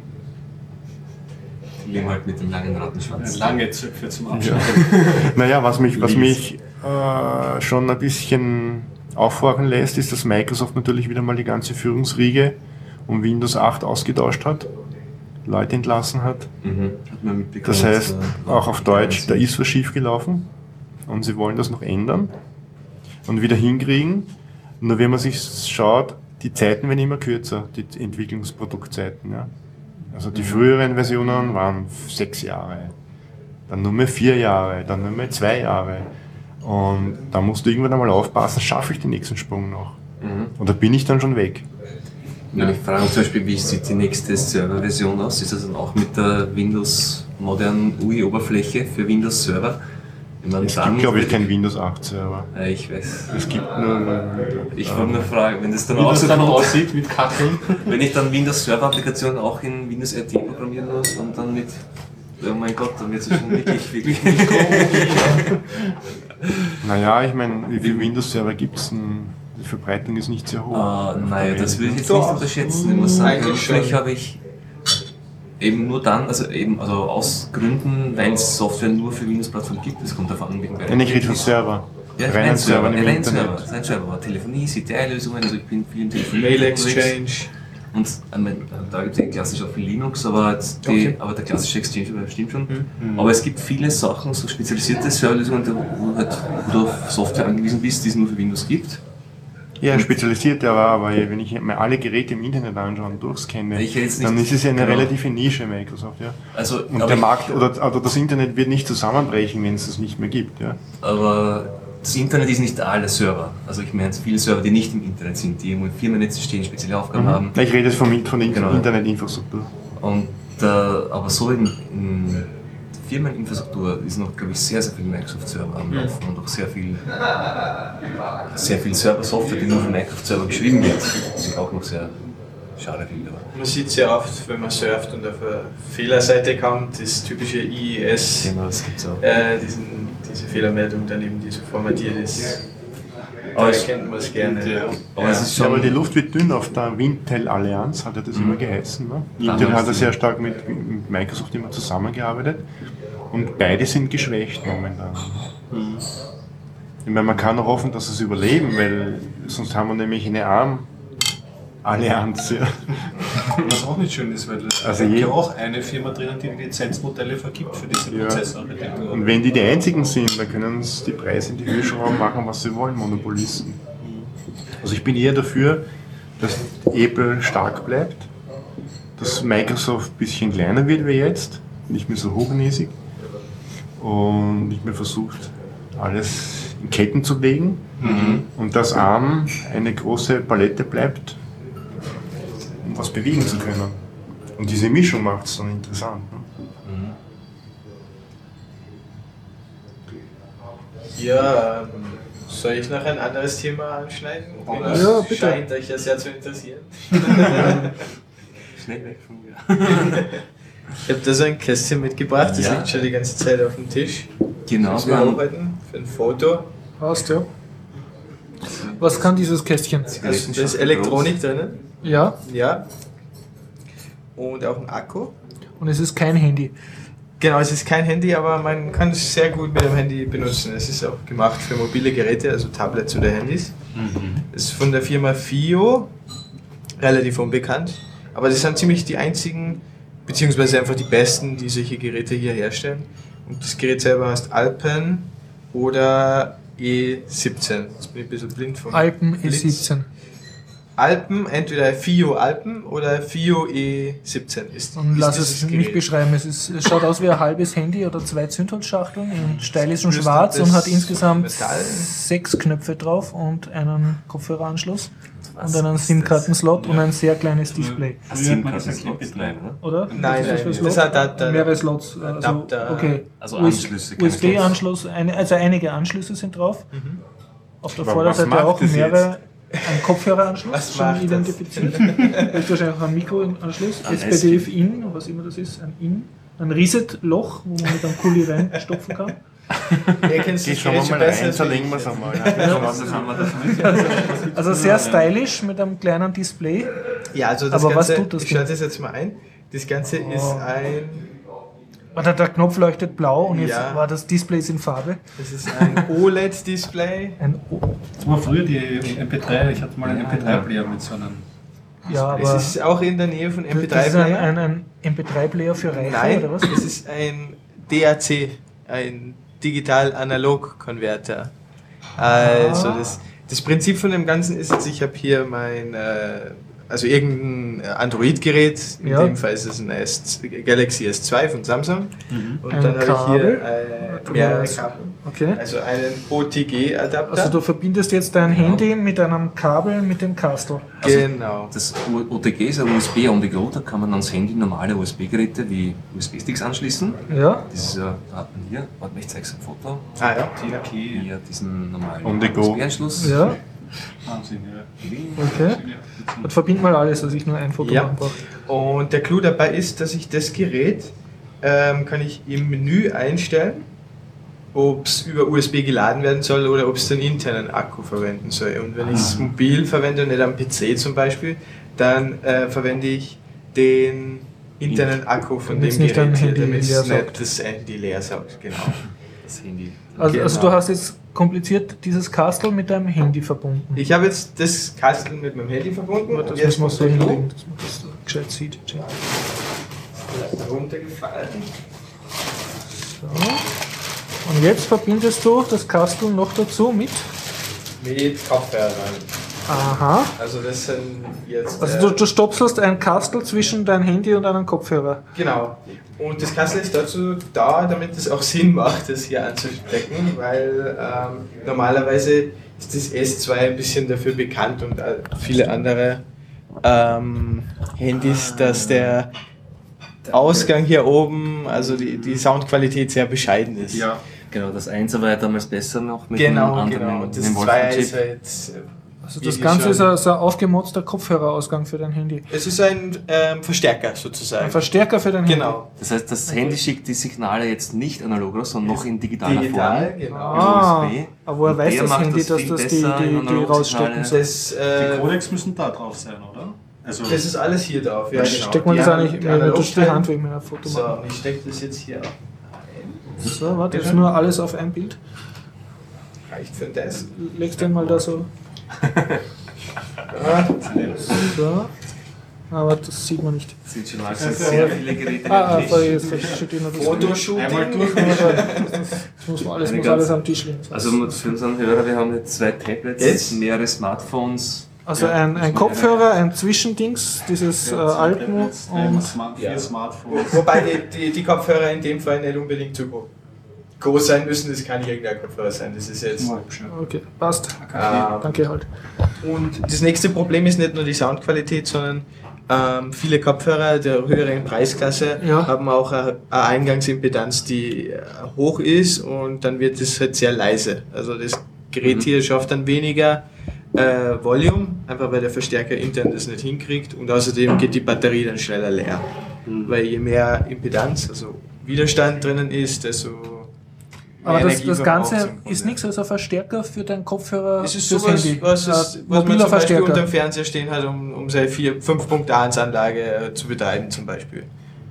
die leben halt mit dem langen Rattenschwanz. Lange Zöpfe zum Ja. Abschneiden. Naja, was mich, was mich äh, schon ein bisschen aufhorchen lässt, ist, dass Microsoft natürlich wieder mal die ganze Führungsriege um Windows acht ausgetauscht hat, Leute entlassen hat. Mhm. Hat man mitbekommen. Das heißt, äh, auch auf Deutsch, da ist was schiefgelaufen und sie wollen das noch ändern und wieder hinkriegen. Nur wenn man sich schaut, die Zeiten werden immer kürzer, die Entwicklungsproduktzeiten. Ja. Also die früheren Versionen waren sechs Jahre, dann nur mehr vier Jahre, dann nur mehr zwei Jahre. Und da musst du irgendwann einmal aufpassen, schaffe ich den nächsten Sprung noch? Mhm. Oder bin ich dann schon weg? Wenn ich frage zum Beispiel, wie sieht die nächste Serverversion aus? Ist das dann auch mit der Windows modernen U I-Oberfläche für Windows Server? Ich meine, Es dann gibt, glaube ich, würde kein Windows acht Server. Äh, ich weiß. Es gibt nur... Ich wollte nur fragen, wenn das dann Wie auch das so dann kommt, aussieht mit Kacheln. wenn ich dann Windows Server Applikationen auch in Windows R T programmieren muss und dann mit, oh mein Gott, dann wird es schon wirklich, wirklich. Naja, ich meine, wie viele Windows-Server gibt es denn? Die Verbreitung ist nicht sehr hoch. Ah, naja, das würde ich jetzt Doch. nicht unterschätzen. Ich muss sagen, Eigentlich beruflich schon. habe ich eben nur dann, also eben also aus Gründen, weil es Software nur für Windows-Plattformen gibt, das kommt davon an, wegen Ja, ich rede von Server. Ja, Reinen rein Server, Servern im rein Internet. Server, rein Server, aber Telefonie, C T I-Lösungen, also ich bin viel im Telefonie Mail unterwegs. Exchange. Und äh, mein, da gibt es klassisch auch viel Linux, aber, jetzt die, Okay. aber der klassische Exchange stimmt schon. Aber es gibt viele Sachen, so spezialisierte Serverlösungen, wo, halt, wo du auf Software angewiesen bist, die es nur für Windows gibt. Ja, spezialisiert, aber, aber wenn ich mir alle Geräte im Internet anschaue und durchscanne, Ich rede jetzt nicht- dann ist es ja eine genau. relative Nische, Microsoft, ja. Also, Und aber der ich- Markt oder, oder das Internet wird nicht zusammenbrechen, wenn es das nicht mehr gibt, ja. Aber das Internet ist nicht alle Server. Also ich meine, viele Server, die nicht im Internet sind, die irgendwo in Firmennetzen stehen, spezielle Aufgaben haben. Ich rede jetzt von, von der Genau. Internetinfrastruktur. Und äh, aber so in, in Firmeninfrastruktur ist noch, glaube ich, sehr, sehr viel Microsoft-Server am Laufen und auch sehr viel, sehr viel Server-Software, die nur für Microsoft-Server geschrieben wird, was ich auch noch sehr schade finde. Aber Man sieht sehr oft, wenn man surft und auf eine Fehlerseite kommt, das typische I I S, Thema, das gibt's auch. äh, diesen, diese Fehlermeldung daneben, die so formatiert ist. Aber Da es- kennt man es gerne. Ja. Aber es ist Ja, aber schon, die Luft wird dünn auf der Wintel-Allianz, hat ja das immer geheißen. Ne? Intel Damals, hat ja ja. sehr stark mit, mit Microsoft immer zusammengearbeitet und beide sind geschwächt momentan. Ich meine, man kann auch hoffen, dass sie es überleben, weil sonst haben wir nämlich eine ARM-Allianz. Ja. Was auch nicht schön ist, weil es Also gibt je- ja auch eine Firma drinnen, die die Lizenzmodelle vergibt für diese Ja. Prozessorarchitektur. Und wenn die die einzigen sind, dann können sie die Preise in die Höhe schrauben, machen, was sie wollen, Monopolisten. Also ich bin eher dafür, dass Apple stark bleibt, dass Microsoft ein bisschen kleiner wird wie jetzt, nicht mehr so hochnäsig und nicht mehr versucht, alles in Ketten zu legen und dass ARM eine große Palette bleibt, um was bewegen zu können. Und diese Mischung macht es dann interessant. Ne? Ja, ähm, soll ich noch ein anderes Thema anschneiden? Ja, Das bitte. scheint euch ja sehr zu interessieren. schnell weg von mir. Ich habe da so ein Kästchen mitgebracht, das Ja. liegt schon die ganze Zeit auf dem Tisch. Genau, Das wir wir haben arbeiten für ein Foto. Passt, ja. Was kann dieses Kästchen? Also, da ist Elektronik drinnen. Ja, Ja. Und auch ein Akku. und es ist kein Handy. Genau, es ist kein Handy, aber man kann es sehr gut mit dem Handy benutzen. Es ist auch gemacht für mobile Geräte, also Tablets oder Handys. Es ist von der Firma FiiO, relativ unbekannt. Aber das sind ziemlich die einzigen, beziehungsweise einfach die besten, die solche Geräte hier herstellen. Und das Gerät selber heißt Alpen oder E siebzehn. Jetzt bin ich ein bisschen blind vom Alpen E Blitz. siebzehn. Alpen, entweder FiiO Alpen oder FiiO E siebzehn ist. Und ist lass dieses es mich Gerät. beschreiben. Es, ist, es schaut aus wie ein halbes Handy oder zwei Zündholzschachteln in stylisch und Spürst du schwarz das und hat insgesamt Metall? sechs Knöpfe drauf und einen Kopfhöreranschluss Was und einen ist SIM-Kartenslot und ein sehr kleines Display. ein SIM-Karten-Slot rein, oder? Oder? Nein, Was ist nein, für das Slot? hat Adapter- mehrere Slots. Also, Adapter. okay. Also U S- Anschlüsse, keine U S B-Anschluss, eine, also einige Anschlüsse sind drauf. Mhm. Auf der Aber Vorderseite was macht auch das mehrere. Ein Kopfhöreranschluss, Was schon macht das? identifiziert. Da ist wahrscheinlich auch ein Mikroanschluss. Ein S P D F-In, was immer das ist, ein In. Ein Reset-Loch, wo man mit einem Kuli reinstopfen kann. Ihr kennt das Geh, schauen wir Gerät schon mal besser rein, als zerlegen ich. wir es einmal. Was haben wir da? Also sehr stylisch mit einem kleinen Display. Ja, also das Aber was Ganze, tut das ich schaue Ding? das jetzt mal ein. Das Ganze ist Oh. ein, Oder der Knopf leuchtet blau und jetzt Ja. war das Display in Farbe. das ist ein O L E D-Display. Ein o Das war früher die M P drei, ich hatte mal einen M P drei Player mit so einem. ja, Es aber ist auch in der Nähe von M P das ist ein, drei-Player. ein, ein M P drei Player für Reiche Nein, oder was? es ist ein D A C, ein Digital-Analog-Konverter. Also Ah. das, das Prinzip von dem Ganzen ist jetzt, ich habe hier mein, äh, also irgendein Android-Gerät, in Ja. dem Fall ist es ein S, Galaxy S zwei von Samsung. Und Ein dann habe ich Kabel. hier äh, mehrere was? Kabel. Okay. Also einen O T G-Adapter. Also du verbindest jetzt dein Handy mit einem Kabel mit dem Kastel. genau. Das O T G ist ein U S B on the go, da kann man ans Handy normale U S B-Geräte wie U S B-Sticks anschließen. Ja. Das ist ja, da hat man hier, warte mal, ich zeige ein Foto. Ah ja. Hier diesen normalen On the go. U S B-Anschluss. Ja, Wahnsinn, ja. okay. Und verbind mal alles, dass ich nur ein Foto Ja. machen brauche. Und der Clou dabei ist, dass ich das Gerät ähm, kann ich im Menü einstellen, ob es über U S B geladen werden soll oder ob es den internen Akku verwenden soll. Und wenn ich es mobil verwende und nicht am P C zum Beispiel, dann äh, verwende ich den internen Akku von Damit's dem nicht dein Gerät hier, Handy damit es leer nicht saugt. das Handy leer saugt. Genau. Das Handy. Also, also Genau. du hast jetzt kompliziert dieses Kastel mit deinem Handy verbunden. Ich habe jetzt das Kastel mit meinem Handy verbunden. Das und jetzt müssen wir so kommt der Clou. hinlegen, dass man das gescheit sieht. Vielleicht runtergefallen. So. Und jetzt verbindest du das Kastel noch dazu mit. Mit Kopfhörern. Aha. Also das sind jetzt... Also äh, du, du stopselst ein Kastel zwischen dein Handy und einem Kopfhörer. Genau. Und das Kastel ist dazu da, damit es auch Sinn macht, das hier anzustecken, weil ähm, normalerweise ist das S zwei ein bisschen dafür bekannt und äh, viele andere ähm, Handys, dass der Ausgang hier oben, also die, die Soundqualität sehr bescheiden ist. Ja. Genau, das Einser war ja damals besser noch mit Genau, dem anderen, genau. mit Und das dem zwei Wolfram-Chip. ist halt... Also Wie das die Ganze schon- ist ein, so ein aufgemotzter Kopfhörerausgang für dein Handy. Es ist ein ähm, Verstärker sozusagen. Ein Verstärker für dein Handy. Genau. Das heißt, das Handy schickt die Signale jetzt nicht analog raus, sondern noch in digitaler Digital, Form. genau. Ah, U S B. aber woher Und weiß der das macht Handy, das dass viel das die, besser in die, die analogen rausstecken Signale. soll? Das, Die äh, Codecs müssen da drauf sein, oder? Also, das ist alles hier drauf. Ja, Dann genau. steckt man Die das An- eigentlich die mir durch die Analogteile- Hand wegen meiner Foto So, machen. und ich stecke das jetzt hier auf. So, warte, das ist nur alles auf ein Bild. Reicht für das. Legst den mal da so. So. Aber das sieht man nicht. Sind schon mal sehr viele Geräte Ah, ah, am sorry, Tisch. jetzt steht hier noch das Fotoshooting. einmal durch. Das muss, man alles, Eine muss ganz- alles am Tisch liegen. Also für unseren Hörer, wir haben jetzt zwei Tablets, Jetzt? mehrere Smartphones. Also ein, ein Kopfhörer, ein Zwischendings, dieses äh, Alpen und Smart, Ja. vier Smartphones. Wobei die, die, die Kopfhörer in dem Fall nicht unbedingt zu gro- groß sein müssen. Das kann irgendein Kopfhörer sein. Das ist jetzt. okay, passt. Ähm, Danke halt. Und das nächste Problem ist nicht nur die Soundqualität, sondern ähm, viele Kopfhörer der höheren Preisklasse Ja. haben auch eine, eine Eingangsimpedanz, die äh, hoch ist und dann wird es halt sehr leise. Also das Gerät hier schafft dann weniger äh, Volume, einfach weil der Verstärker intern das nicht hinkriegt und außerdem geht die Batterie dann schneller leer. Weil je mehr Impedanz, also Widerstand drinnen ist, desto mehr Aber das, Energie das verbraucht Ganze es im Grunde. ist nichts als ein Verstärker für deinen Kopfhörer Es ist fürs sowas, Handy. was, es, Ein was man mobiler zum Beispiel unter Verstärker. dem Fernseher stehen hat, um, um seine fünf Punkt eins Anlage äh, zu betreiben zum Beispiel.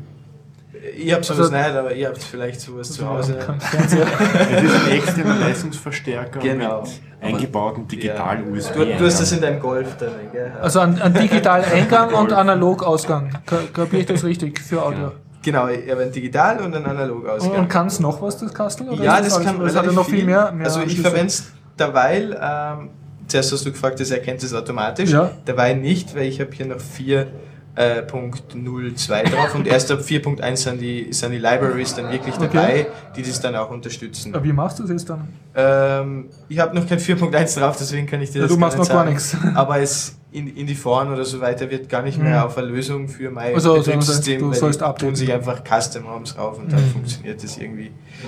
Ich habe sowas Also- nicht, aber ihr habt vielleicht sowas zu Hause. Kein Fernseher. Das ist ein externer Leistungsverstärker Genau. mit eingebauten digital-U S B. Du, du hast das in deinem Golf drin, gell? Also ein, ein Digital-Eingang und Analog-Ausgang. Ka- Kapiere ich das richtig für Audio? Genau, ich habe ein Digital und ein analog Und, Ausgang. und kann es noch was, das Kastel? oder Ja, ist das alles- kann das hat ja relativ noch viel mehr. mehr Also ich Anschlüsse. verwende es derweil, ähm, zuerst hast du gefragt, das erkennt es automatisch, Ja. derweil nicht, weil ich habe hier noch vier Punkt null zwei drauf und erst ab vier Punkt eins sind die, sind die Libraries dann wirklich dabei, die das dann auch unterstützen. Aber wie machst du das jetzt dann? Ähm, ich habe noch kein vier Punkt eins drauf, deswegen kann ich dir Ja, das du machst nicht noch gar sagen. nichts. Aber es in, in die Foren oder so weiter wird gar nicht mehr auf eine Lösung für mein Also, also, Betriebssystem, du weil sollst die updaten. tun sich einfach Custom ROMs rauf und dann Mhm. funktioniert das irgendwie.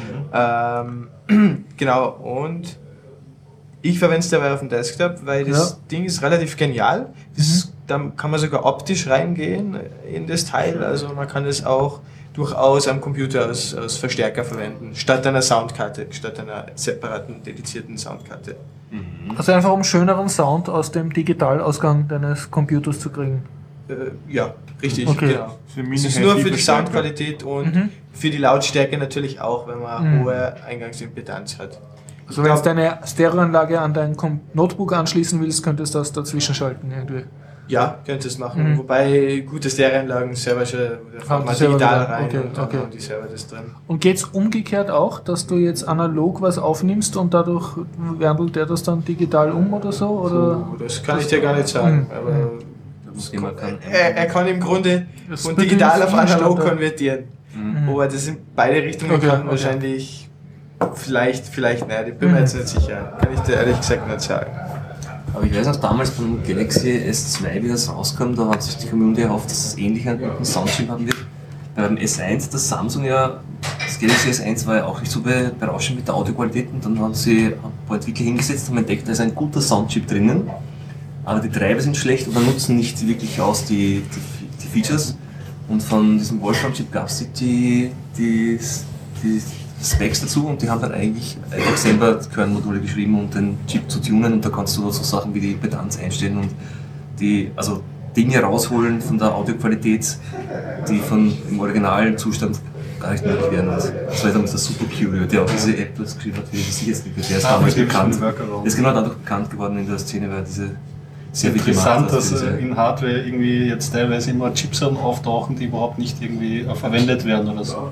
Ähm, genau, und ich verwende es dabei auf dem Desktop, weil das Ja. Ding ist relativ genial. Das, Da kann man sogar optisch reingehen in das Teil, also man kann es auch durchaus am Computer als, als Verstärker verwenden, statt einer Soundkarte, statt einer separaten, dedizierten Soundkarte. Also einfach um schöneren Sound aus dem Digitalausgang deines Computers zu kriegen. Äh, ja, richtig, Okay. genau. Für Es ist nur für die Mini-Hi-Fi-Verstärker. Soundqualität und Mhm. für die Lautstärke natürlich auch, wenn man Mhm. hohe Eingangsimpedanz hat. Also wenn du deine Stereoanlage an dein Com- Notebook anschließen willst, könntest du das dazwischen schalten irgendwie. Ja, könnt es machen. Mhm. Wobei gute Stereoanlagen selber schon, da Ah, fährt die man selber digital drin. rein Okay, und dann okay. haben die selber das drin. Und geht's umgekehrt auch, dass du jetzt analog was aufnimmst und dadurch wandelt der das dann digital um oder so? Oder? Oh, das kann ich dir gar nicht sagen. Mhm. Aber Da muss jemand kann. er, er kann im Grunde Das von bedingt digital auf viel analog Standard. konvertieren. Mhm. Aber das in beide Richtungen Okay, kann okay. wahrscheinlich vielleicht, vielleicht nicht. Ich bin mir Mhm. jetzt nicht sicher. Kann ich dir ehrlich gesagt nicht sagen. Aber ich weiß noch, damals beim Galaxy S zwei, wie das rauskam, da hat sich die Community erhofft, dass es ähnlich einen guten Soundchip haben wird. Beim S eins, das Samsung ja, das Galaxy S eins war ja auch nicht so be- berauschend mit der Audioqualität und dann haben sie ein paar Entwickler hingesetzt und entdeckt, da ist ein guter Soundchip drinnen, aber die Treiber sind schlecht oder nutzen nicht wirklich aus die, die, die Features. Und von diesem Wolfram-Chip gab es die, die, die Specs dazu und die haben dann eigentlich einfach selber Kernmodule geschrieben, um den Chip zu tunen und da kannst du so Sachen wie die Impedanz einstellen und die, also Dinge rausholen von der Audioqualität, die von im originalen Zustand gar nicht möglich wären. Und das war damals der Super Curio, der auch diese App das geschrieben hat, für die Sicherheitslücke. Der ist Ah, damals mit dem bekannt. Workaround. Der ist genau dadurch bekannt geworden in der Szene, weil diese sehr viel Interessant, gemacht hat dass für äh, diese- in Hardware irgendwie jetzt teilweise immer Chips auftauchen, die überhaupt nicht irgendwie äh, verwendet werden oder so. Das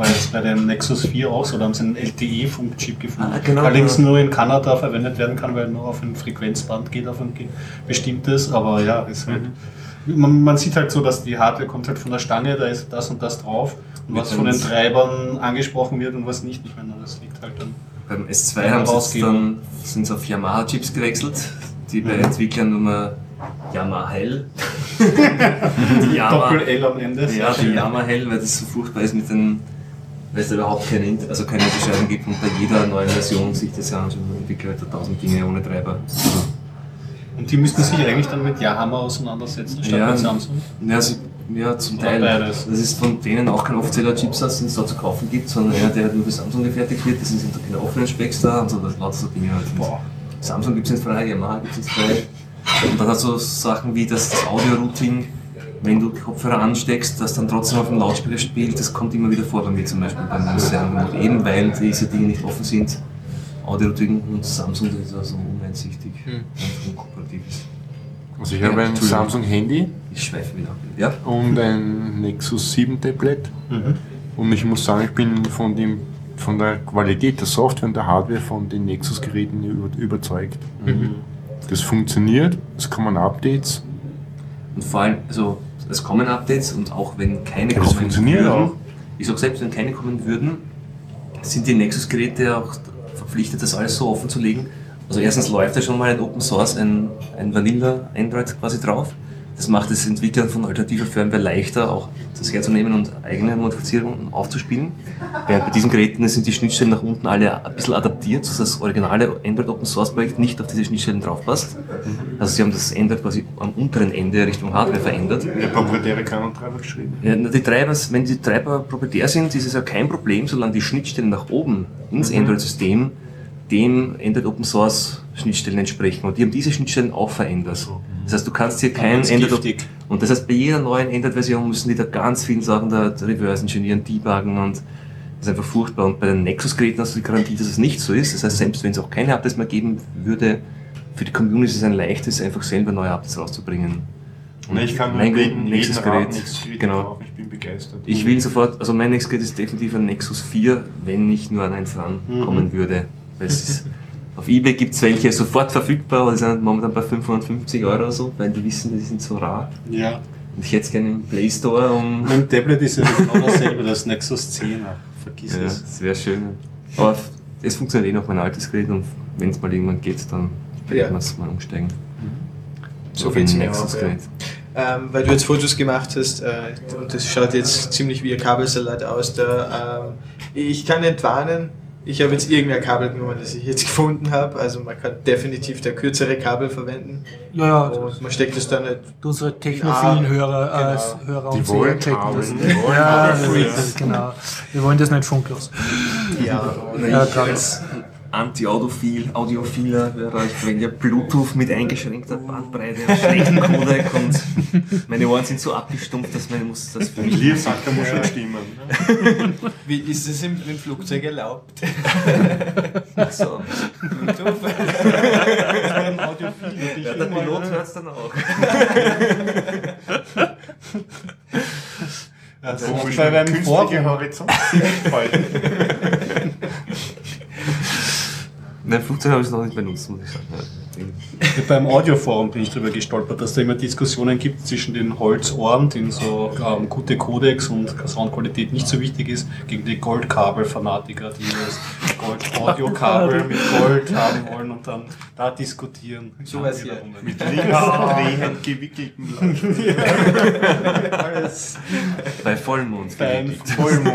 war jetzt bei dem Nexus vier auch so, da haben sie einen L T E-Funkchip gefunden. Ah, genau, Allerdings genau. nur in Kanada verwendet werden kann, weil er nur auf ein Frequenzband geht, auf ein bestimmtes, aber ja, ist halt, man, man sieht halt so, dass die Hardware kommt halt von der Stange, da ist das und das drauf und Mit was von den uns. Treibern angesprochen wird und was nicht, ich meine, das liegt halt dann. Beim S zwei haben sie jetzt dann, sind sie auf Yamaha-Chips gewechselt, die bei Mhm. Entwicklern Nummer Yamaha-Hell. die Yamaha, Doppel-L am Ende. ja, die Yamaha-Hell, weil das so furchtbar ist mit den, weil es da überhaupt keine, Int- also keine Unterscheidung gibt und bei jeder neuen Version sich das ja anschaut, entwickelt halt tausend Dinge ohne Treiber. Und die müssten sich eigentlich dann mit Yamaha auseinandersetzen, statt Ja. mit Samsung. Ja, sie, ja, zum Oder Teil. beides. Das ist von denen auch kein offizieller Chipsatz, den es da zu kaufen gibt, sondern einer, der halt nur für Samsung gefertigt wird. Das sind keine offenen Specs da und so, das lauter so Dinge halt. Boah. Samsung gibt es in frei, Yamaha gibt es in frei. Und dann hat so Sachen wie das, das Audio-Routing, wenn du Kopfhörer ansteckst, das dann trotzdem auf dem Lautsprecher spielt, das kommt immer wieder vor bei mir zum Beispiel beim Museum. Eben weil diese Dinge nicht offen sind. Audio-Routing und Samsung, das ist also uneinsichtig und unkooperativ. Also ich Ja, habe ein Entschuldigung. Samsung-Handy Ich schweife wieder ab. Ja? und ein Nexus sieben Tablet. Mhm. Und ich muss sagen, ich bin von, dem, von der Qualität der Software und der Hardware von den Nexus-Geräten über, überzeugt. Das funktioniert, es kommen Updates. Und vor allem, also es kommen Updates und auch wenn keine Ja, das kommen funktioniert würden, auch. ich sage selbst, wenn keine kommen würden, sind die Nexus-Geräte auch verpflichtet, das alles so offen zu legen. Also erstens läuft ja schon mal ein Open Source, ein, ein Vanilla Android quasi drauf. Das macht es Entwicklern von alternativer Firmware leichter, auch das herzunehmen und eigene Modifizierungen aufzuspielen. Während bei diesen Geräten sind die Schnittstellen nach unten alle ein bisschen adaptiert, sodass das originale Android Open Source Projekt nicht auf diese Schnittstellen drauf passt. Also sie haben das Android quasi am unteren Ende Richtung Hardware verändert. Der proprietäre Kernel-Treiber geschrieben. Ja, na, die Treiber, wenn die Treiber proprietär sind, ist es ja kein Problem, solange die Schnittstellen nach oben ins Android-System dem Android Open Source Schnittstellen entsprechen. Und die haben diese Schnittstellen auch verändert. Das heißt, du kannst hier kein wird's Android. giftig. Und das heißt, bei jeder neuen Android-Version müssen die da ganz viele Sachen da reverse engineeren, debuggen und das ist einfach furchtbar. Und bei den Nexus-Geräten hast du die Garantie, dass es nicht so ist. Das heißt, selbst wenn es auch keine Updates mehr geben würde, für die Community ist es ein leichtes, einfach selber neue Updates rauszubringen. Und Ich kann nur mein jeden, jeden Nexus-Gerät, Rat, Nexus-Gerät genau. kaufen, ich bin begeistert. Ich will sofort, also mein nächstes Gerät ist definitiv ein Nexus vier, wenn nicht nur an eins rankommen Mhm. würde. Weil es ist, auf eBay gibt es welche sofort verfügbar, aber die sind momentan bei fünfhundertfünfzig Euro oder so, weil die wissen, die sind so rar. Ja. Und ich hätte es gerne im Play Store um. Mein Tablet ist ja genau dasselbe, das Nexus zehn. Vergiss Ja, es. das wäre schön. Aber es funktioniert eh noch mein altes Gerät und wenn es mal irgendwann geht, dann Ja. werden wir es mal umsteigen. So Auf ein geht's mir auch, Nexus-Gerät. Ähm, weil du jetzt Fotos gemacht hast, äh, und das schaut jetzt ziemlich wie ein Kabelsalat aus, da, ähm, ich kann nicht warnen, ich habe jetzt irgendein Kabel genommen, das ich jetzt gefunden habe, also man kann definitiv der kürzere Kabel verwenden Ja, ja, und man steckt es dann nicht. unsere technophilen Ah, Hörer, genau. äh, Hörer Die und wollen Seher checken haben, das. die wollen Ja, haben, das Freaks. ist das, genau. Wir wollen das nicht funklos. Ja, Ja, Ich als Anti-Audiophil, Audiophiler Hörer, ich verwende ja Bluetooth mit eingeschränkter Bandbreite und schlechten Codec und meine Ohren sind so abgestumpft, dass man muss das für mich Lier sagt, da muss schon stimmen. wie ist es im, im Flugzeug erlaubt? so. Bluetooth? Ja, der Pilot hört es dann auch. Also, Komisch, bei meinem künstliche Forum, Horizont. Nein, Flugzeug habe ich noch nicht benutzt, muss ich sagen. Ja. beim Audioforum bin ich darüber gestolpert, dass da immer Diskussionen gibt zwischen den Holzohren, denen so ähm, gute Codecs und Soundqualität nicht so wichtig ist, gegen die Goldkabel-Fanatiker, die das Gold-Audio-Kabel mit Gold haben wollen und dann da diskutieren. So was hier. Mit links drehend gewickelten Leuten. Alles Bei Vollmond. beim Vollmond.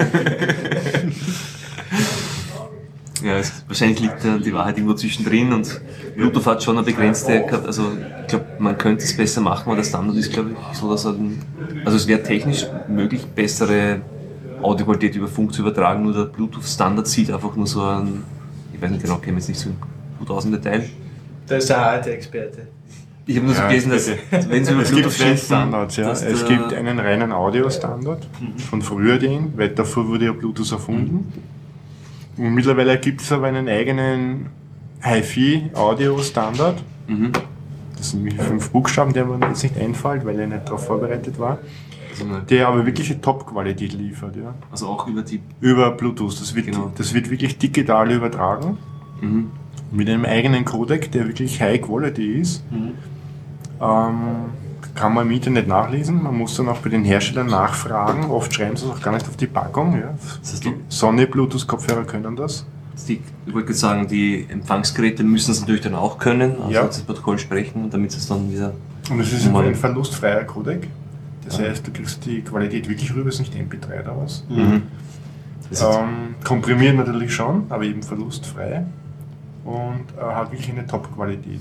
Ja, es, wahrscheinlich liegt da die Wahrheit irgendwo zwischendrin und Bluetooth hat schon eine begrenzte, also ich glaube, man könnte es besser machen, aber der Standard ist, glaube ich, so, dass er, also es wäre technisch möglich, bessere Audioqualität über Funk zu übertragen, nur der Bluetooth-Standard sieht einfach nur so ein, ich weiß nicht genau, kenne jetzt nicht so gut aus im Detail. Da ist der harte Experte. Ich habe nur so Ja, gelesen, dass, bitte. wenn sie über Es gibt Bluetooth zwei schimpfen, Standards, ja. dass Es der- gibt einen reinen Audio-Standard von früher den, weil davor wurde ja Bluetooth erfunden. Und mittlerweile gibt es aber einen eigenen Hi-Fi-Audio-Standard. Mhm. Das sind nämlich fünf Buchstaben, der mir jetzt nicht einfällt, weil er nicht darauf vorbereitet war. der aber wirklich eine Top-Qualität liefert. Ja. Also auch über die... Über Bluetooth. Das wird, Genau. das wird wirklich digital übertragen. Mhm. Mit einem eigenen Codec, der wirklich High Quality ist. Mhm. Ähm, kann man im Internet nachlesen. Man muss dann auch bei den Herstellern nachfragen. Oft schreiben sie es auch gar nicht auf die Packung. Ja. Das heißt, Die Sony Bluetooth-Kopfhörer können das. die, ich wollte gerade sagen, die Empfangsgeräte müssen es natürlich dann auch können, also Ja. das Protokoll sprechen, damit es dann wieder... Und es ist Mal- ein verlustfreier Codec. Das Ah. heißt, du kriegst die Qualität wirklich rüber, es ist nicht M P drei daraus. Mhm. Das ist, Ähm, komprimiert natürlich schon, aber eben verlustfrei. Und äh, hat wirklich eine Top-Qualität.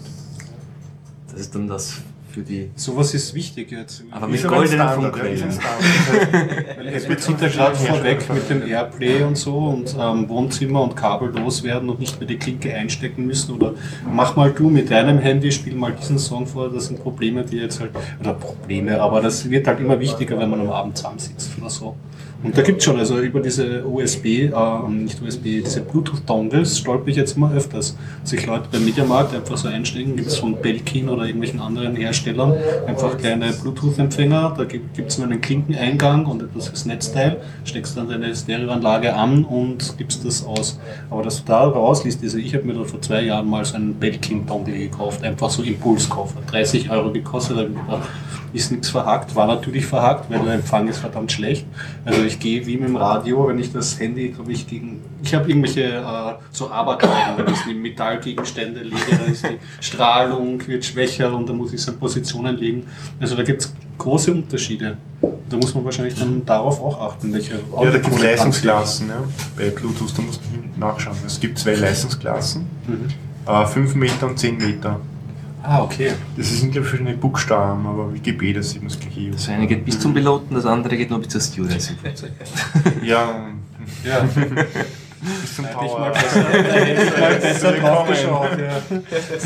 das ist dann das für die... Sowas ist wichtig jetzt. Aber Ist mit aber ein goldenen Standard, ja, ist ein Funkquellen. Standard. Weil Apple zieht ja gerade vorweg mit dem Airplay und so und ähm, Wohnzimmer und kabellos werden und nicht mehr die Klinke einstecken müssen oder mach mal du mit deinem Handy, spiel mal diesen Song vor, das sind Probleme, die jetzt halt, oder Probleme, aber das wird halt immer wichtiger, wenn man am Abend zusammensitzt oder so. Und da gibt's schon, also über diese U S B, äh, nicht U S B, diese Bluetooth-Dongles stolper ich jetzt immer öfters. Sich Leute beim Mediamarkt einfach so einsteigen, gibt's von Belkin oder irgendwelchen anderen Herstellern einfach kleine Bluetooth-Empfänger, da gibt es nur einen Klinkeneingang und etwas fürs Netzteil, steckst dann deine Stereoanlage an und gibst das aus. Aber dass du da rausliest, also ich habe mir da vor zwei Jahren mal so einen Belkin-Dongle gekauft, einfach so Impulskauf, hat dreißig Euro gekostet, hab ich gedacht, ist nichts verhackt, war natürlich verhackt, weil der Empfang ist verdammt schlecht. Also ich gehe wie mit dem Radio, wenn ich das Handy, glaube ich, gegen, ich habe irgendwelche äh, so Abergleiten, wenn ich es in Metallgegenstände lege, dann ist die Strahlung wird schwächer und dann muss ich es in Positionen legen. Also da gibt es große Unterschiede. Da muss man wahrscheinlich dann darauf auch achten, welche Ja, da gibt es Leistungsklassen. Ja. Bei Bluetooth, da muss man hinten nachschauen. Es gibt zwei Leistungsklassen, Mhm. äh, fünf Meter und zehn Meter. Ah, okay. Das sind, glaube ich, verschiedene Buchstaben, aber wie G B, das sieht man das gleich. Das eine geht bis zum Piloten, das andere geht nur bis zur Stewardess im Flugzeug. Ja, Ja, bis zum hätte ich Tower. mal besser, hätte ich mal besser drauf geschaut. Ja.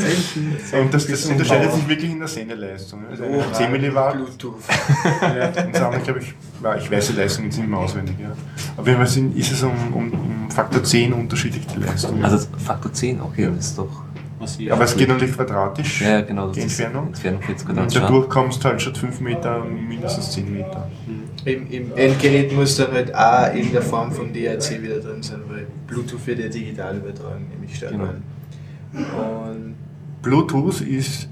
Und das, das unterscheidet sich wirklich in der Sendeleistung. Also eine zehn Milliwatt Bluetooth. und das andere, glaube ich, ja, ich weiß die Leistung jetzt nicht mehr auswendig. Ja. Auf jeden Fall sind, ist es um, um, um Faktor zehn unterschiedlich die Leistung. Also Faktor zehn, okay, das ist doch... Massiv. Aber es geht natürlich quadratisch, Ja, genau, das die ist Entfernung. Entfernung vierzig Und Quadratmeter. dadurch kommst du halt statt fünf Meter mindestens zehn Meter. Im, Im Endgerät muss dann halt auch in der Form von D A C wieder drin sein, weil Bluetooth wird ja digital übertragen, nämlich stark Genau. an. Und Bluetooth ist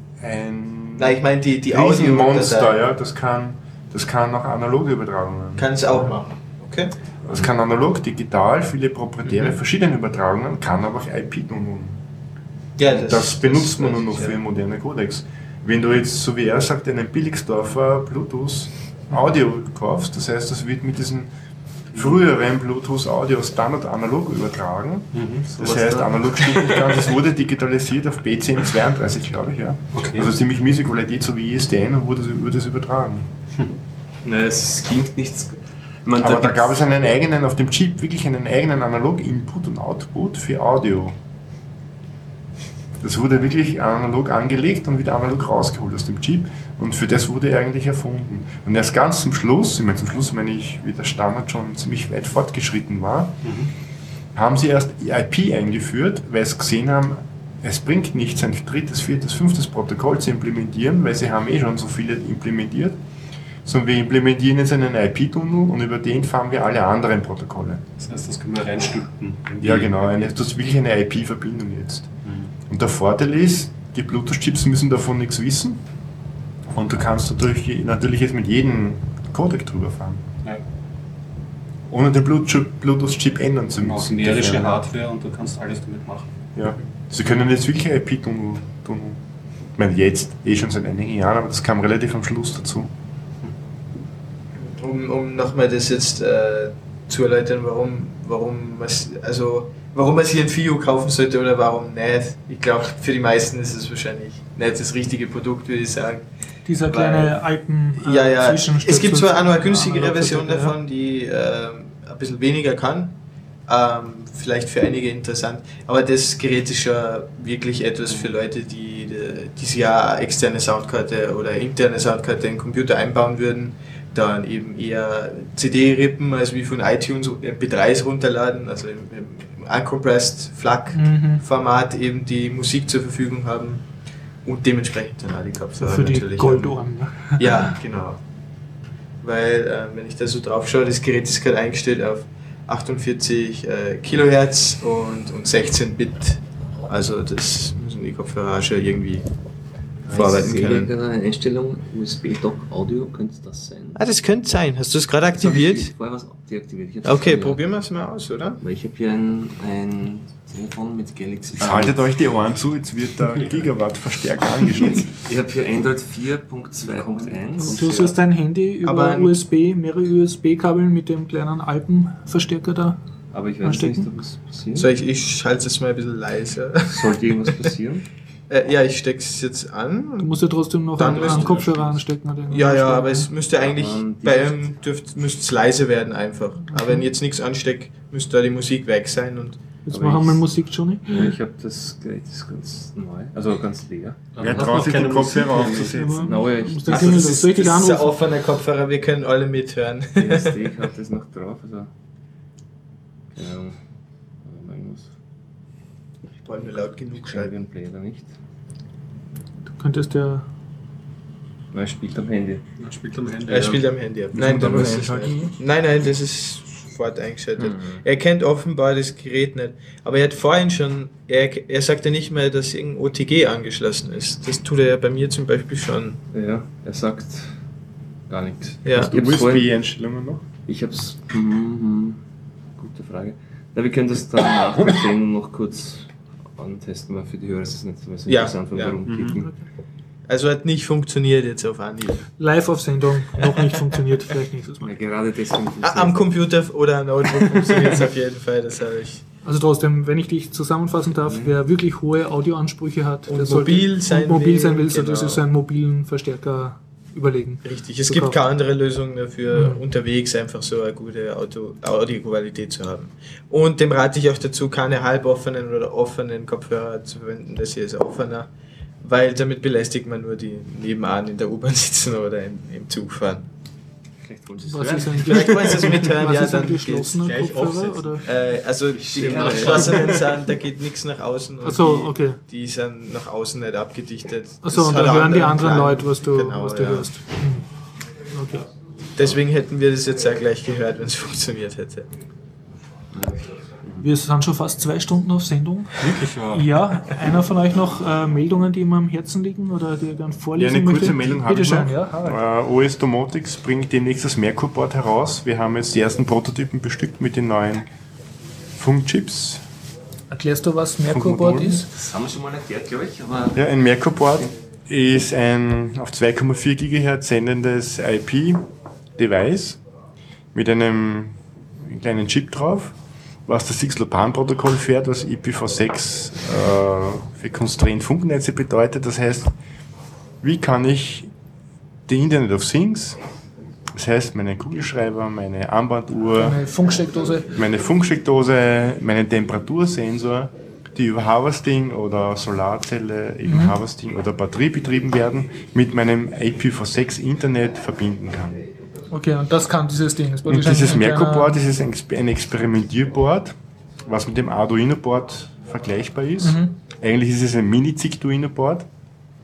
ein nein, ich meine die, die Riesenmonster, Audio ja, das kann, das kann auch analoge Übertragungen. kann es auch machen. Okay. Das kann analog, digital, viele proprietäre, Mhm. verschiedene Übertragungen, kann aber auch I P tun. Ja, Das, benutzt man weiß nur noch ich, für ja. moderne Codecs. Wenn du jetzt, so wie er sagt, einen Billigsdorfer Bluetooth Audio kaufst, das heißt, das wird mit diesen früheren Bluetooth Audio Standard analog übertragen. Das Sowas heißt, da. analog stimmt nicht ganz, es wurde digitalisiert auf B zehn zweiunddreißig, glaube ich. Ja. Okay. Also ziemlich miese Qualität, so wie I S D N, und wurde, wurde es übertragen. Nein, es klingt nichts... Man, Aber da gibt's- gab es einen eigenen, auf dem Chip, wirklich einen eigenen Analog-Input und Output für Audio. Das wurde wirklich analog angelegt und wieder analog rausgeholt aus dem Chip, und für das wurde er eigentlich erfunden. Und erst ganz zum Schluss, ich meine zum Schluss meine ich, wie der Standard schon ziemlich weit fortgeschritten war, haben sie erst I P eingeführt, weil sie gesehen haben, es bringt nichts, ein drittes, viertes, fünftes Protokoll zu implementieren, weil sie haben eh schon so viele implementiert, sondern wir implementieren jetzt einen I P-Tunnel und über den fahren wir alle anderen Protokolle. Das heißt, das können wir reinstülpen. Ja, genau, eine, das ist wirklich eine I P-Verbindung jetzt. Und der Vorteil ist, die Bluetooth-Chips müssen davon nichts wissen, und du kannst natürlich, natürlich jetzt mit jedem Codec drüber fahren, Ja. ohne den Bluetooth-Chip ändern zu Auch müssen. generische Ja. Hardware und du kannst alles damit machen. Ja. Sie können jetzt wirklich I P-Tunnel tun. Ich meine, jetzt, eh schon seit einigen Jahren, aber das kam relativ am Schluss dazu. Um, um nochmal das jetzt äh, zu erläutern, warum, warum, was, also, warum man sich ein F I U kaufen sollte oder warum nicht. Ich glaube, für die meisten ist es wahrscheinlich nicht das richtige Produkt, würde ich sagen. Dieser kleine Alpen äh, Ja, ja. Zwischenstöpsel- Es gibt zwar auch noch eine günstigere Analog- Version ja. davon, die ähm, ein bisschen weniger kann. Ähm, vielleicht für einige interessant. Aber das Gerät ist ja wirklich etwas für Leute, die, die sich ja eine externe Soundkarte oder interne Soundkarte in den Computer einbauen würden. Dann eben eher C D-Rippen als wie von iTunes M P dreis runterladen, also im, im uncompressed Mhm. FLAC-Format eben die Musik zur Verfügung haben und dementsprechend dann auch die Kopfhörer Für die natürlich. Goldohren. Ja, genau. weil äh, wenn ich da so drauf schaue, das Gerät ist gerade eingestellt auf achtundvierzig äh, Kilohertz und, und sechzehn Bit. Also das müssen die Kopfhörer schon irgendwie vorarbeiten können. Eine Einstellung U S B-Dock Audio, könnte das sein? Ah, das könnte sein. Hast du es gerade aktiviert? Ich vorher was deaktiviert. Ich Okay, probieren wir es mal aus, oder? Weil ich habe hier ein, ein Telefon mit Galaxy. Jetzt haltet euch die Ohren zu, jetzt wird der Gigawatt-Verstärker angeschlossen. Ich habe hier Android vier Punkt zwei Punkt eins. Du sollst dein Handy über Aber ein- U S B, mehrere U S B-Kabel mit dem kleinen Alpenverstärker da. Aber ich weiß Anstecken? nicht, ob es passiert. So, ich, ich schalte es mal ein bisschen leiser. Sollte irgendwas passieren? äh, ja, ich stecke es jetzt an. Du musst ja trotzdem noch Dann einen, müsst- einen Kopfhörer anstecken. Oder einen Ja, ja, Lautsprecher. aber es müsste eigentlich, Ähm, die- bei ihm dürft, müsste es leise werden einfach. Aber wenn ich jetzt nichts anstecke, müsste da die Musik weg sein. Und Jetzt aber machen wir ich- mal Musik, Johnny. Ja, ich habe das Gerät ist ganz neu, also ganz leer. Wer traut sich, den Kopfhörer aufzusetzen? Aber No, ja, du ich- musst den Also, Klingel das das ist, richtig das ist ein anrufen. offener Kopfhörer, wir können alle mithören. Die S D-Karte ist noch drauf, also keine Ahnung, aber irgendwas. Wollen wir laut genug schalten? Schalten Play oder nicht. Du könntest ja. Weil er spielt am Handy. Er spielt am Handy. Er spielt am Handy ab. Nein, da da muss was es einschalten? nicht. Nein, nein, das ist sofort eingeschaltet. Mhm. Er kennt offenbar das Gerät nicht. Aber er hat vorhin schon, er, er sagte nicht mehr, dass irgendein O T G angeschlossen ist. Das tut er ja bei mir zum Beispiel schon. Ja, er sagt gar nichts. Ja. Ich hab's vorhin- U S B-Einstellungen noch? Ich hab's. Mhm, gute Frage. Ja, wir können das dann nach der Sendung noch kurz antesten, weil für die Hörer ist es nicht so Ja, interessant, ja. warum Mhm. klicken. Also hat nicht funktioniert jetzt auf Anhieb. Live auf Sendung, noch nicht funktioniert, vielleicht nächstes Ja, Mal. gerade deswegen. Ah, am Computer oder am Notebook funktioniert es auf jeden Fall, das habe ich. Also trotzdem, wenn ich dich zusammenfassen darf, wer wirklich hohe Audioansprüche hat, Und der sollte mobil sein und mobil will, sein will, sollte genau. sich so einen mobilen Verstärker überlegen. Richtig, es Zu gibt kaufen. keine andere Lösung dafür, Mhm. unterwegs einfach so eine gute Auto- Audioqualität zu haben. Und dem rate ich auch dazu, keine halboffenen oder offenen Kopfhörer zu verwenden, das hier ist offener, weil damit belästigt man nur die nebenan in der U-Bahn sitzen oder im, im Zug fahren. Vielleicht wollen Sie es Was hören. ist ein, Vielleicht wollen Sie es mithören, was ja, ist ein dann geschlossener geht's gleich Kopfhörer? aufsetzen. Oder? Äh, also die Stimmt, ja. geschlossenen sind, da geht nichts nach außen und Ach so, die, okay. die sind nach außen nicht abgedichtet. Achso, Das und hat da einen hören die anderen Klang. Leute, was du, Genau, was du ja. hörst. Hm. Okay. Deswegen hätten wir das jetzt auch gleich gehört, wenn es funktioniert hätte. Wir sind schon fast zwei Stunden auf Sendung. Wirklich, ja. Ja, einer von euch noch äh, Meldungen, die ihm am Herzen liegen oder die ihr gerne Ja, vorlesen eine kurze möchte? Meldung habe Bitte ich schön, noch. ja. Harald. Äh, O S Domotics bringt demnächst das Merkur-Board heraus. Wir haben jetzt die ersten Prototypen bestückt mit den neuen Funkchips. Erklärst du, was Merkur-Board Funkmodulen. ist? Das haben wir schon mal erklärt, glaube ich, aber Ja, ein Merkur-Board ist ein auf zwei Komma vier Gigahertz sendendes I P-Device mit einem kleinen Chip drauf, was das Six-Lopan-Protokoll fährt, was I P v sechs äh, für Constrained Funknetze bedeutet. Das heißt, wie kann ich die Internet of Things, das heißt meine Kugelschreiber, meine Armbanduhr, Eine Funksteckdose. meine Funksteckdose, meinen Temperatursensor, die über Harvesting oder Solarzelle, eben Mhm. Harvesting oder Batterie betrieben werden, mit meinem I P v sechs Internet verbinden kann. Okay, und das kann dieses Ding. Das Und ist ein- dieses ein Merkur-Board kleiner- ist ein Exper- ein Experimentierboard, was mit dem Arduino-Board vergleichbar ist. Mhm. Eigentlich ist es ein Mini-Zigduino-Board, äh,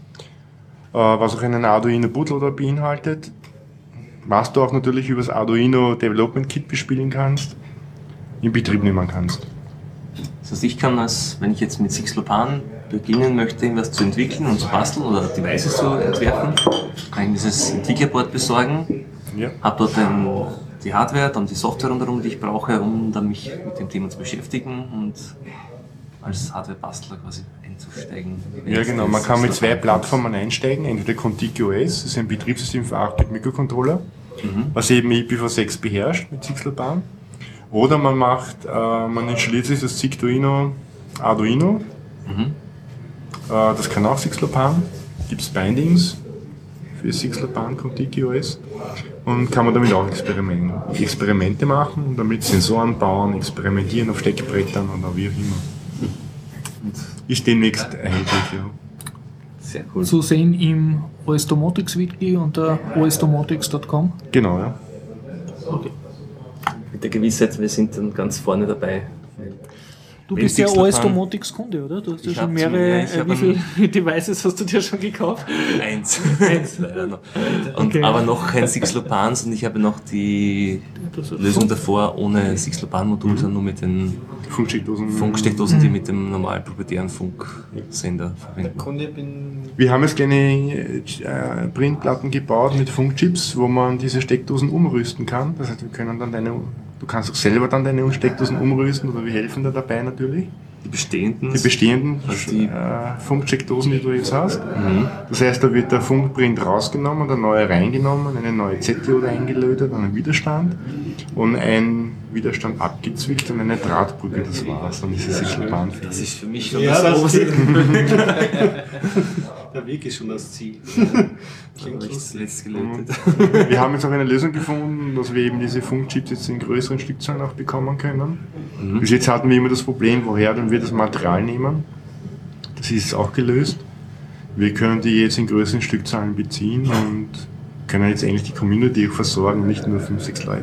was auch einen Arduino-Bootloader beinhaltet, was du auch natürlich über das Arduino Development Kit bespielen kannst, in Betrieb nehmen kannst. das heißt, ich kann als, wenn ich jetzt mit Six-Lopan beginnen möchte, irgendwas zu entwickeln und zu basteln oder Devices zu entwerfen, kann ich dieses Entwicklerboard besorgen, Ja. habe dort ein, die Hardware, dann die Software rundherum, die ich brauche, um dann mich mit dem Thema zu beschäftigen und als Hardware-Bastler quasi einzusteigen. Ja, genau. Man kann mit zwei Plattformen einsteigen. Entweder ContiGOS, das ist ein Betriebssystem für acht Bit Mikrocontroller, Mhm. was eben I P v sechs beherrscht mit Six-Lopan. Oder man macht, äh, man installiert sich das Zigduino Arduino. Mhm. Äh, das kann auch Six-Lopan. Gibt es Bindings für Six-Lopan ContiGOS. Und kann man damit auch Experimente, Experimente machen und damit Sensoren bauen, experimentieren auf Steckbrettern oder wie auch immer. Ist demnächst erhältlich, ja. Sehr cool. Zu sehen im O S Domotics Wiki unter o s domotics punkt com. Genau, ja. Okay. Mit der Gewissheit, wir sind dann ganz vorne dabei. Du Wenn bist ja O Six-Lopan- S Domotics Kunde, oder? Du hast ja Ich schon hab mehrere, zum- ja, ich äh, hab wie viele Devices hast du dir schon gekauft? Eins. Eins. Leider noch. Und, Okay. Aber noch kein Six-Lopans und ich habe noch die Das ist Lösung Funk- davor ohne Six-Lopan-Modul, sondern nur mit den Funksteckdosen. Funksteckdosen, die mit dem normal proprietären Funksender verwenden. Kunde bin. Wir haben jetzt kleine äh, Printplatten gebaut mit Funkchips, wo man diese Steckdosen umrüsten kann. Das heißt, wir können dann deine, du kannst auch selber dann deine Steckdosen umrüsten oder wir helfen dir dabei natürlich. Die bestehenden, Die bestehenden Also die- äh, Funksteckdosen, die du jetzt hast. Das heißt, da wird der Funkprint rausgenommen, der neue reingenommen, eine neue Z-Diode eingelötet, einen Widerstand und ein Widerstand abgezwickt und eine Drahtbrücke, das war's. Dann ist es Six-Lopan. das ist für mich schon Ja, das das große. Der Weg ist schon das Ziel. Klingt Letzt, lustig. letzt gelötet. Wir haben jetzt auch eine Lösung gefunden, dass wir eben diese Funkchips jetzt in größeren Stückzahlen auch bekommen können. Bis jetzt hatten wir immer das Problem, woher denn wir das Material nehmen. Das ist auch gelöst. Wir können die jetzt in größeren Stückzahlen beziehen und können jetzt eigentlich die Community auch versorgen, nicht nur fünf, sechs Leute.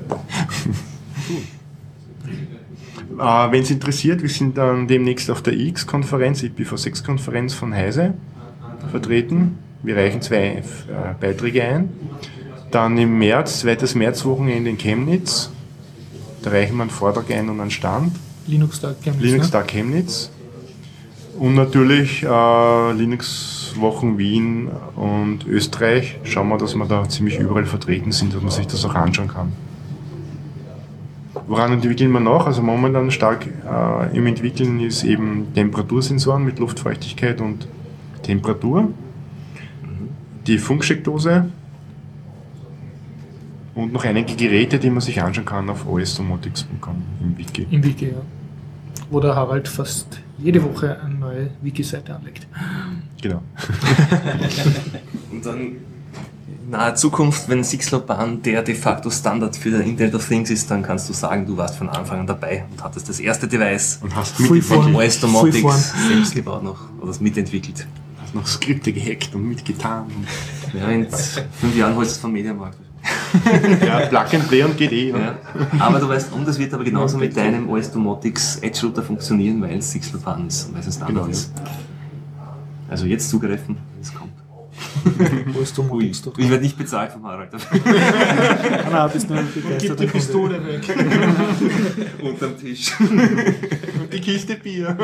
Äh, Wenn es interessiert, wir sind dann demnächst auf der I X-Konferenz, I P v sechs Konferenz von Heise vertreten. Wir reichen zwei äh, Beiträge ein. Dann im März, zweites Märzwochenende in Chemnitz. Da reichen wir einen Vortrag ein und einen Stand. Linux Tag Chemnitz, Linux ne? Tag Chemnitz. Und natürlich äh, Linux Wochen Wien und Österreich. Schauen wir, dass wir da ziemlich überall vertreten sind, dass man sich das auch anschauen kann. Woran entwickeln wir noch? Also momentan stark äh, im Entwickeln ist eben Temperatursensoren mit Luftfeuchtigkeit und Temperatur. Die Funksteckdose und noch einige Geräte, die man sich anschauen kann auf o s domotics punkt com im Wiki. Im Wiki, ja. Wo der Harald fast jede Woche eine neue Wiki-Seite anlegt. Genau. Und dann in naher Zukunft, wenn Six-Lopan der de facto Standard für den Internet of Things ist, dann kannst du sagen, du warst von Anfang an dabei und hattest das erste Device Und hast Freeform. mitgefahren, O S Domotics Freeform. selbst gebaut noch oder das mitentwickelt. hast noch Skripte gehackt und mitgetan. Und Ja, in fünf Jahren holst du es vom Mediamarkt. ja, Plug and Play und geht eh. Ne? Ja. Aber du weißt, und das wird aber genauso mit deinem O S Domotics Edge Router funktionieren, weil es Six-Lopan ist und weil es ein Standard Genau, ist. Also jetzt zugreifen, es kommt. Wo ist Domotics dort? Ich werde nicht bezahlt vom Harald. Ah, nein, bist nur Gib begeisterter die Kunde. Pistole weg. Unterm Tisch. Die Kiste Bier.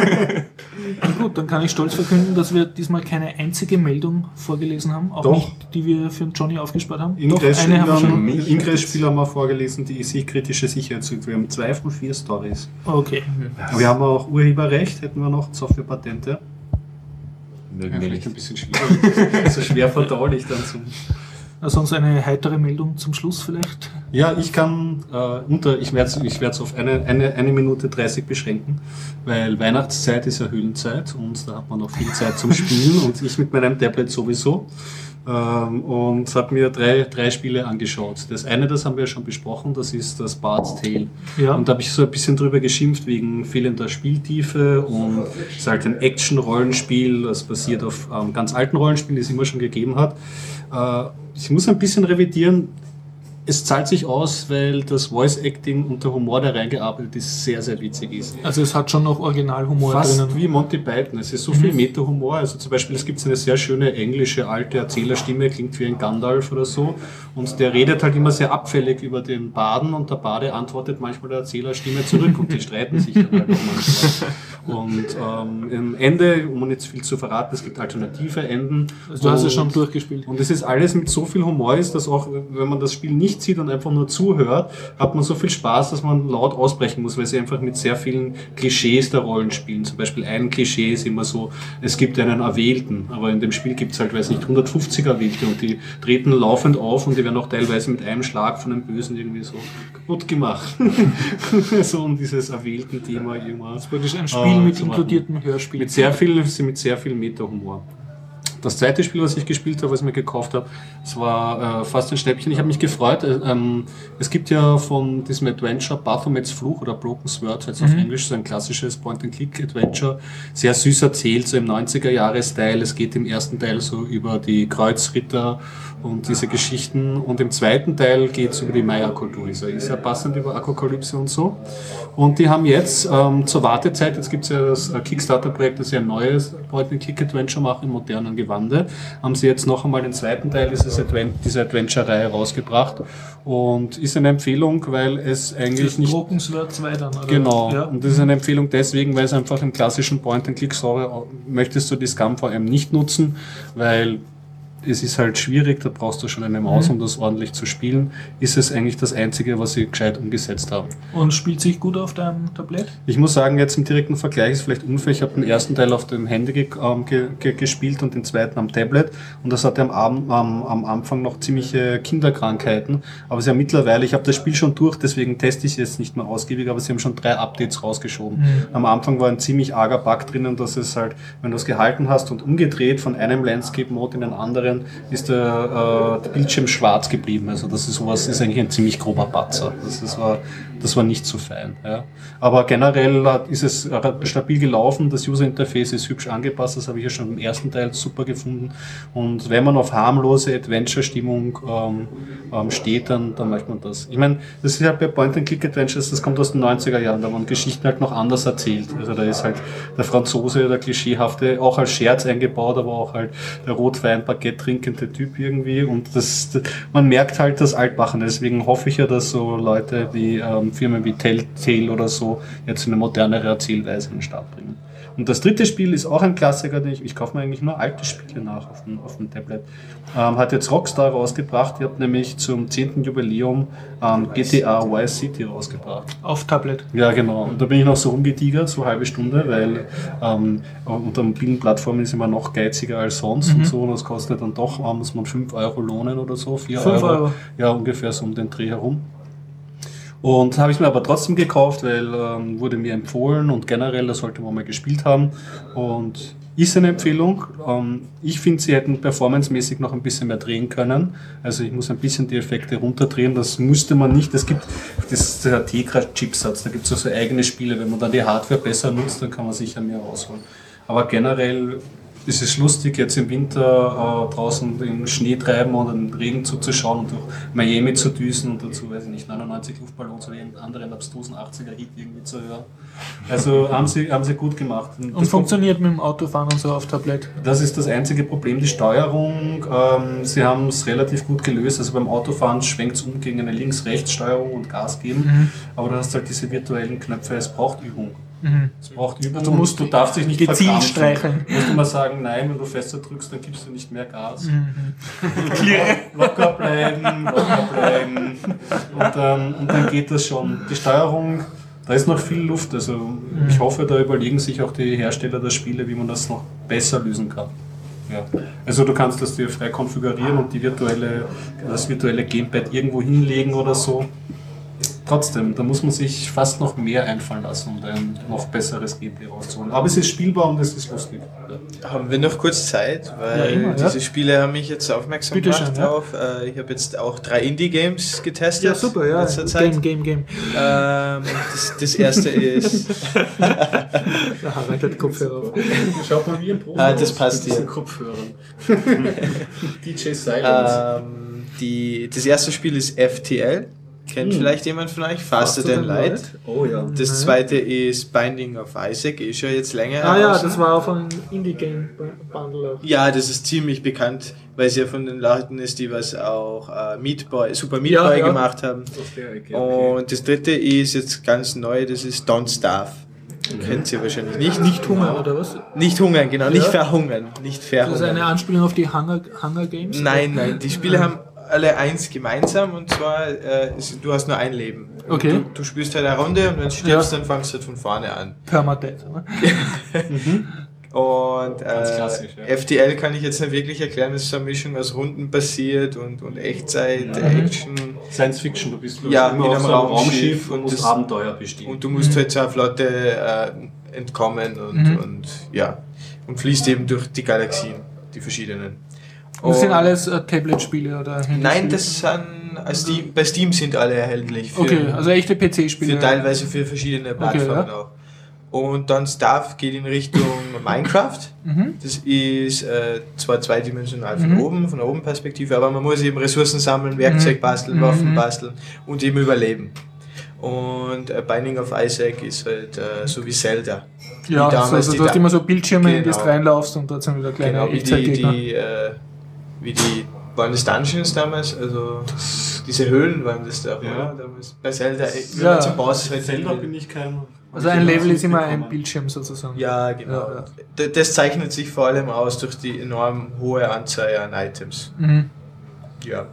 Na gut, dann kann ich stolz verkünden, dass wir diesmal keine einzige Meldung vorgelesen haben, auch Doch. nicht, die wir für den Johnny aufgespart haben. Ingress Doch, eine haben wir schon. Mich- Ingress-Spiel haben wir vorgelesen, die sich kritische Sicherheitslücke. Wir haben zwei von vier Stories. Okay. Wir haben auch Urheberrecht, hätten wir noch, Softwarepatente. Mögen Ja, wir vielleicht ein nicht. bisschen schwierig. So schwer verdaulich dann zum. Also sonst eine heitere Meldung zum Schluss vielleicht. Ja, ich kann äh, unter, ich werde es ich werd's auf eine, eine, eine Minute dreißig beschränken, weil Weihnachtszeit ist ja Höhlenzeit und da hat man noch viel Zeit zum Spielen und ich mit meinem Tablet sowieso. Ähm, und habe mir drei, drei Spiele angeschaut. Das eine, das haben wir ja schon besprochen, das ist das Bard's Tale. Ja. Und da habe ich so ein bisschen drüber geschimpft wegen fehlender Spieltiefe und es ist halt ein Action-Rollenspiel, das basiert auf ähm, ganz alten Rollenspielen, die es immer schon gegeben hat. Äh, ich muss ein bisschen revidieren. Es zahlt sich aus, weil das Voice-Acting und der Humor, der reingearbeitet ist, sehr, sehr witzig ist. Also es hat schon noch Originalhumor Fast drinnen. wie Monty Python. Es ist so viel Meta-Humor. Also zum Beispiel, es gibt eine sehr schöne englische alte Erzählerstimme, klingt wie ein Gandalf oder so. Und der redet halt immer sehr abfällig über den Baden und der Bade antwortet manchmal der Erzählerstimme zurück und die streiten sich dann halt auch manchmal. Und ähm, im Ende, um nicht viel zu verraten, es gibt alternative Enden. Also du hast es Und- schon durchgespielt. und es ist alles mit so viel Humor ist, dass auch, wenn man das Spiel nicht sieht und einfach nur zuhört, hat man so viel Spaß, dass man laut ausbrechen muss, weil sie einfach mit sehr vielen Klischees der Rollen spielen. Zum Beispiel ein Klischee ist immer so, es gibt einen Erwählten, aber in dem Spiel gibt es halt, weiß nicht, hundertfünfzig Erwählte und die treten laufend auf und die werden auch teilweise mit einem Schlag von einem Bösen irgendwie so kaputt gemacht. So um dieses Erwählten-Thema immer. Praktisch ein Spiel äh, mit zu machen. inkludiertem Hörspiel. Mit sehr viel, mit sehr viel Meta-Humor. das zweite Spiel, was ich gespielt habe, was ich mir gekauft habe, es war äh, fast ein Schnäppchen. Ich habe mich gefreut. Äh, ähm, es gibt ja von diesem Adventure Baphomets Fluch oder Broken Sword, jetzt mhm. auf Englisch, so ein klassisches Point-and-Click-Adventure. Sehr süß erzählt, so im neunziger-Jahres-Style. Es geht im ersten Teil so über die Kreuzritter und diese Geschichten. Und im zweiten Teil geht es über die Maya-Kultur. Also ist ja passend über Apokalypse und so. Und die haben jetzt ähm, zur Wartezeit, jetzt gibt es ja das äh, Kickstarter-Projekt, das ja ein neues Point-and-Click-Adventure macht im modernen Gewande, haben sie jetzt noch einmal den zweiten Teil dieses Advent, dieser Adventure-Reihe rausgebracht. Und ist eine Empfehlung, weil es eigentlich das nicht... Broken Sword zwei dann, oder? Genau. Ja. Und das ist eine Empfehlung deswegen, weil es einfach im klassischen Point-and-Click-Story möchtest du die Scum V M nicht nutzen, weil es ist halt schwierig, da brauchst du schon eine Maus, um das ordentlich zu spielen. Ist es eigentlich das Einzige, was sie gescheit umgesetzt haben. Und spielt sich gut auf deinem Tablet? Ich muss sagen, jetzt im direkten Vergleich ist vielleicht unfair. Ich habe den ersten Teil auf dem Handy ge ähm, ge ge gespielt und den zweiten am Tablet. Und das hatte am, Abend, ähm, am Anfang noch ziemliche Kinderkrankheiten. Aber sie haben mittlerweile, ich habe das Spiel schon durch, deswegen teste ich es jetzt nicht mehr ausgiebig, aber sie haben schon drei Updates rausgeschoben. Mhm. Am Anfang war ein ziemlich arger Bug drinnen, dass es halt, wenn du es gehalten hast und umgedreht von einem Landscape-Mode in den anderen, ist der, äh, der Bildschirm schwarz geblieben. Also das ist sowas, ist eigentlich ein ziemlich grober Patzer. Das, das, war, das war nicht so fein. Ja. Aber generell hat, ist es stabil gelaufen, das User-Interface ist hübsch angepasst, das habe ich ja schon im ersten Teil super gefunden. Und wenn man auf harmlose Adventure-Stimmung ähm, ähm, steht, dann, dann macht man das. Ich meine, das ist ja bei Point-and-Click-Adventures, das kommt aus den neunziger Jahren, da waren Geschichten halt noch anders erzählt. Also da ist halt der Franzose, der Klischeehafte, auch als Scherz eingebaut, aber auch halt der Rotwein-Baguette trinkende Typ irgendwie, und das, das, man merkt halt das Altbachene. Deswegen hoffe ich ja, dass so Leute wie ähm, Firmen wie Telltale oder so jetzt eine modernere Erzählweise in den Start bringen. Und das dritte Spiel ist auch ein Klassiker, den ich, ich kaufe mir eigentlich nur alte Spiele nach auf dem, auf dem Tablet. Ähm, hat jetzt Rockstar rausgebracht, die hat nämlich zum zehnten Jubiläum ähm, G T A Vice City rausgebracht. Auf Tablet? Ja, genau. Und da bin ich noch so rumgetigert, so eine halbe Stunde, weil ähm, unter mobilen Plattformen ist immer noch geiziger als sonst mhm. und so. Und das kostet dann doch, äh, muss man fünf Euro lohnen oder so, vier Euro. fünf Euro? Ja, ungefähr so um den Dreh herum. Und habe ich mir aber trotzdem gekauft, weil ähm, wurde mir empfohlen und generell, das sollte man mal gespielt haben. Und ist eine Empfehlung. Ähm, ich finde, sie hätten performancemäßig noch ein bisschen mehr drehen können. Also ich muss ein bisschen die Effekte runterdrehen. Das müsste man nicht. Es gibt das ist der Tegra-Chipsatz, da gibt es also eigene Spiele. Wenn man da die Hardware besser nutzt, dann kann man sicher mehr rausholen. Aber generell ist es lustig, jetzt im Winter äh, draußen den Schnee treiben und den Regen zuzuschauen und durch Miami zu düsen und dazu, weiß ich nicht, neunundneunzig Luftballons oder irgendeinen anderen abstrusen achtziger-Hit irgendwie zu hören. Also haben sie, haben sie gut gemacht. Und, und funktioniert mit dem Autofahren und so auf Tablet? Das ist das einzige Problem, die Steuerung. Ähm, sie haben es relativ gut gelöst. Also beim Autofahren schwenkt es um gegen eine Links-Rechts-Steuerung und Gas geben. Mhm. Aber du hast halt diese virtuellen Knöpfe, es braucht Übung. Mhm. Es braucht Übung, also musst du darfst dich nicht gezielt streicheln. Du musst immer sagen, nein, wenn du fester drückst, dann gibst du nicht mehr Gas. Mhm. locker bleiben, locker bleiben. Und, ähm, und dann geht das schon. Die Steuerung, da ist noch viel Luft. Also mhm. ich hoffe, da überlegen sich auch die Hersteller der Spiele, wie man das noch besser lösen kann. Ja. Also du kannst das dir frei konfigurieren und die virtuelle, das virtuelle Gamepad irgendwo hinlegen oder so. Trotzdem, da muss man sich fast noch mehr einfallen lassen, um ein noch besseres Gameplay rauszuholen. Aber es ist spielbar und es ist lustig. Ja. Haben wir noch kurz Zeit, weil ja, immer, diese ja. Spiele haben mich jetzt aufmerksam Bitte gemacht schön, ja. drauf. Ich habe jetzt auch drei Indie-Games getestet. Ja, super, ja. In letzter Zeit. Game, Game, Game. Ähm, das, das erste ist... Der Harald hat Kopfhörer auf. Schaut mal wie ein Profi ah, das passt mit diesen hier. Kopfhörern. D J Silence. Ähm, die, das erste Spiel ist F T L. Kennt hm. vielleicht jemand von euch? Faster Than Light. Oh ja. Das zweite ist Binding of Isaac, ist schon jetzt länger. Ah ja, das war auch ein Indie-Game-Bundle. Ja, das ist ziemlich bekannt, weil es ja von den Leuten ist, die was auch äh, Meat Boy, Super Meat ja, Boy ja. gemacht haben. Okay. Und das dritte ist jetzt ganz neu, das ist Don't Starve. Mhm. Kennt ihr wahrscheinlich nicht. Nicht hungern, oder was? Nicht hungern, genau, ja. nicht verhungern. Nicht verhungern. Das ist eine Anspielung auf die Hunger, Hunger Games? Nein, nein, die Spiele haben alle eins gemeinsam, und zwar, äh, ist, du hast nur ein Leben. Okay. Du, du spielst halt eine Runde und wenn du stirbst, ja. dann fangst du halt von vorne an. Permadeath, oder? mhm. Und äh, ja. F T L kann ich jetzt nicht wirklich erklären, das ist so eine Mischung aus rundenbasiert und, und Echtzeit, ja. Action. Science Fiction, du bist ja, immer mit auf einem so einem Raumschiff, Raumschiff und und musst das, Abenteuer bestehen. Und du musst mhm. halt zur Flotte äh, entkommen und, mhm. und ja, und fließt eben durch die Galaxien. die verschiedenen. Das sind Und- alles äh, Tablet-Spiele oder Handyspiele? Nein, das sind, also Steam, bei Steam sind alle erhältlich. Für, Okay, also echte P C-Spiele. für teilweise für verschiedene Plattformen ja. auch. Und dann Stuff geht in Richtung Minecraft. Mhm. Das ist äh, zwar zweidimensional von Mhm. oben, von der oben Perspektive, aber man muss eben Ressourcen sammeln, Werkzeug Mhm. basteln, Mhm. Waffen basteln und eben überleben. Und äh, Binding of Isaac ist halt äh, so wie Zelda. Ja, Wie damals also die du hast da- immer so Bildschirme, in die du Genau. reinlaufst und dort sind wieder kleine Genau, wie die, Echtzeitgegner. die, äh, wie die, waren das Dungeons damals? Also diese Höhlen waren das da, Ja. oder? Damals bei Zelda, äh, wenn Ja. man zum Boss halt Zelda bin ich kein... Also ein Level ist immer ein Bildschirm sozusagen. Ja, genau. Ja, ja. D- Das zeichnet sich vor allem aus durch die enorm hohe Anzahl an Items. Mhm. Ja.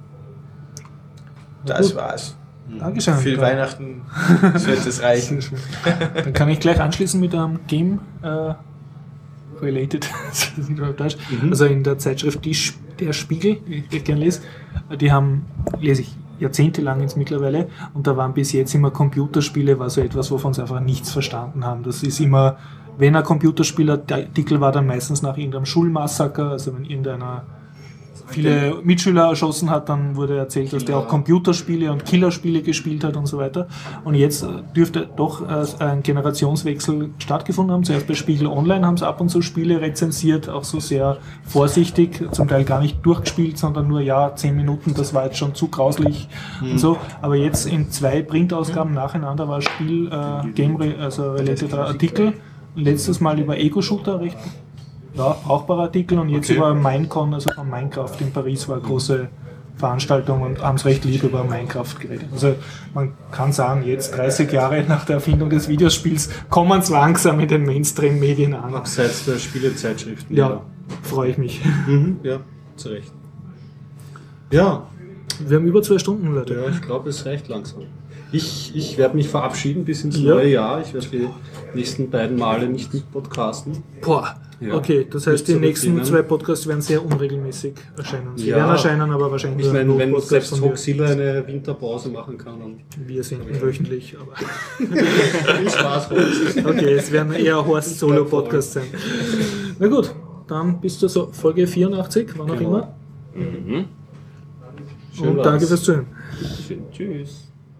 Na Das gut. war's. Dankeschön. Für Dann- Weihnachten wird das reichen. Sehr schön. Dann kann ich gleich anschließen mit einem Game äh, related, das ist nicht auf Deutsch. Also in der Zeitschrift die, Sch- Der Spiegel, die ich gerne lese, die haben, lese ich jahrzehntelang jetzt mittlerweile, und da waren bis jetzt immer Computerspiele, war so etwas, wovon sie einfach nichts verstanden haben. Das ist immer, wenn ein Computerspielartikel war, dann meistens nach irgendeinem Schulmassaker, also wenn irgendeiner viele Mitschüler erschossen hat, dann wurde erzählt, dass der auch Computerspiele und Killerspiele gespielt hat und so weiter. Und jetzt äh, dürfte doch äh, ein Generationswechsel stattgefunden haben. Zuerst bei Spiegel Online haben sie ab und zu Spiele rezensiert, auch so sehr vorsichtig, zum Teil gar nicht durchgespielt, sondern nur, ja, zehn Minuten, das war jetzt schon zu grauslich und so. Aber jetzt in zwei Printausgaben nacheinander war Spiel, äh, Game, also related Artikel. Letztes Mal über Ego-Shooter, recht ja, brauchbarer Artikel, und jetzt Okay. über Minecon, also von Minecraft in Paris, war eine große Veranstaltung und haben es recht lieb über Minecraft geredet. Also man kann sagen, jetzt dreißig Jahre nach der Erfindung des Videospiels kommen es langsam in den Mainstream-Medien an. Abseits der Spielezeitschriften. Ja, freue ich mich. Mhm, ja, zu Recht. Ja, Wir haben über zwei Stunden, Leute. ja, ich glaube, es reicht langsam. Ich, ich werde mich verabschieden bis ins Ja. neue Jahr. Ich werde die nächsten beiden Male nicht mit podcasten. Boah. Ja. Okay, das heißt, die Nicht nächsten zurücklehnen. zwei Podcasts werden sehr unregelmäßig erscheinen. Sie Ja. werden erscheinen, aber wahrscheinlich Ich meine, nur wenn Podcasts selbst von mir. Hoxilla eine Winterpause machen kann, dann Wir sind wöchentlich, aber viel Spaß. Horst. okay, es werden eher Horst-Solo-Podcasts sein. Na gut, dann bis zur so- Folge vierundachtzig, wann auch Genau. immer. Schön Und war's. danke fürs Zuhören. Tschüss.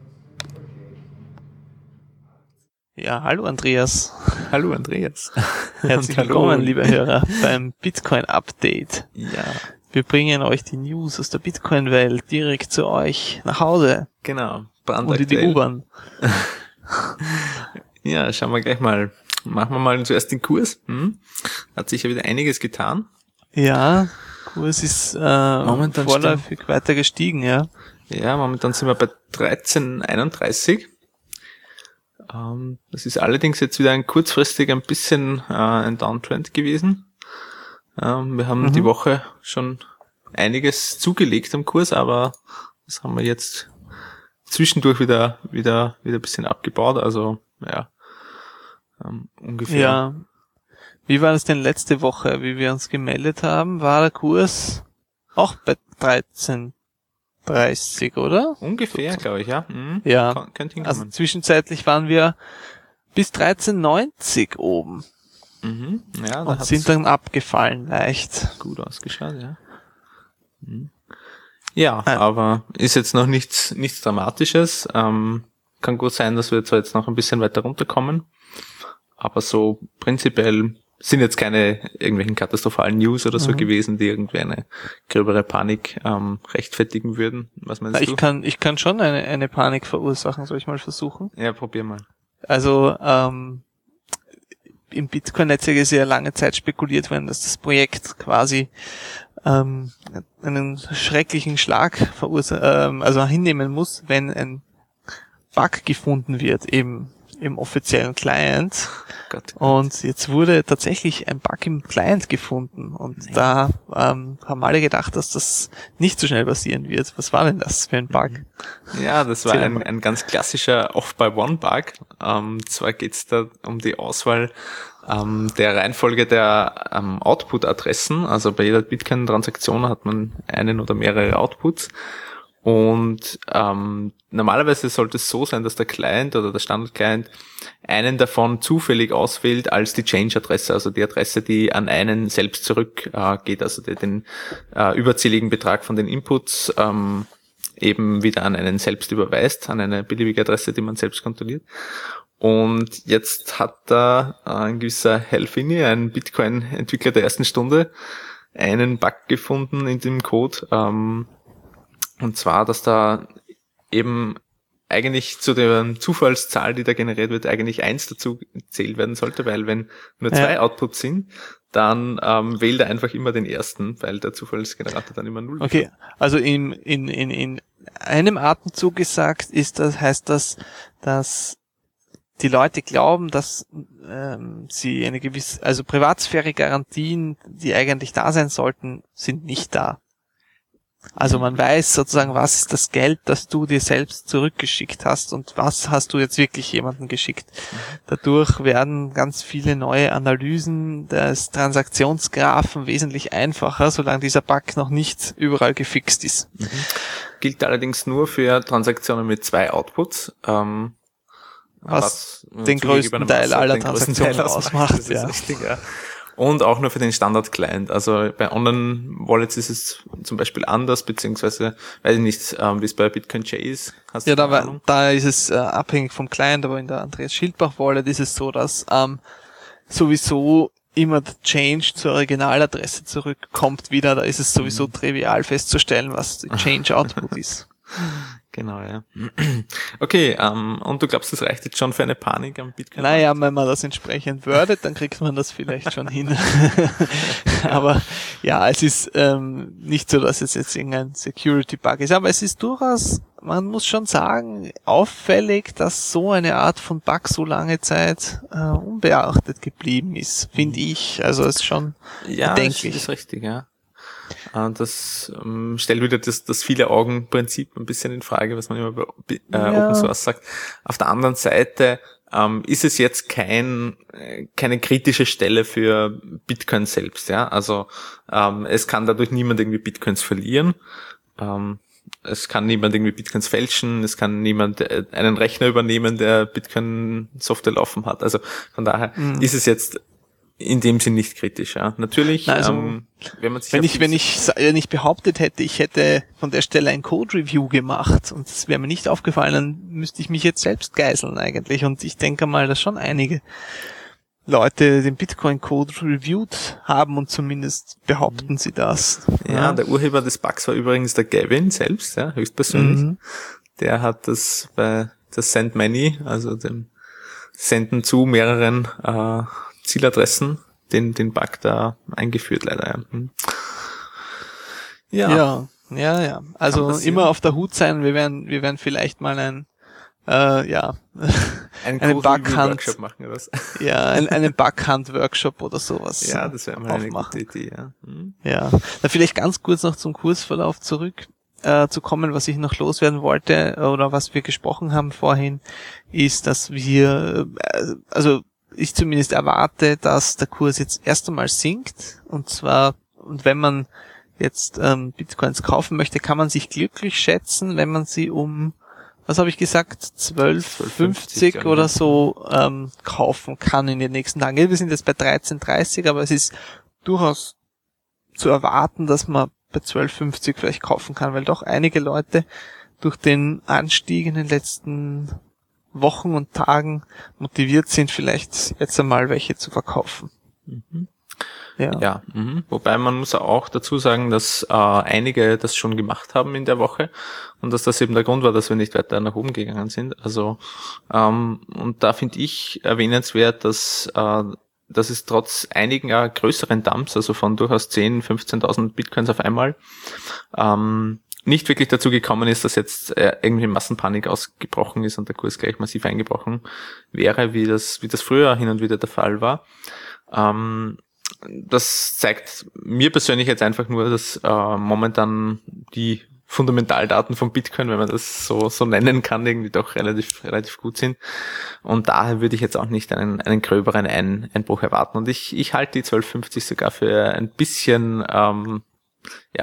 Ja, hallo Andreas. Hallo Andreas. Herzlich Und hallo. willkommen, liebe Hörer, beim Bitcoin Update. Ja, Wir bringen euch die News aus der Bitcoin-Welt direkt zu euch nach Hause genau. und in die Brandaktuell. U-Bahn. Ja, schauen wir gleich mal. Machen wir mal zuerst den Kurs. Hm? Hat sich ja wieder einiges getan. Ja, Kurs ist äh, Momentan vorläufig weiter gestiegen, ja. Ja, momentan sind wir bei dreizehn einunddreißig. Ähm, das ist allerdings jetzt wieder ein kurzfristig ein bisschen äh, ein Downtrend gewesen. Ähm, wir haben Mhm. die Woche schon einiges zugelegt am Kurs, aber das haben wir jetzt zwischendurch wieder wieder wieder ein bisschen abgebaut. Also ja, ähm, ungefähr. Ja. Wie war das denn letzte Woche, wie wir uns gemeldet haben? War der Kurs auch bei dreizehn dreißig, oder? Ungefähr, glaube ich, ja. Mhm. Ja. Kann, könnte Also hinkommen. zwischenzeitlich waren wir bis dreizehn neunzig oben Mhm. Ja, da und hat's sind dann abgefallen leicht. gut ausgeschaut, ja. Mhm. Ja, Ah. aber ist jetzt noch nichts nichts Dramatisches. Ähm, kann gut sein, dass wir zwar jetzt noch ein bisschen weiter runterkommen, aber so prinzipiell sind jetzt keine irgendwelchen katastrophalen News oder so Mhm. gewesen, die irgendwie eine gröbere Panik ähm, rechtfertigen würden. Was meinst Na, du? ich kann, ich kann schon eine, eine Panik verursachen, soll ich mal versuchen? Ja, probier mal. Also, ähm, im Bitcoin-Netzwerk ist ja lange Zeit spekuliert worden, dass das Projekt quasi ähm, einen schrecklichen Schlag verursachen, ähm, also hinnehmen muss, wenn ein Bug gefunden wird, eben im offiziellen Client. Gott. Und jetzt wurde tatsächlich ein Bug im Client gefunden. Und da ähm, haben alle gedacht, dass das nicht so schnell passieren wird. Was war denn das für ein Bug? Ja, das war Erzähl ein, mal. ein ganz klassischer Off-by-One-Bug. Ähm, zwar geht's da um die Auswahl ähm, der Reihenfolge der ähm, Output-Adressen. Also bei jeder Bitcoin-Transaktion hat man einen oder mehrere Outputs. Und ähm, normalerweise sollte es so sein, dass der Client oder der Standard-Client einen davon zufällig auswählt als die Change-Adresse, also die Adresse, die an einen selbst zurückgeht, äh, geht, also die, den äh, überzähligen Betrag von den Inputs ähm, eben wieder an einen selbst überweist, an eine beliebige Adresse, die man selbst kontrolliert. Und jetzt hat da ein gewisser Hal Finney, ein Bitcoin-Entwickler der ersten Stunde, einen Bug gefunden in dem Code, ähm, und zwar, dass da eben eigentlich zu der Zufallszahl, die da generiert wird, eigentlich eins dazu gezählt werden sollte, weil wenn nur zwei ja. Outputs sind, dann ähm, wählt er einfach immer den ersten, weil der Zufallsgenerator dann immer null ist. Okay, also in, in, in, in einem Atemzug gesagt ist das, heißt das, dass die Leute glauben, dass ähm, sie eine gewisse, also Privatsphäre-Garantien, die eigentlich da sein sollten, sind nicht da. Also man weiß sozusagen, was ist das Geld, das du dir selbst zurückgeschickt hast und was hast du jetzt wirklich jemandem geschickt. Dadurch werden ganz viele neue Analysen des Transaktionsgraphen wesentlich einfacher, solange dieser Bug noch nicht überall gefixt ist. Mhm. Gilt allerdings nur für Transaktionen mit zwei Outputs. Ähm, was, was den größten Teil aller Transaktionen ausmacht. Das ja. Ist richtig, ja. Und auch nur für den Standard-Client. Also bei Online-Wallets ist es zum Beispiel anders, beziehungsweise, weiß ich nicht, ähm, wie es bei Bitcoin J ist. Hast ja, da, war, da ist es äh, abhängig vom Client, aber in der Andreas Schildbach-Wallet ist es so, dass ähm, sowieso immer der Change zur Originaladresse zurückkommt wieder. Da ist es sowieso trivial festzustellen, was die Change-Output ist. Genau, ja. Okay, ähm, und du glaubst, das reicht jetzt schon für eine Panik am Bitcoin? Naja, wenn man das entsprechend wordet, dann kriegt man das vielleicht schon hin. Aber ja, es ist ähm, nicht so, dass es jetzt irgendein Security-Bug ist. Aber es ist durchaus, man muss schon sagen, auffällig, dass so eine Art von Bug so lange Zeit äh, unbeachtet geblieben ist, finde ich. Also es ist schon ja, bedenklich. Ja, das ist richtig, ja. Das ähm, stellt wieder das, das Viele-Augen-Prinzip ein bisschen in Frage, was man immer bei äh, ja. Open Source sagt. Auf der anderen Seite ähm, ist es jetzt kein keine kritische Stelle für Bitcoin selbst. Ja, also ähm, es kann dadurch niemand irgendwie Bitcoins verlieren. Ähm, es kann niemand irgendwie Bitcoins fälschen. Es kann niemand äh, einen Rechner übernehmen, der Bitcoin-Software laufen hat. Also von daher mhm. ist es jetzt in dem Sinn nicht kritisch, ja. Natürlich, also, ähm, wenn man sich wenn ich, wenn ich, wenn ich behauptet hätte, ich hätte von der Stelle ein Code-Review gemacht und das wäre mir nicht aufgefallen, dann müsste ich mich jetzt selbst geißeln eigentlich und ich denke mal, dass schon einige Leute den Bitcoin-Code reviewed haben und zumindest behaupten sie das. Ja, ja, der Urheber des Bugs war übrigens der Gavin selbst, ja, höchstpersönlich. Mhm. Der hat das bei der Send Many, also dem Senden zu mehreren äh, Zieladressen, den, den Bug da eingeführt, leider. Ja, hm. ja, ja, ja, ja. Also immer auf der Hut sein. Wir werden, wir werden vielleicht mal ein, äh, ja, einen einen Bug-Workshop machen oder was? Ja, ein, einen Bug-Hunt-Workshop oder sowas. Ja, das wäre mal eine gute Idee, ja. Hm. Ja. Na, vielleicht ganz kurz noch zum Kursverlauf zurück äh, zu kommen, was ich noch loswerden wollte oder was wir gesprochen haben vorhin, ist, dass wir, äh, also ich zumindest erwarte, dass der Kurs jetzt erst einmal sinkt und zwar, und wenn man jetzt ähm, Bitcoins kaufen möchte, kann man sich glücklich schätzen, wenn man sie um, was habe ich gesagt, zwölf fünfzig oder so ähm, kaufen kann in den nächsten Tagen. Wir sind jetzt bei dreizehn dreißig, aber es ist durchaus zu erwarten, dass man bei zwölf fünfzig vielleicht kaufen kann, weil doch einige Leute durch den Anstieg in den letzten Wochen und Tagen motiviert sind, vielleicht jetzt einmal welche zu verkaufen. Mhm. Ja, ja mhm. Wobei man muss auch dazu sagen, dass äh, einige das schon gemacht haben in der Woche und dass das eben der Grund war, dass wir nicht weiter nach oben gegangen sind. Also ähm, und da finde ich erwähnenswert, dass äh, dass es trotz einigen äh, größeren Dumps, also von durchaus zehn, fünfzehntausend Bitcoins auf einmal, ähm, nicht wirklich dazu gekommen ist, dass jetzt äh, irgendwie Massenpanik ausgebrochen ist und der Kurs gleich massiv eingebrochen wäre, wie das wie das früher hin und wieder der Fall war. Ähm, das zeigt mir persönlich jetzt einfach nur, dass äh, momentan die Fundamentaldaten von Bitcoin, wenn man das so so nennen kann, irgendwie doch relativ relativ gut sind. Und daher würde ich jetzt auch nicht einen einen gröberen Ein, Einbruch erwarten. Und ich ich halte die zwölf fünfzig sogar für ein bisschen ähm, ja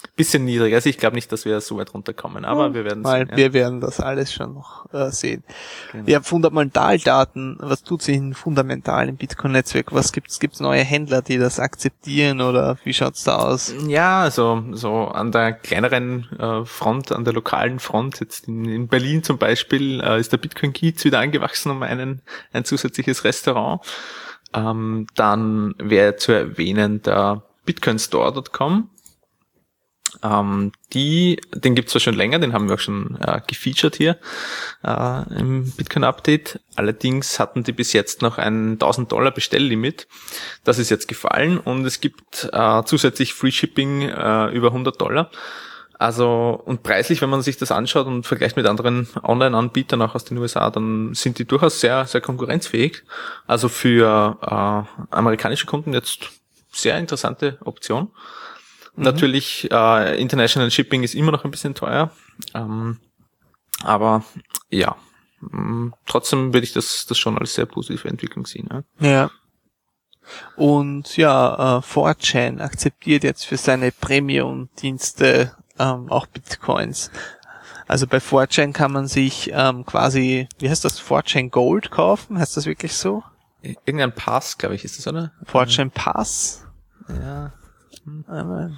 bisschen niedriger. Also ich glaube nicht, dass wir so weit runterkommen, aber ja, wir werden mal, sehen. Ja. Wir werden das alles schon noch äh, sehen. Genau. Ja, Fundamentaldaten, was tut sich in fundamental im Bitcoin-Netzwerk? Was gibt's? Gibt's neue Händler, die das akzeptieren oder wie schaut's da aus? Ja, also so an der kleineren äh, Front, an der lokalen Front, jetzt in, in Berlin zum Beispiel, äh, ist der Bitcoin Kiez wieder angewachsen um einen ein zusätzliches Restaurant. Ähm, dann wäre zu erwähnen der bitcoin store punkt com. Ähm, die, den gibt's zwar schon länger, den haben wir auch schon äh, gefeatured hier äh, im Bitcoin-Update. Allerdings hatten die bis jetzt noch ein tausend Dollar Bestelllimit. Das ist jetzt gefallen und es gibt äh, zusätzlich Free Shipping äh, über hundert Dollar. Also, und preislich, wenn man sich das anschaut und vergleicht mit anderen Online-Anbietern auch aus den U S A, dann sind die durchaus sehr, sehr konkurrenzfähig. Also für äh, amerikanische Kunden jetzt sehr interessante Option. Mhm. Natürlich, äh, International Shipping ist immer noch ein bisschen teuer. Ähm, aber ja, mh, trotzdem würde ich das, das schon als sehr positive Entwicklung sehen. Ja. Ja. Und ja, äh, four chan akzeptiert jetzt für seine Premium-Dienste ähm, auch Bitcoins. Also bei four chan kann man sich ähm, quasi, wie heißt das, four chan Gold kaufen? Heißt das wirklich so? Irgendein Pass, glaube ich, ist das, oder? four chan Pass? Ja. Hm. Hm.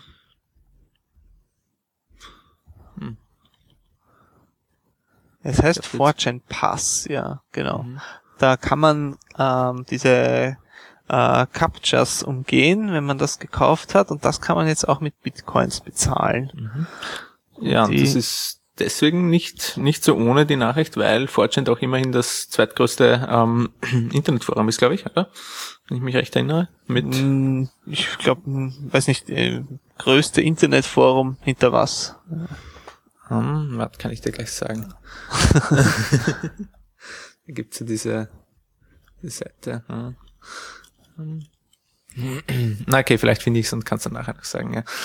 Es heißt four chan Pass, ja, genau. Mhm. Da kann man ähm, diese äh, Captchas umgehen, wenn man das gekauft hat, und das kann man jetzt auch mit Bitcoins bezahlen. Mhm. Ja, und das ist deswegen nicht nicht so ohne die Nachricht, weil four chan auch immerhin das zweitgrößte ähm, Internetforum ist, glaube ich, oder? Wenn ich mich recht erinnere. Mit ich glaube, weiß nicht, äh, größte Internetforum hinter was? Hm, was kann ich dir gleich sagen? Da gibt's ja diese, diese Seite. Hm. Na okay, vielleicht finde ich es und kannst dann nachher noch sagen, ja.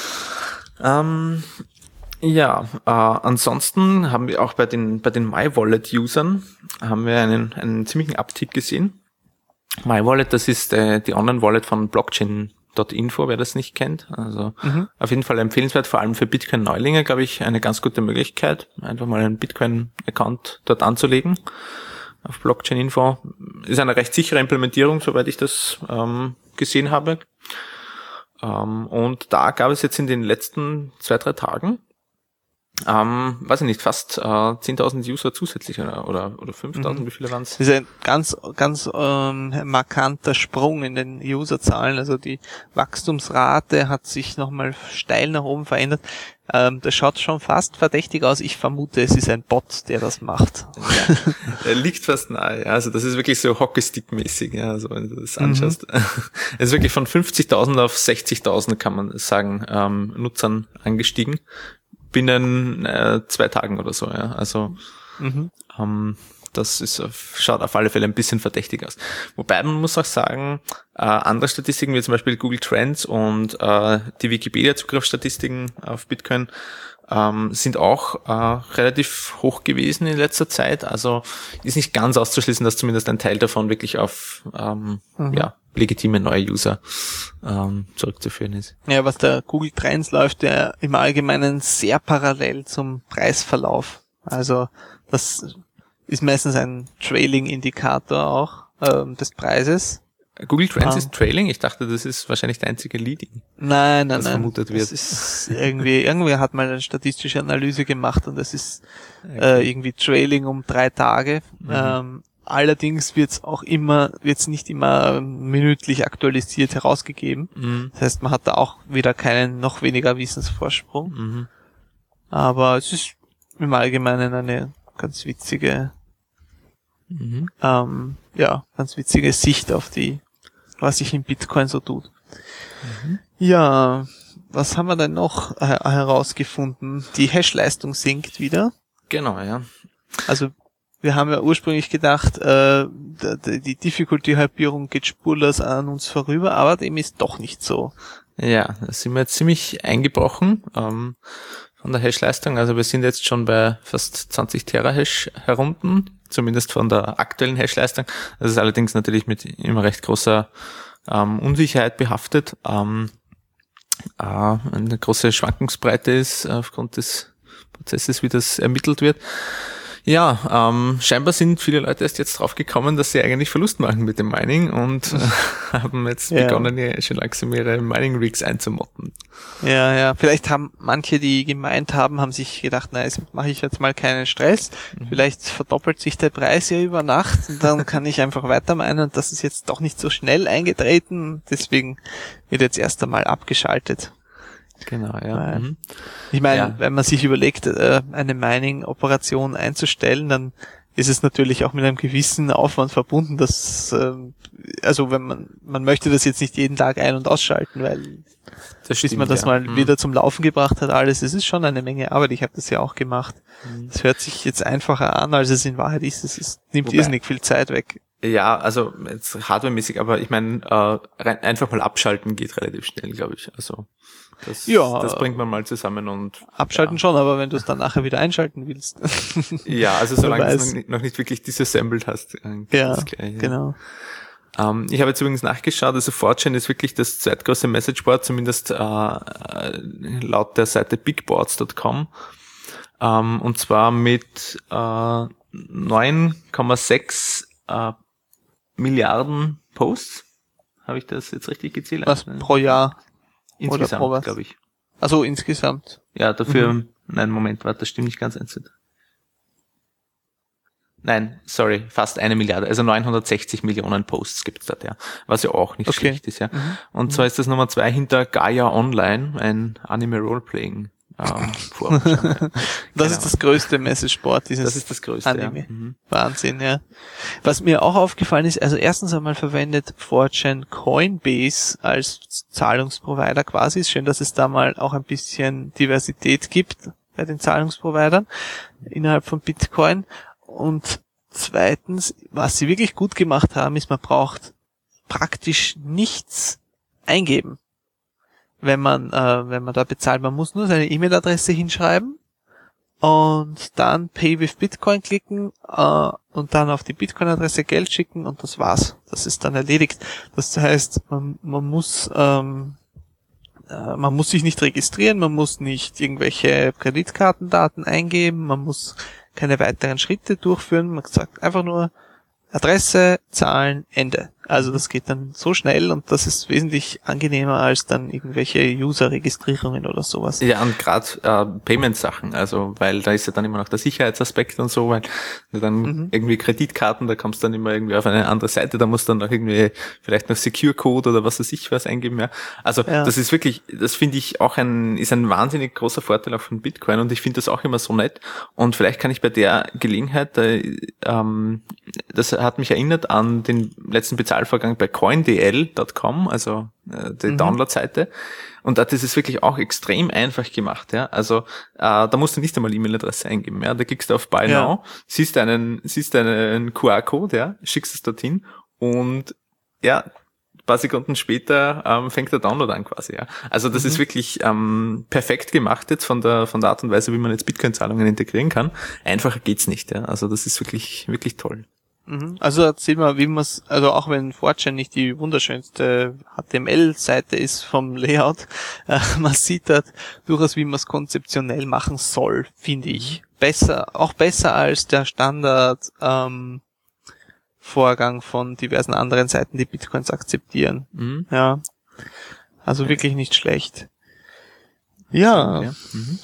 Ähm, ja, äh, ansonsten haben wir auch bei den bei den MyWallet-Usern haben wir einen einen ziemlichen Uptick gesehen. MyWallet, das ist äh, die Online-Wallet von Blockchain Punkt info, wer das nicht kennt. Also mhm. auf jeden Fall empfehlenswert, vor allem für Bitcoin-Neulinge, glaube ich, eine ganz gute Möglichkeit, einfach mal einen Bitcoin-Account dort anzulegen. Auf Blockchain Punkt info ist eine recht sichere Implementierung, soweit ich das ähm, gesehen habe. Ähm, und da gab es jetzt in den letzten zwei, drei Tagen Ähm, weiß ich nicht, fast äh, zehntausend User zusätzlich oder oder, oder fünftausend, mhm. Wie viele waren es? Das ist ein ganz ganz ähm, markanter Sprung in den Userzahlen, also die Wachstumsrate hat sich nochmal steil nach oben verändert. Ähm, das schaut schon fast verdächtig aus. Ich vermute, es ist ein Bot, der das macht. Ja, er liegt fast nahe. Ja. Also das ist wirklich so Hockeystick-mäßig, ja, also wenn du das anschaust. Mhm. Es ist wirklich von fünfzigtausend auf sechzigtausend, kann man sagen, ähm, Nutzern angestiegen. Binnen äh, zwei Tagen oder so, ja. Also mhm. ähm, das ist auf, schaut auf alle Fälle ein bisschen verdächtig aus. Wobei man muss auch sagen, äh, andere Statistiken wie zum Beispiel Google Trends und äh, die Wikipedia-Zugriffsstatistiken auf Bitcoin ähm, sind auch äh, relativ hoch gewesen in letzter Zeit. Also ist nicht ganz auszuschließen, dass zumindest ein Teil davon wirklich auf ähm, mhm. ja legitime neue User ähm, zurückzuführen ist. Ja, was der Google Trends läuft, der im Allgemeinen sehr parallel zum Preisverlauf. Also das ist meistens ein Trailing-Indikator auch ähm, des Preises. Google Trends um, ist Trailing? Ich dachte, das ist wahrscheinlich der einzige Leading. Nein, nein, was nein. vermutet wird. Das ist irgendwie, irgendwer hat mal eine statistische Analyse gemacht und das ist okay. äh, irgendwie Trailing um drei Tage. Mhm. Ähm, Allerdings wird's auch immer, wird's nicht immer minütlich aktualisiert herausgegeben. Mhm. Das heißt, man hat da auch wieder keinen, noch weniger Wissensvorsprung. Mhm. Aber es ist im Allgemeinen eine ganz witzige, mhm. ähm, ja, ganz witzige Sicht auf die, was sich in Bitcoin so tut. Mhm. Ja, was haben wir denn noch äh, herausgefunden? Die Hash-Leistung sinkt wieder. Genau, ja. Also, wir haben ja ursprünglich gedacht, äh, die Difficulty-Halbierung geht spurlos an uns vorüber, aber dem ist doch nicht so. Ja, da sind wir jetzt ziemlich eingebrochen ähm, von der Hash-Leistung. Also wir sind jetzt schon bei fast zwanzig Terahash herunten, zumindest von der aktuellen Hash-Leistung. Das ist allerdings natürlich mit immer recht großer ähm, Unsicherheit behaftet. Ähm, äh, eine große Schwankungsbreite ist aufgrund des Prozesses, wie das ermittelt wird. Ja, ähm, scheinbar sind viele Leute erst jetzt drauf gekommen, dass sie eigentlich Verlust machen mit dem Mining und äh, haben jetzt Ja. begonnen, ja, schon langsam ihre Mining-Rigs einzumotten. Ja, ja. Vielleicht haben manche, die gemeint haben, haben sich gedacht, na, jetzt mache ich jetzt mal keinen Stress. Mhm. Vielleicht verdoppelt sich der Preis ja über Nacht und dann kann ich einfach weiter meinen und das ist jetzt doch nicht so schnell eingetreten. Deswegen wird jetzt erst einmal abgeschaltet. Genau, ja. Weil- Mhm. Ich meine, Ja. wenn man sich überlegt, äh, eine Mining-Operation einzustellen, dann ist es natürlich auch mit einem gewissen Aufwand verbunden, dass, ähm, also wenn man, man möchte das jetzt nicht jeden Tag ein- und ausschalten, weil Das bis man stimmt, das ja. mal Mhm. wieder zum Laufen gebracht hat, alles, es ist schon eine Menge Arbeit, ich habe das ja auch gemacht. Es hört sich jetzt einfacher an, als es in Wahrheit ist, es ist, nimmt Wobei- irrsinnig viel Zeit weg. Ja, also jetzt hardwaremäßig, aber ich meine, äh, rein- einfach mal abschalten geht relativ schnell, glaube ich. Also das, Ja. das bringt man mal zusammen und Abschalten ja. schon, aber wenn du es dann nachher wieder einschalten willst. Ja, also solange Wer du es weiß. noch nicht, noch nicht wirklich disassembled hast. äh, Ja, ist gleich, ja. genau. Ähm, ich habe jetzt übrigens nachgeschaut, also four chan ist wirklich das zweitgrößte Messageboard, zumindest äh, äh, laut der Seite bigboards Punkt com. Ähm, und zwar mit äh, neun Komma sechs äh, Milliarden Posts. Habe ich das jetzt richtig gezählt? Was pro Jahr? oder pro Insgesamt, was? glaube ich. Also insgesamt. Ja, dafür, Mhm. nein, Moment, warte, das stimmt nicht ganz eins. Nein, sorry, fast eine Milliarde, also neunhundertsechzig Millionen Posts gibt's dort, ja, was ja auch nicht Okay. schlecht ist, ja. Und zwar ist das Nummer zwei hinter Gaia Online, ein Anime-Roleplaying ähm, Forum. Das Genau. ist das größte Messageboard, dieses Das ist das Größte, Anime. ja. Mhm. Wahnsinn, ja. Was mir auch aufgefallen ist, also erstens einmal verwendet four chan Coinbase als Zahlungsprovider quasi. Ist schön, dass es da mal auch ein bisschen Diversität gibt bei den Zahlungsprovidern innerhalb von Bitcoin. Und zweitens, was sie wirklich gut gemacht haben, ist, man braucht praktisch nichts eingeben, wenn man äh, wenn man da bezahlt. Man muss nur seine E-Mail-Adresse hinschreiben und dann Pay with Bitcoin klicken äh, und dann auf die Bitcoin-Adresse Geld schicken und das war's. Das ist dann erledigt. Das heißt, man, man muss ähm, äh, man muss sich nicht registrieren, man muss nicht irgendwelche Kreditkartendaten eingeben, man muss keine weiteren Schritte durchführen. Man sagt einfach nur Adresse, Zahlen, Ende. Also das geht dann so schnell und das ist wesentlich angenehmer als dann irgendwelche User-Registrierungen oder sowas. Ja, und gerade äh, Payment-Sachen, also weil da ist ja dann immer noch der Sicherheitsaspekt und so, weil dann Mhm. irgendwie Kreditkarten, da kommst du dann immer irgendwie auf eine andere Seite, da musst du dann noch irgendwie vielleicht noch Secure-Code oder was weiß ich was eingeben, ja. Also Ja. das ist wirklich, das finde ich auch ein, ist ein wahnsinnig großer Vorteil auch von Bitcoin und ich finde das auch immer so nett und vielleicht kann ich bei der Gelegenheit, äh, ähm, das hat mich erinnert an den letzten Bezahlvorgang bei coindl Punkt com, also äh, die Mhm. Download-Seite. Und das ist wirklich auch extrem einfach gemacht, ja. Also äh, da musst du nicht einmal E-Mail-Adresse eingeben, ja. Da klickst du auf Buy Ja. Now, siehst einen, siehst einen Q R-Code, ja, schickst es dorthin und ja, ein paar Sekunden später ähm, fängt der Download an quasi, ja. Also das Mhm. ist wirklich ähm, perfekt gemacht jetzt von der von der Art und Weise, wie man jetzt Bitcoin-Zahlungen integrieren kann. Einfacher geht's nicht, ja. Also das ist wirklich wirklich toll. Mhm. Also erzähl mal, wie man es, also auch wenn four chan nicht die wunderschönste H T M L-Seite ist vom Layout, äh, man sieht dort durchaus, wie man es konzeptionell machen soll, finde ich. Besser, auch besser als der Standard ähm, Vorgang von diversen anderen Seiten, die Bitcoins akzeptieren. Mhm. Ja, also wirklich nicht schlecht. Ja, Ja. Mhm.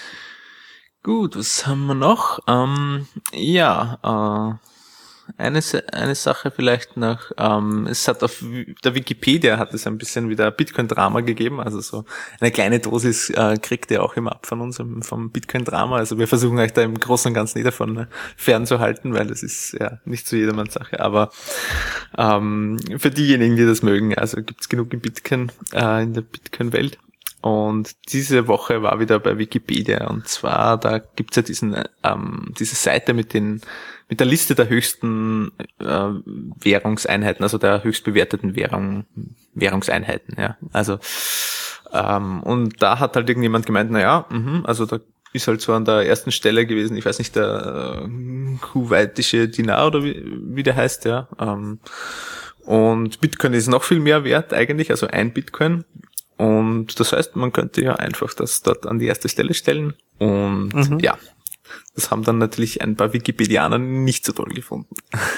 Gut, was haben wir noch? Ähm, ja, äh, eine, eine Sache vielleicht noch, ähm, es hat auf der Wikipedia hat es ein bisschen wieder Bitcoin-Drama gegeben, also so eine kleine Dosis äh, kriegt ihr auch immer ab von uns vom Bitcoin-Drama, also wir versuchen euch da im Großen und Ganzen nicht davon fernzuhalten, weil das ist ja nicht so jedermanns Sache, aber ähm, für diejenigen, die das mögen, also gibt's genug in Bitcoin, äh, in der Bitcoin-Welt. Und diese Woche war wieder bei Wikipedia und zwar, da gibt's ja diesen ähm, diese Seite mit den mit der Liste der höchsten äh, Währungseinheiten, also der höchst bewerteten Währung, Währungseinheiten, ja. Also ähm, und da hat halt irgendjemand gemeint, na ja, mh, also da ist halt so an der ersten Stelle gewesen, ich weiß nicht, der äh, kuwaitische Dinar oder wie, wie der heißt, ja. Ähm, und Bitcoin ist noch viel mehr wert eigentlich, also ein Bitcoin. Und das heißt, man könnte ja einfach das dort an die erste Stelle stellen. Und Mhm. ja, das haben dann natürlich ein paar Wikipedianer nicht so toll gefunden.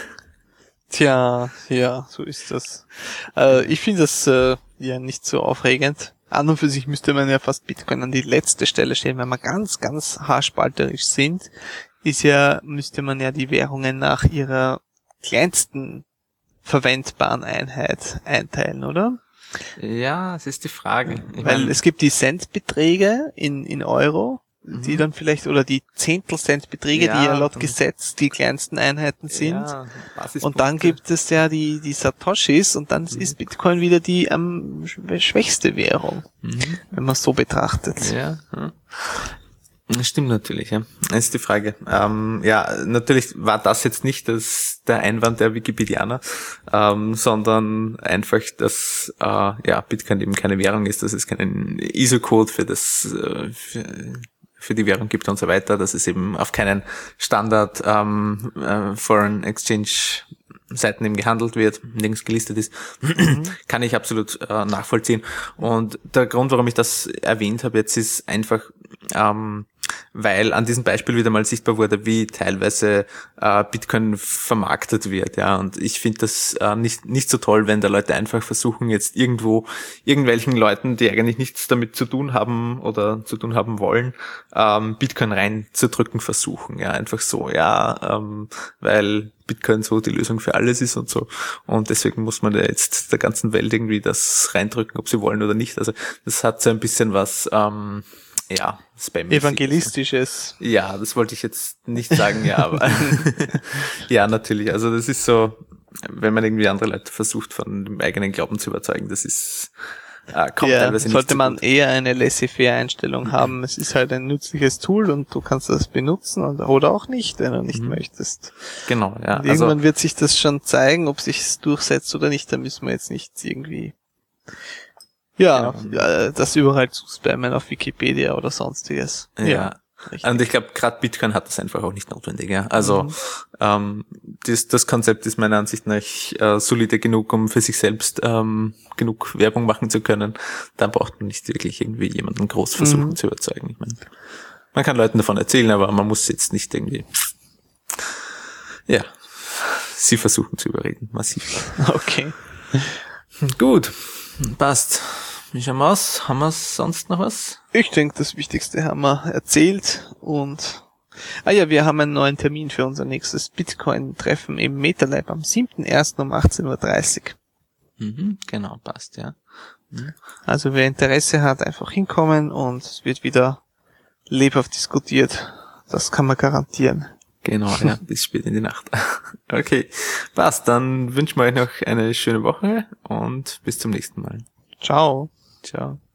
Tja, ja, so ist das. Äh, ich finde das äh, ja nicht so aufregend. An und für sich müsste man ja fast Bitcoin an die letzte Stelle stellen, wenn wir ganz, ganz haarspalterisch sind, ist ja, müsste man ja die Währungen nach ihrer kleinsten verwendbaren Einheit einteilen, oder? Ja, es ist die Frage. Ich Weil mein, es gibt die Centbeträge in, in Euro, die dann vielleicht, oder die Zehntel-Cent-Beträge, Ja, die ja laut dann- Gesetz die kleinsten Einheiten sind. ja, Und dann gibt es ja die, die Satoshis und dann ist Bitcoin wieder die am schw- schwächste Währung, Mhm. wenn man es so betrachtet. Ja, ja. Das stimmt natürlich, ja. Das ist die Frage. Ähm, ja, natürlich war das jetzt nicht das, der Einwand der Wikipedianer, ähm, sondern einfach, dass äh, ja, Bitcoin eben keine Währung ist, dass es keinen I S O-Code für das äh, für, für die Währung gibt und so weiter, dass es eben auf keinen Standard ähm, äh, Foreign Exchange Seiten eben gehandelt wird, nirgends gelistet ist, kann ich absolut äh, nachvollziehen. Und der Grund, warum ich das erwähnt habe jetzt, ist einfach, ähm, weil an diesem Beispiel wieder mal sichtbar wurde, wie teilweise äh, Bitcoin vermarktet wird, ja. Und ich finde das äh, nicht nicht so toll, wenn da Leute einfach versuchen, jetzt irgendwo irgendwelchen Leuten, die eigentlich nichts damit zu tun haben oder zu tun haben wollen, ähm, Bitcoin reinzudrücken versuchen, ja, einfach so, ja, ähm, weil Bitcoin so die Lösung für alles ist und so. Und deswegen muss man da jetzt der ganzen Welt irgendwie das reindrücken, ob sie wollen oder nicht. Also das hat so ein bisschen was, ähm, ja, Spam. Evangelistisches. Ja, das wollte ich jetzt nicht sagen, ja, aber ja, natürlich. Also das ist so, wenn man irgendwie andere Leute versucht, von dem eigenen Glauben zu überzeugen, das ist äh, kommt Ja, teilweise nicht sollte so man gut. eher eine Laissez-faire-Einstellung haben. Es ist halt ein nützliches Tool und du kannst das benutzen und, oder auch nicht, wenn du nicht Mhm. möchtest. Genau, ja. Und irgendwann Also, wird sich das schon zeigen, ob sich's durchsetzt oder nicht. Da müssen wir jetzt nicht irgendwie ja, Genau. ja das überall zuspammen auf Wikipedia oder sonstiges. ja. richtig. Und ich glaube, gerade Bitcoin hat das einfach auch nicht notwendig. Ja. Also Mhm. ähm, das, das Konzept ist meiner Ansicht nach äh, solide genug, um für sich selbst ähm, genug Werbung machen zu können. Da braucht man nicht wirklich irgendwie jemanden groß versuchen Mhm. zu überzeugen. Ich meine, man kann Leuten davon erzählen, aber man muss jetzt nicht irgendwie, ja, sie versuchen zu überreden, massiv. Okay. Gut, passt. Wie schauen wir aus? Haben wir sonst noch was? Ich denke, das Wichtigste haben wir erzählt und ah ja, wir haben einen neuen Termin für unser nächstes Bitcoin-Treffen im MetaLab am siebten ersten um achtzehn Uhr dreißig. Mhm, genau, passt, ja. Also wer Interesse hat, einfach hinkommen und es wird wieder lebhaft diskutiert. Das kann man garantieren. Genau, ja, bis spät in die Nacht. Okay, passt. Dann wünschen wir euch noch eine schöne Woche und bis zum nächsten Mal. Ciao. Ciao.